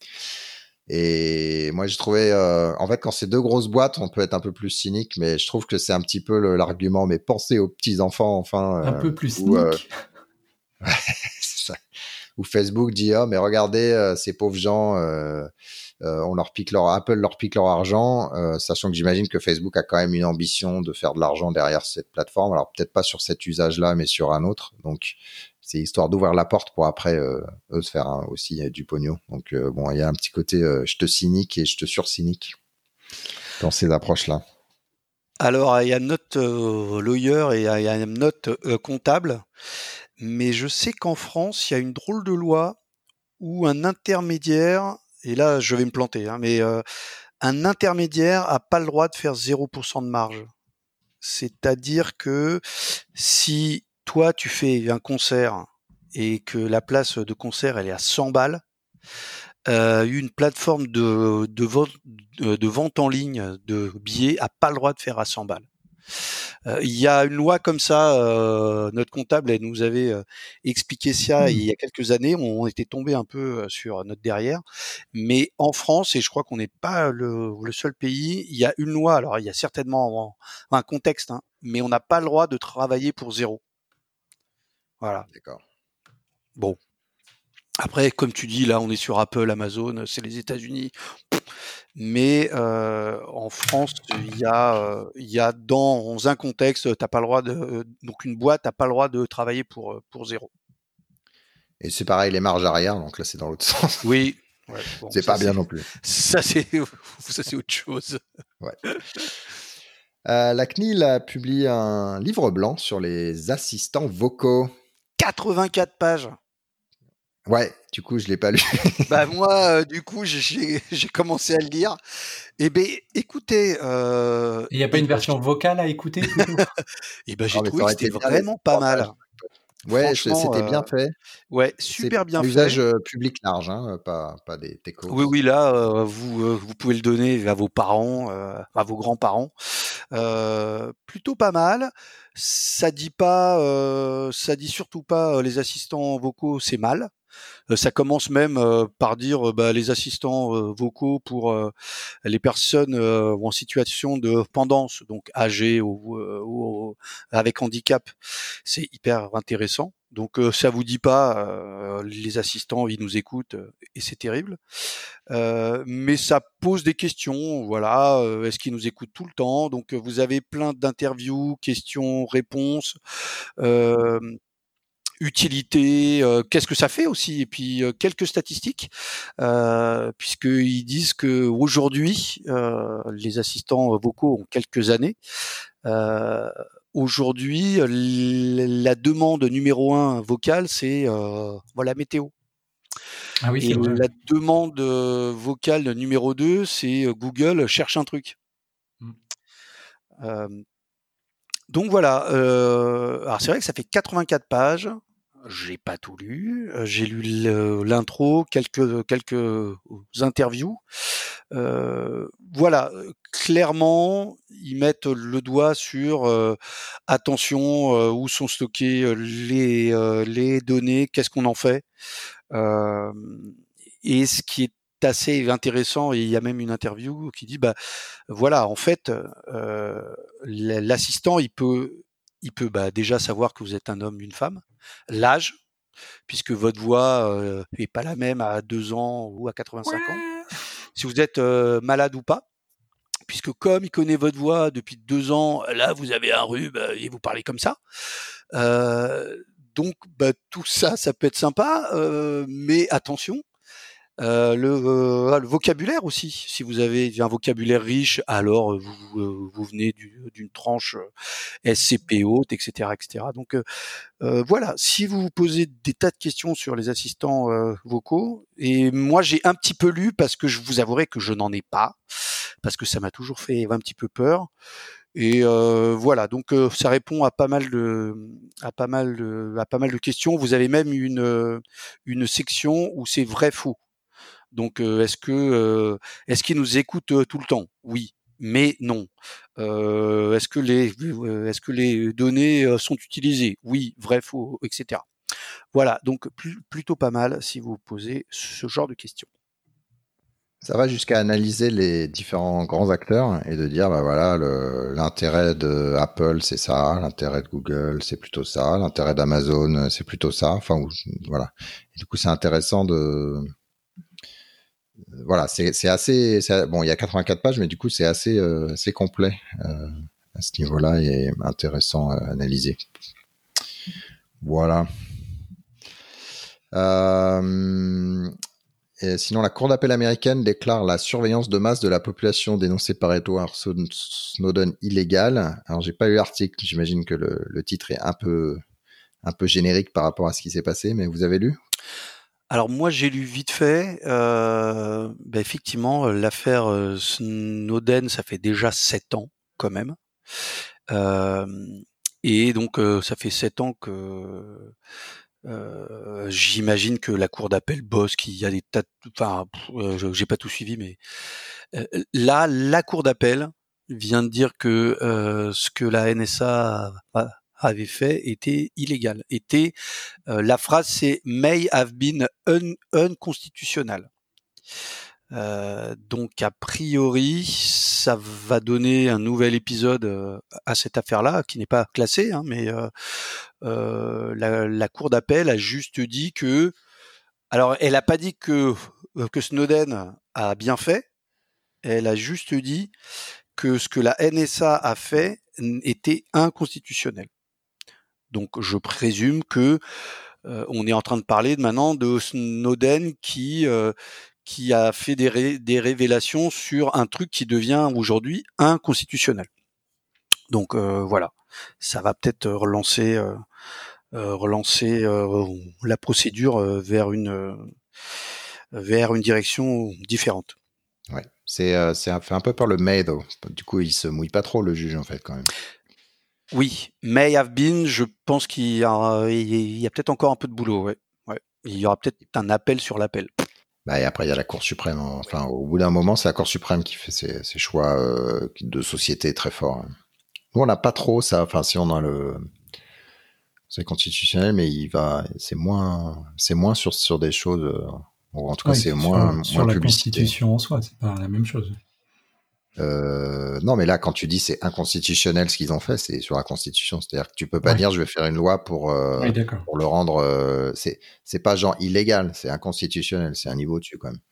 B: Et moi j'ai trouvé euh, en fait quand c'est deux grosses boîtes on peut être un peu plus cynique, mais je trouve que c'est un petit peu le, l'argument mais pensez aux petits enfants enfin.
C: Un
B: euh,
C: peu plus
B: où,
C: cynique.
B: Euh... c'est ça. Où Facebook dit oh mais regardez euh, ces pauvres gens. Euh, Euh, on leur pique leur Apple leur pique leur argent, euh, sachant que j'imagine que Facebook a quand même une ambition de faire de l'argent derrière cette plateforme. Alors peut-être pas sur cet usage-là, mais sur un autre. Donc c'est histoire d'ouvrir la porte pour après euh, eux se faire hein, aussi euh, du pognon. Donc euh, bon, il y a un petit côté euh, je te cynique et je te surcynique dans ces approches-là.
D: Alors il y a notre euh, lawyer et il y a notre euh, comptable, mais je sais qu'en France il y a une drôle de loi où un intermédiaire, et là je vais me planter, hein, mais euh, un intermédiaire a pas le droit de faire zéro pour cent de marge. C'est-à-dire que si toi tu fais un concert et que la place de concert elle est à cent balles, euh, une plateforme de, de, vente, de, de vente en ligne de billets a pas le droit de faire à cent balles. Euh, il y a une loi comme ça, euh, notre comptable elle nous avait euh, expliqué ça mmh. il y a quelques années, on, on était tombé un peu sur notre derrière, mais en France, et je crois qu'on n'est pas le, le seul pays, il y a une loi, alors il y a certainement un, un contexte, hein, mais on n'a pas le droit de travailler pour zéro. Voilà.
B: D'accord.
D: Bon. Après, comme tu dis, là, on est sur Apple, Amazon, c'est les États-Unis. Mais euh, en France, il y a, euh, il y a dans un contexte, t'as pas le droit de, donc une boîte, t'as pas le droit de travailler pour pour zéro.
B: Et c'est pareil, les marges arrière, donc là c'est dans l'autre sens.
D: Oui. Ouais, bon,
B: c'est
D: ça,
B: pas bien
D: c'est,
B: non plus.
D: Ça c'est, ça c'est autre chose.
B: Ouais. Euh, la C N I L a publié un livre blanc sur les assistants vocaux.
D: quatre-vingt-quatre pages.
B: Ouais, du coup, je l'ai pas lu.
D: Bah moi, euh, du coup, j'ai, j'ai commencé à le lire. Eh ben, écoutez, euh,
C: il n'y a pas une version vocale à écouter plutôt?
D: Eh ben, j'ai
B: Non, mais
D: trouvé
B: ça
D: que
B: aurait
D: c'était
B: été bien,
D: vraiment pas mal.
B: pages. Ouais,
D: Franchement,
B: c'était bien
D: euh,
B: fait.
D: Ouais,
B: C'est
D: super bien
B: un
D: fait.
B: usage euh, public large, hein, pas, pas des techos.
D: Oui, oui, là, euh, vous, euh, vous pouvez le donner à vos parents, euh, à vos grands-parents. Euh, plutôt pas mal. Ça dit pas, euh, ça dit surtout pas euh, les assistants vocaux, c'est mal. Euh, ça commence même euh, par dire euh, bah, les assistants euh, vocaux pour euh, les personnes euh, en situation de dépendance, donc âgées ou, euh, ou avec handicap. C'est hyper intéressant. Donc euh, ça vous dit pas, euh, les assistants ils nous écoutent euh, et c'est terrible. Euh, mais ça pose des questions. Voilà, euh, est-ce qu'ils nous écoutent tout le temps? Donc euh, vous avez plein d'interviews, questions, réponses. Euh, utilité, euh, qu'est-ce que ça fait aussi, et puis euh, quelques statistiques, euh, puisqu'ils disent que aujourd'hui, euh, les assistants vocaux ont quelques années. Euh, aujourd'hui, la demande numéro un vocale, c'est euh, voilà, météo.
C: Ah oui,
D: et
C: c'est vrai.
D: la demande euh, vocale numéro deux, c'est Google cherche un truc.
C: Mm.
D: Euh, donc voilà. Euh, alors c'est vrai que ça fait quatre-vingt-quatre pages. J'ai pas tout lu. J'ai lu l'intro, quelques quelques interviews. Euh, voilà, clairement, ils mettent le doigt sur euh, attention, euh, où sont stockées les euh, les données, qu'est-ce qu'on en fait. Euh, et ce qui est assez intéressant, et il y a même une interview qui dit bah voilà, en fait, euh, l'assistant il peut il peut bah, déjà savoir que vous êtes un homme, une femme, l'âge, puisque votre voix euh, est pas la même à deux ans ou à quatre-vingt-cinq ans. Si vous êtes euh, malade ou pas, puisque comme il connaît votre voix depuis deux ans, là vous avez un rhume et vous parlez comme ça. Euh, donc bah, tout ça, ça peut être sympa, euh, mais attention. Euh, le, euh, le vocabulaire aussi. Si vous avez un vocabulaire riche, alors vous, euh, vous venez du, d'une tranche S C P haute, et cetera, et cetera. Donc euh, voilà. Si vous vous posez des tas de questions sur les assistants euh, vocaux, et moi j'ai un petit peu lu parce que je vous avouerai que je n'en ai pas, parce que ça m'a toujours fait un petit peu peur. Et euh, voilà, donc euh, ça répond à pas mal de, à pas mal de, à pas mal de questions. Vous avez même une une section où c'est vrai faux. Donc, euh, est-ce que euh, est-ce qu'ils nous écoutent euh, tout le temps? Oui, mais non. Euh, est-ce que les euh, est-ce que les données euh, sont utilisées? Oui, vrai, faux, et cetera. Voilà, donc plus, plutôt pas mal si vous posez ce genre de questions.
B: Ça va jusqu'à analyser les différents grands acteurs et de dire bah voilà le, l'intérêt de Apple c'est ça, l'intérêt de Google c'est plutôt ça, l'intérêt d'Amazon c'est plutôt ça. Enfin voilà. Et du coup c'est intéressant de voilà, c'est, c'est assez, c'est, bon, il y a quatre-vingt-quatre pages, mais du coup, c'est assez, euh, assez complet euh, à ce niveau-là et intéressant à analyser. Voilà. Euh, et sinon, la Cour d'appel américaine déclare la surveillance de masse de la population dénoncée par Edward Snowden illégale. Alors, j'ai pas eu l'article, j'imagine que le, le titre est un peu, un peu générique par rapport à ce qui s'est passé, mais vous avez lu ?
D: Alors moi j'ai lu vite fait, euh, bah effectivement l'affaire euh, Snowden ça fait déjà sept ans quand même, euh, et donc euh, ça fait sept ans que euh, j'imagine que la cour d'appel bosse, qu'il y a des tas, de, enfin euh, j'ai pas tout suivi, mais euh, là la cour d'appel vient de dire que euh, ce que la N S A a, avait fait était illégal. Était euh, la phrase c'est may have been un, unconstitutional. Euh, donc a priori, ça va donner un nouvel épisode euh, à cette affaire-là, qui n'est pas classée, hein, mais euh, euh, la, la cour d'appel a juste dit que Alors, elle a pas dit que que Snowden a bien fait. Elle a juste dit que ce que la N S A a fait était inconstitutionnel. Donc, je présume que euh, on est en train de parler maintenant de Snowden qui euh, qui a fait des, ré- des révélations sur un truc qui devient aujourd'hui inconstitutionnel. Donc euh, voilà, ça va peut-être relancer euh, euh, relancer euh, la procédure euh, vers une euh, vers une direction différente.
B: Ouais, c'est euh, c'est un, fait un peu peur le may though. Du coup, il se mouille pas trop le juge en fait quand même.
D: Oui, may have been, je pense qu'il y a, il y a peut-être encore un peu de boulot, ouais. Ouais. Il y aura peut-être un appel sur l'appel.
B: Bah, et après, il y a la Cour suprême. Enfin, au bout d'un moment, c'est la Cour suprême qui fait ses, ses choix euh, de société très forts. Nous, on n'a pas trop ça. Enfin, si on a le, c'est constitutionnel, mais il va, c'est moins, c'est moins sur sur des choses. Euh, ou en tout cas,
C: Ouais,
B: c'est
C: sur,
B: moins
C: sur
B: moins
C: la
B: publicité.
C: Constitution en soi, c'est pas la même chose.
B: Euh, non, mais là, quand tu dis c'est inconstitutionnel ce qu'ils ont fait, c'est sur la Constitution. C'est-à-dire que tu peux pas
C: Ouais.
B: dire je vais faire une loi pour euh,
C: Oui, d'accord.
B: pour le rendre. Euh, c'est c'est pas genre illégal, c'est inconstitutionnel. C'est un niveau au-dessus quand même.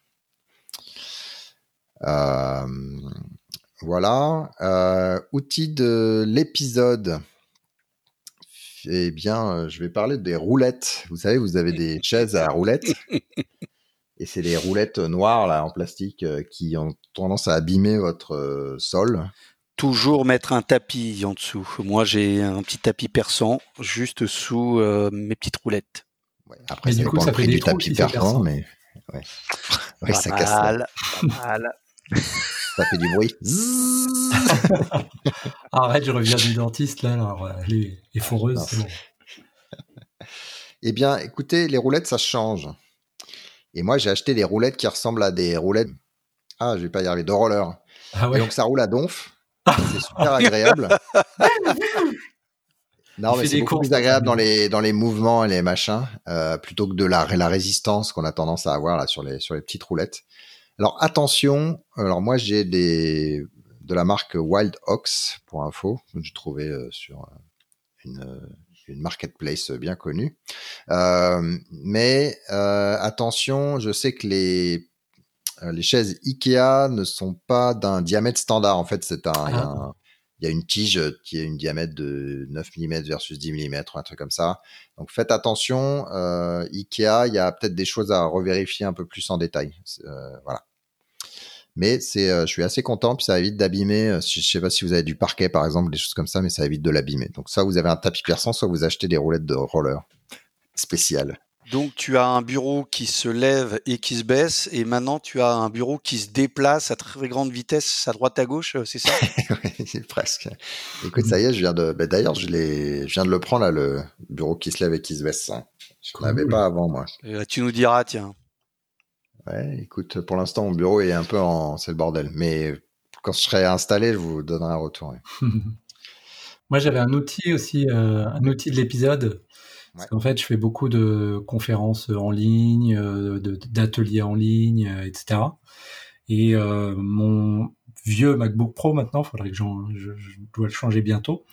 B: Euh, voilà. Euh, outil de l'épisode. Eh bien, euh, je vais parler des roulettes. Vous savez, vous avez des chaises à roulettes. Et c'est des roulettes noires là en plastique euh, qui ont tendance à abîmer votre euh, sol.
D: Toujours mettre un tapis en dessous. Moi, j'ai un petit tapis perçant juste sous euh, mes petites roulettes.
B: Ouais, après,
C: Mais
B: ça
C: du coup,
B: dépend
C: ça
B: le
C: fait
B: prix
C: des
B: du
C: trous
B: tapis
C: si c'est
B: perçant,
C: perçant.
B: mais ouais, ouais
D: Pas
B: ça casse. Ça.
D: mal, pas mal.
B: Ça fait du bruit.
C: Arrête, je reviens du dentiste là, alors euh, les, les foreuses,
B: Ah,
C: c'est bon.
B: Eh bien, écoutez, les roulettes, ça change. Et moi, j'ai acheté des roulettes qui ressemblent à des roulettes. Ah, je vais pas y arriver, de roller.
C: Ah ouais.
B: Et donc, ça roule à donf. C'est super agréable. Non,
C: Il
B: mais
C: fait
B: c'est
C: des
B: beaucoup
C: courses,
B: plus agréable
C: ça,
B: dans les, dans les mouvements et les machins, euh, plutôt que de la, la résistance qu'on a tendance à avoir là sur les, sur les petites roulettes. Alors, attention. Alors, moi, j'ai des, de la marque Wild Ox, pour info, que j'ai trouvé euh, sur une, une marketplace bien connue. Euh, mais euh, attention, je sais que les les chaises Ikea ne sont pas d'un diamètre standard. En fait, c'est un,
C: Ah.
B: il y a un, il y a une tige qui a une diamètre de neuf millimètres versus dix millimètres, un truc comme ça. Donc faites attention. Euh, Ikea, il y a peut-être des choses à revérifier un peu plus en détail. Euh, voilà. Mais c'est, euh, je suis assez content, puis ça évite d'abîmer. Je sais pas si vous avez du parquet, par exemple, des choses comme ça, mais ça évite de l'abîmer. Donc ça, vous avez un tapis perçant, soit vous achetez des roulettes de roller spéciales.
D: Donc tu as un bureau qui se lève et qui se baisse, et maintenant tu as un bureau qui se déplace à très grande vitesse à droite à gauche, c'est ça?
B: Oui, c'est presque. Écoute, ça y est, je viens de. Ben, d'ailleurs, je l'ai, je viens de le prendre là, le bureau qui se lève et qui se baisse. Je
C: Cool.
B: n'avais pas avant, moi.
D: Euh, tu nous diras, tiens.
B: Ouais, écoute, pour l'instant, mon bureau est un peu en, c'est le bordel. Mais quand je serai installé, je vous donnerai un retour. Ouais.
C: Moi, j'avais un outil aussi, euh, un outil de l'épisode. Parce
B: Ouais.
C: qu'en fait, je fais beaucoup de conférences en ligne, euh, de- d'ateliers en ligne, euh, et cetera. Et euh, mon vieux MacBook Pro maintenant, faudrait que j'en, je, je dois le changer bientôt.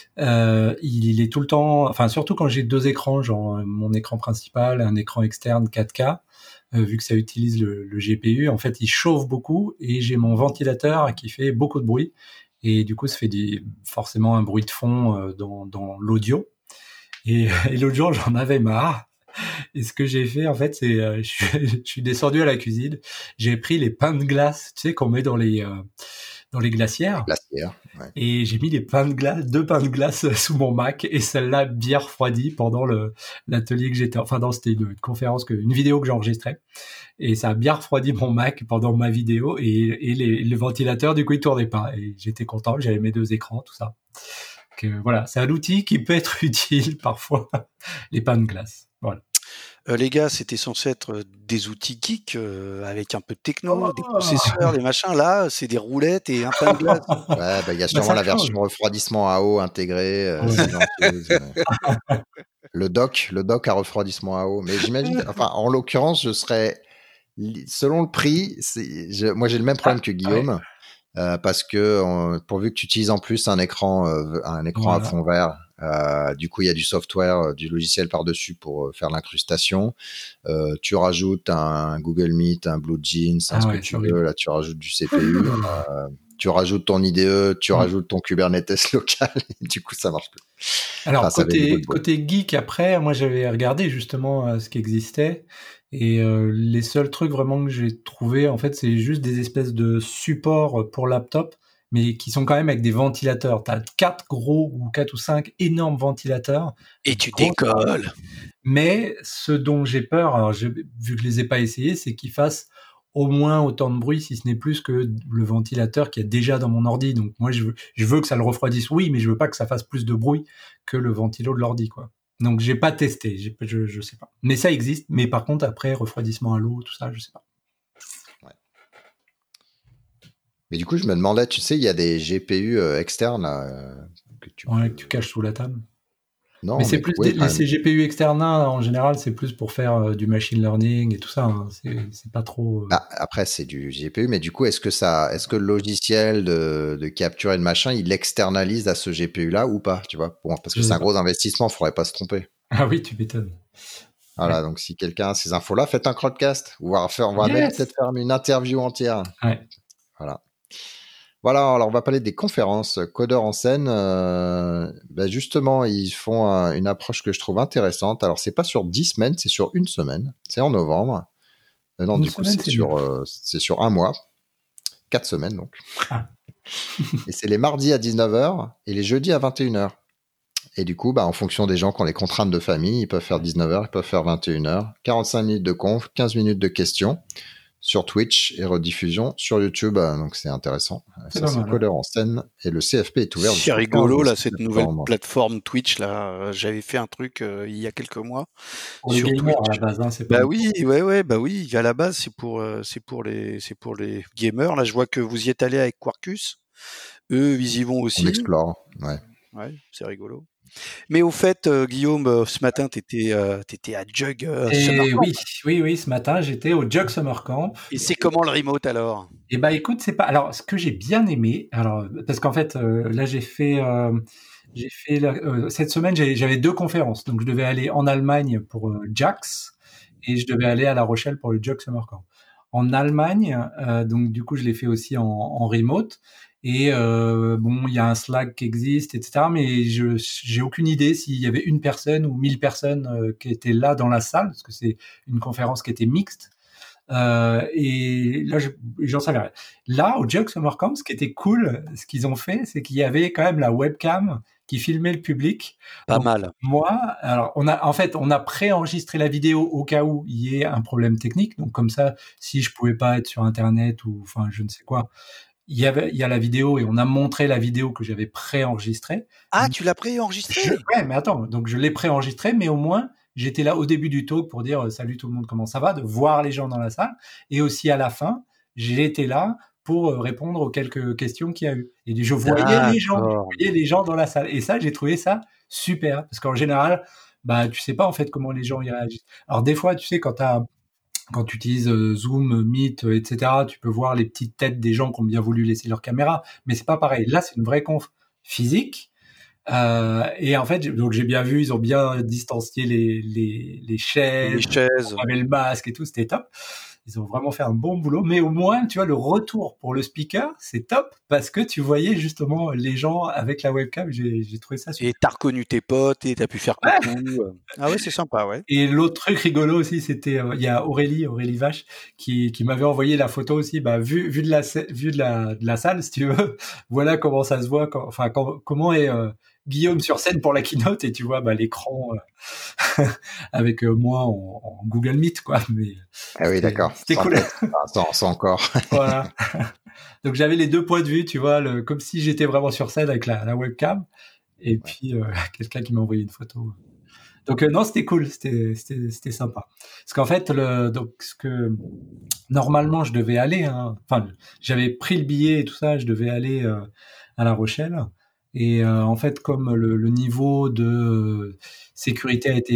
C: Euh, il, il est tout le temps, enfin surtout quand j'ai deux écrans, genre euh, mon écran principal, un écran externe quatre K, euh, vu que ça utilise le, le G P U, en fait, il chauffe beaucoup et j'ai mon ventilateur qui fait beaucoup de bruit et du coup, ça fait des, forcément un bruit de fond euh, dans, dans l'audio. Et, et l'autre jour, j'en avais marre. Et ce que j'ai fait, en fait, c'est, euh, je, suis, je suis descendu à la cuisine. J'ai pris les pains de glace, tu sais, qu'on met dans les euh, dans les glacières.
B: Glacière. Ouais.
C: Et j'ai mis les pains de glace, deux pains de glace sous mon Mac, et celle-là a bien refroidi pendant le l'atelier que j'étais. Enfin, non, c'était une, une conférence, que, une vidéo que j'enregistrais. Et ça a bien refroidi mon Mac pendant ma vidéo. Et, et les, le ventilateur, du coup, il tournait pas. Et j'étais content. J'avais mes deux écrans, tout ça. Donc, euh, voilà, c'est un outil qui peut être utile parfois, les pains de glace. Voilà.
D: Euh, les gars, c'était censé être des outils geeks euh, avec un peu de techno, oh des processeurs, des machins. Là, c'est des roulettes et un pain de glace.
B: Ouais, bah, il y a sûrement bah, la change. Version refroidissement à eau intégrée. Euh, ouais. silencieuse, euh. Le dock, le dock à refroidissement à eau. Mais j'imagine, enfin, en l'occurrence, je serais, selon le prix, c'est, je, moi j'ai le même problème que Guillaume. Ouais. Euh, parce que euh, pourvu que tu utilises en plus un écran, euh, un écran voilà. à fond vert, Euh, du coup, il y a du software, euh, du logiciel par-dessus pour euh, faire l'incrustation. Euh, tu rajoutes un Google Meet, un Blue Jeans,
C: Ah
B: ce
C: ouais,
B: que tu
C: c'est horrible.
B: veux. Là, tu rajoutes du C P U. euh, tu rajoutes ton I D E, tu
C: Mm.
B: rajoutes ton Kubernetes local. Et du coup, ça marche plus.
C: Alors,
B: Enfin, ça avait beaucoup
C: côté,
B: de bruit.
C: côté geek, après, moi, j'avais regardé justement euh, ce qui existait. Et euh, les seuls trucs vraiment que j'ai trouvé, en fait, c'est juste des espèces de supports pour laptop, mais qui sont quand même avec des ventilateurs. T'as quatre gros ou quatre ou cinq énormes ventilateurs.
D: Et tu
C: Grosse
D: décolles.
C: arme. Mais ce dont j'ai peur, alors j'ai- vu que je les ai pas essayés, c'est qu'ils fassent au moins autant de bruit, si ce n'est plus que le ventilateur qui est déjà dans mon ordi. Donc moi, je veux, je veux que ça le refroidisse, oui, mais je veux pas que ça fasse plus de bruit que le ventilo de l'ordi, quoi. Donc j'ai pas testé, j'ai, je, je sais pas. Mais ça existe. Mais par contre, après refroidissement à l'eau, tout ça, je sais pas.
B: Mais du coup, je me demandais, tu sais, il y a des G P U euh, externes là, euh, que tu
C: Ouais,
B: peux...
C: que tu caches sous la table.
B: Non,
C: Mais c'est
B: mais
C: plus
B: oui,
C: des,
B: enfin,
C: les ces G P U externes, en général, c'est plus pour faire euh, du machine learning et tout ça. Hein. C'est, c'est pas trop. Euh...
B: ah, après, c'est du G P U, mais du coup, est-ce que ça, est-ce que le logiciel de, de capture et de machin, il l'externalise à ce G P U-là ou pas, tu vois? Bon, parce que
C: Je
B: c'est
C: sais
B: un
C: pas.
B: gros investissement, faudrait pas se tromper.
C: Ah oui, tu m'étonnes.
B: Voilà,
C: Ouais.
B: donc si quelqu'un a ces infos-là, faites un crowdcast. On va faire, on va même
C: Yes.
B: peut-être faire une interview entière.
C: Ouais.
B: Voilà. Voilà, alors on va parler des conférences Codeurs en scène. Euh, ben justement, ils font un- une approche que je trouve intéressante. Alors, c'est pas sur dix semaines, c'est sur une semaine. C'est en novembre. Euh, non,
C: Une
B: du coup,
C: semaine,
B: c'est
C: c'est nul.
B: sur, euh, c'est sur un mois. Quatre semaines, donc.
C: Ah.
B: Et c'est les mardis à dix-neuf heures et les jeudis à vingt et une heures. Et du coup, bah, en fonction des gens qui ont les contraintes de famille, ils peuvent faire dix-neuf heures, ils peuvent faire vingt et une heures. quarante-cinq minutes de conf, quinze minutes de questions sur Twitch et rediffusion sur YouTube. euh, Donc, c'est intéressant.
C: C'est
B: Ça,
C: pas
B: c'est
C: mal.
B: Codeur en scène. Et le C F P est ouvert
D: C'est
B: jusqu'au
D: rigolo
B: quinze
D: là, cette nouvelle
B: septembre.
D: plateforme Twitch là. Euh, J'avais fait un truc euh, il y a quelques mois
C: Pour les
D: sur
C: gamers à la
D: Twitch.
C: base, hein, c'est pas.
D: Bah
C: un-
D: oui, ouais, ouais, bah oui. À la base, c'est pour, euh, c'est pour les, c'est pour les gamers. Là, je vois que vous y êtes allé avec Quarkus. Eux, ils y vont
B: On
D: aussi.
B: explore. Ouais.
D: Ouais, c'est rigolo. Mais au fait, euh, Guillaume, euh, ce matin, t'étais, euh, t'étais à Jug euh, Summer
C: Et
D: Camp.
C: oui, oui, oui, ce matin, j'étais au Jug Summer Camp.
D: Et c'est comment le remote alors?
C: Et bah écoute, c'est pas. Alors, ce que j'ai bien aimé, alors parce qu'en fait, euh, là, j'ai fait, euh, j'ai fait la- euh, cette semaine, j'ai- j'avais deux conférences. Donc, je devais aller en Allemagne pour euh, Jax et je devais aller à La Rochelle pour le Jug Summer Camp. En Allemagne, euh, donc du coup, je l'ai fait aussi en, en remote. Et euh, bon, il y a un Slack qui existe, et cetera. Mais je j'ai aucune idée s'il y avait une personne ou mille personnes euh, qui étaient là dans la salle, parce que c'est une conférence qui était mixte. Euh, et là, je- j'en savais rien. Là, au Jug Summer Camp, ce qui était cool, ce qu'ils ont fait, c'est qu'il y avait quand même la webcam qui filmait le public.
D: Pas
C: Donc,
D: mal.
C: moi, alors, on a, en fait, on a préenregistré la vidéo au cas où il y ait un problème technique. Donc, comme ça, si je pouvais pas être sur Internet ou, enfin, je ne sais quoi, il y avait, il y a la vidéo et on a montré la vidéo que j'avais préenregistrée.
D: Ah, tu l'as
C: Je-
D: préenregistré?
C: ouais, mais attends, donc je l'ai préenregistré, mais au moins, j'étais là au début du talk pour dire euh, salut tout le monde, comment ça va, de voir les gens dans la salle. Et aussi à la fin, j'ai été là pour euh, répondre aux quelques questions qu'il y a eu. Et je voyais les gens, je
D: D'accord.
C: voyais les gens dans la salle. Et ça, j'ai trouvé ça super. Parce qu'en général, bah, tu sais pas en fait comment les gens y réagissent. Alors des fois, tu sais, quand t'as quand tu utilises euh, Zoom, Meet, euh, et cetera, tu peux voir les petites têtes des gens qui ont bien voulu laisser leur caméra, mais c'est pas pareil. Là, c'est une vraie conf physique. Euh, et en fait, j'ai- donc j'ai bien vu, ils ont bien distancié les, les, les
D: Les
C: chaises,
D: chaises.
C: on avait le masque et tout, c'était top. Ils ont vraiment fait un bon boulot, mais au moins, tu vois, le retour pour le speaker, c'est top parce que tu voyais justement les gens avec la webcam. J'ai, j'ai trouvé ça super.
D: Et t'as reconnu tes potes et t'as pu faire
C: Ouais.
D: coucou. euh. Ah ouais, c'est sympa, ouais.
C: Et l'autre truc rigolo aussi, c'était euh, il y a Aurélie, Aurélie Vache, qui, qui m'avait envoyé la photo aussi. Bah vu vu de la sa- vue de la de la salle, si tu veux, voilà comment ça se voit. Quand, enfin quand- comment est euh, Guillaume sur scène pour la keynote et tu vois bah l'écran euh, avec euh, moi en, en Google Meet quoi. Mais
B: Ah oui,
C: c'était
B: d'accord.
C: c'était
B: Sans
C: cool.
B: tête. Enfin, sans, sans corps.
C: Voilà. Donc j'avais les deux points de vue, tu vois, le, comme si j'étais vraiment sur scène avec la, la webcam. Et puis euh, quelqu'un qui m'a envoyé une photo. Donc euh, non, c'était cool, c'était c'était c'était sympa. Parce qu'en fait, le donc ce que normalement je devais aller, hein, enfin j'avais pris le billet et tout ça, je devais aller euh, à La Rochelle. Et euh, en fait, comme le, le niveau de sécurité a été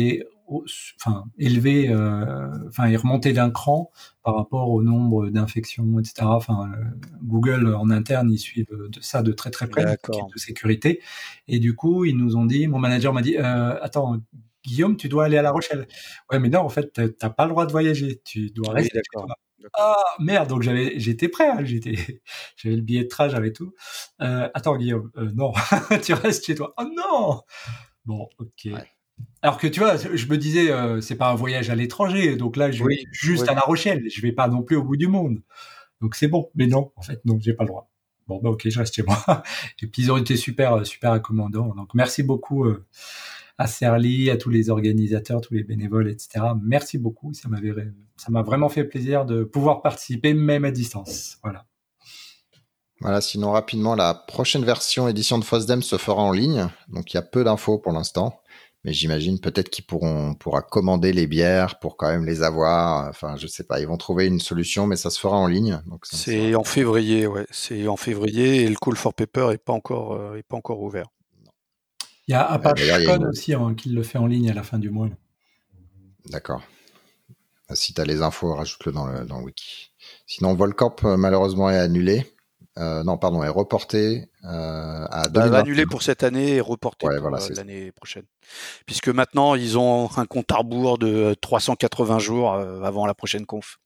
C: au, enfin, élevé, euh, enfin, est remonté d'un cran par rapport au nombre d'infections, et cetera. Enfin, euh, Google en interne, ils suivent de ça de très très près,
D: D'accord.
C: de sécurité. Et du coup, ils nous ont dit, mon manager m'a dit, euh, attends, Guillaume, tu dois aller à La Rochelle. Ouais, mais non, en fait, t'as pas le droit de voyager. Tu dois
D: Oui,
C: rester chez
D: d'accord.
C: toi.
D: D'accord.
C: Ah merde, donc j'avais, j'étais prêt, hein, j'étais, j'avais le billet de train, j'avais tout. Euh, attends, Guillaume, euh, non, tu restes chez toi. Oh non. Bon, ok.
B: Ouais.
C: Alors que tu vois, je me disais, euh, c'est pas un voyage à l'étranger, donc là, je vais
D: Oui,
C: juste
D: oui.
C: à La Rochelle, je vais pas non plus au bout du monde. Donc c'est bon, mais non, en fait, non, j'ai pas le droit. Bon, bah ok, je reste chez moi. Et puis ils ont été super, super accommodants. Donc merci beaucoup euh, à Serly, à tous les organisateurs, tous les bénévoles, et cetera. Merci beaucoup, ça m'avait, ça m'a vraiment fait plaisir de pouvoir participer, même à distance. Voilà.
B: Voilà, sinon rapidement, la prochaine version édition de FOSDEM se fera en ligne. Donc il y a peu d'infos pour l'instant. Mais j'imagine peut-être qu'ils pourront pourra commander les bières pour quand même les avoir. Enfin, je sais pas, ils vont trouver une solution, mais ça se fera en ligne. Donc ça
D: C'est
B: sera...
D: en février, ouais. C'est en février et le Call for Paper est pas encore, euh, est pas encore ouvert.
C: Il y a ApacheCon
B: une...
C: aussi hein, qui le fait en ligne à la fin du mois. Là.
B: D'accord. Si tu as les infos, rajoute-le dans le, dans le wiki. Sinon, Volcorp, malheureusement, est annulé. Euh, non, pardon, est reporté euh, à deux mille vingt et un.
D: Bah, annulé pour cette année et reporté
B: ouais,
D: pour
B: voilà,
D: euh, l'année prochaine. Puisque maintenant, ils ont un compte à rebours de trois cent quatre-vingts jours euh, avant la prochaine conf.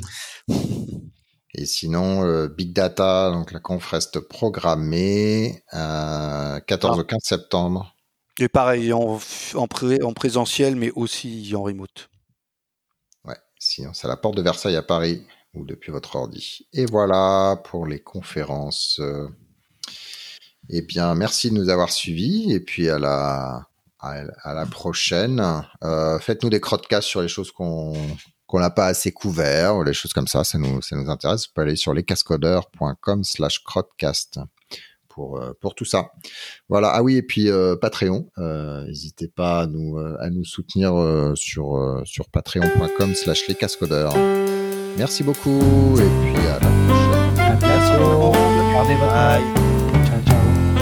B: Et sinon, euh, Big Data, donc la conf reste programmée euh, quatorze au quinze septembre.
D: Et pareil, en, en, pré, en présentiel, mais aussi en remote.
B: Ouais, sinon c'est à la porte de Versailles à Paris, ou depuis votre ordi. Et voilà pour les conférences. Eh bien, merci de nous avoir suivis, et puis à la, à, à la prochaine. Euh, faites-nous des crottcasts sur les choses qu'on qu'on n'a pas assez couvert, ou les choses comme ça, ça nous, ça nous intéresse. Vous pouvez aller sur lescascodeurs.com slash crottcast pour, euh, pour tout ça. Voilà. Ah oui, et puis euh, Patreon. Euh, n'hésitez pas à nous, euh, à nous soutenir euh, sur, euh, sur patreon.com slash lescascodeurs. Merci beaucoup, et puis à la prochaine.
C: À bientôt. Gardez votre
D: Bye.
C: Ciao, ciao.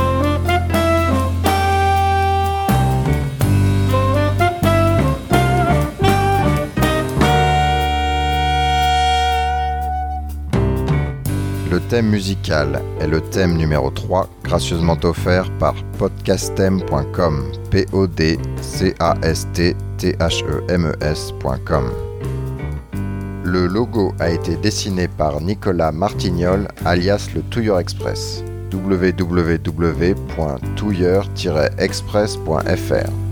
B: Le thème musical est le thème numéro trois, gracieusement offert par podcastem point com, P O D C A S T T H E M E S point com. Le logo a été dessiné par Nicolas Martignol, alias le Touilleur Express, w w w point touilleur tiret express point f r.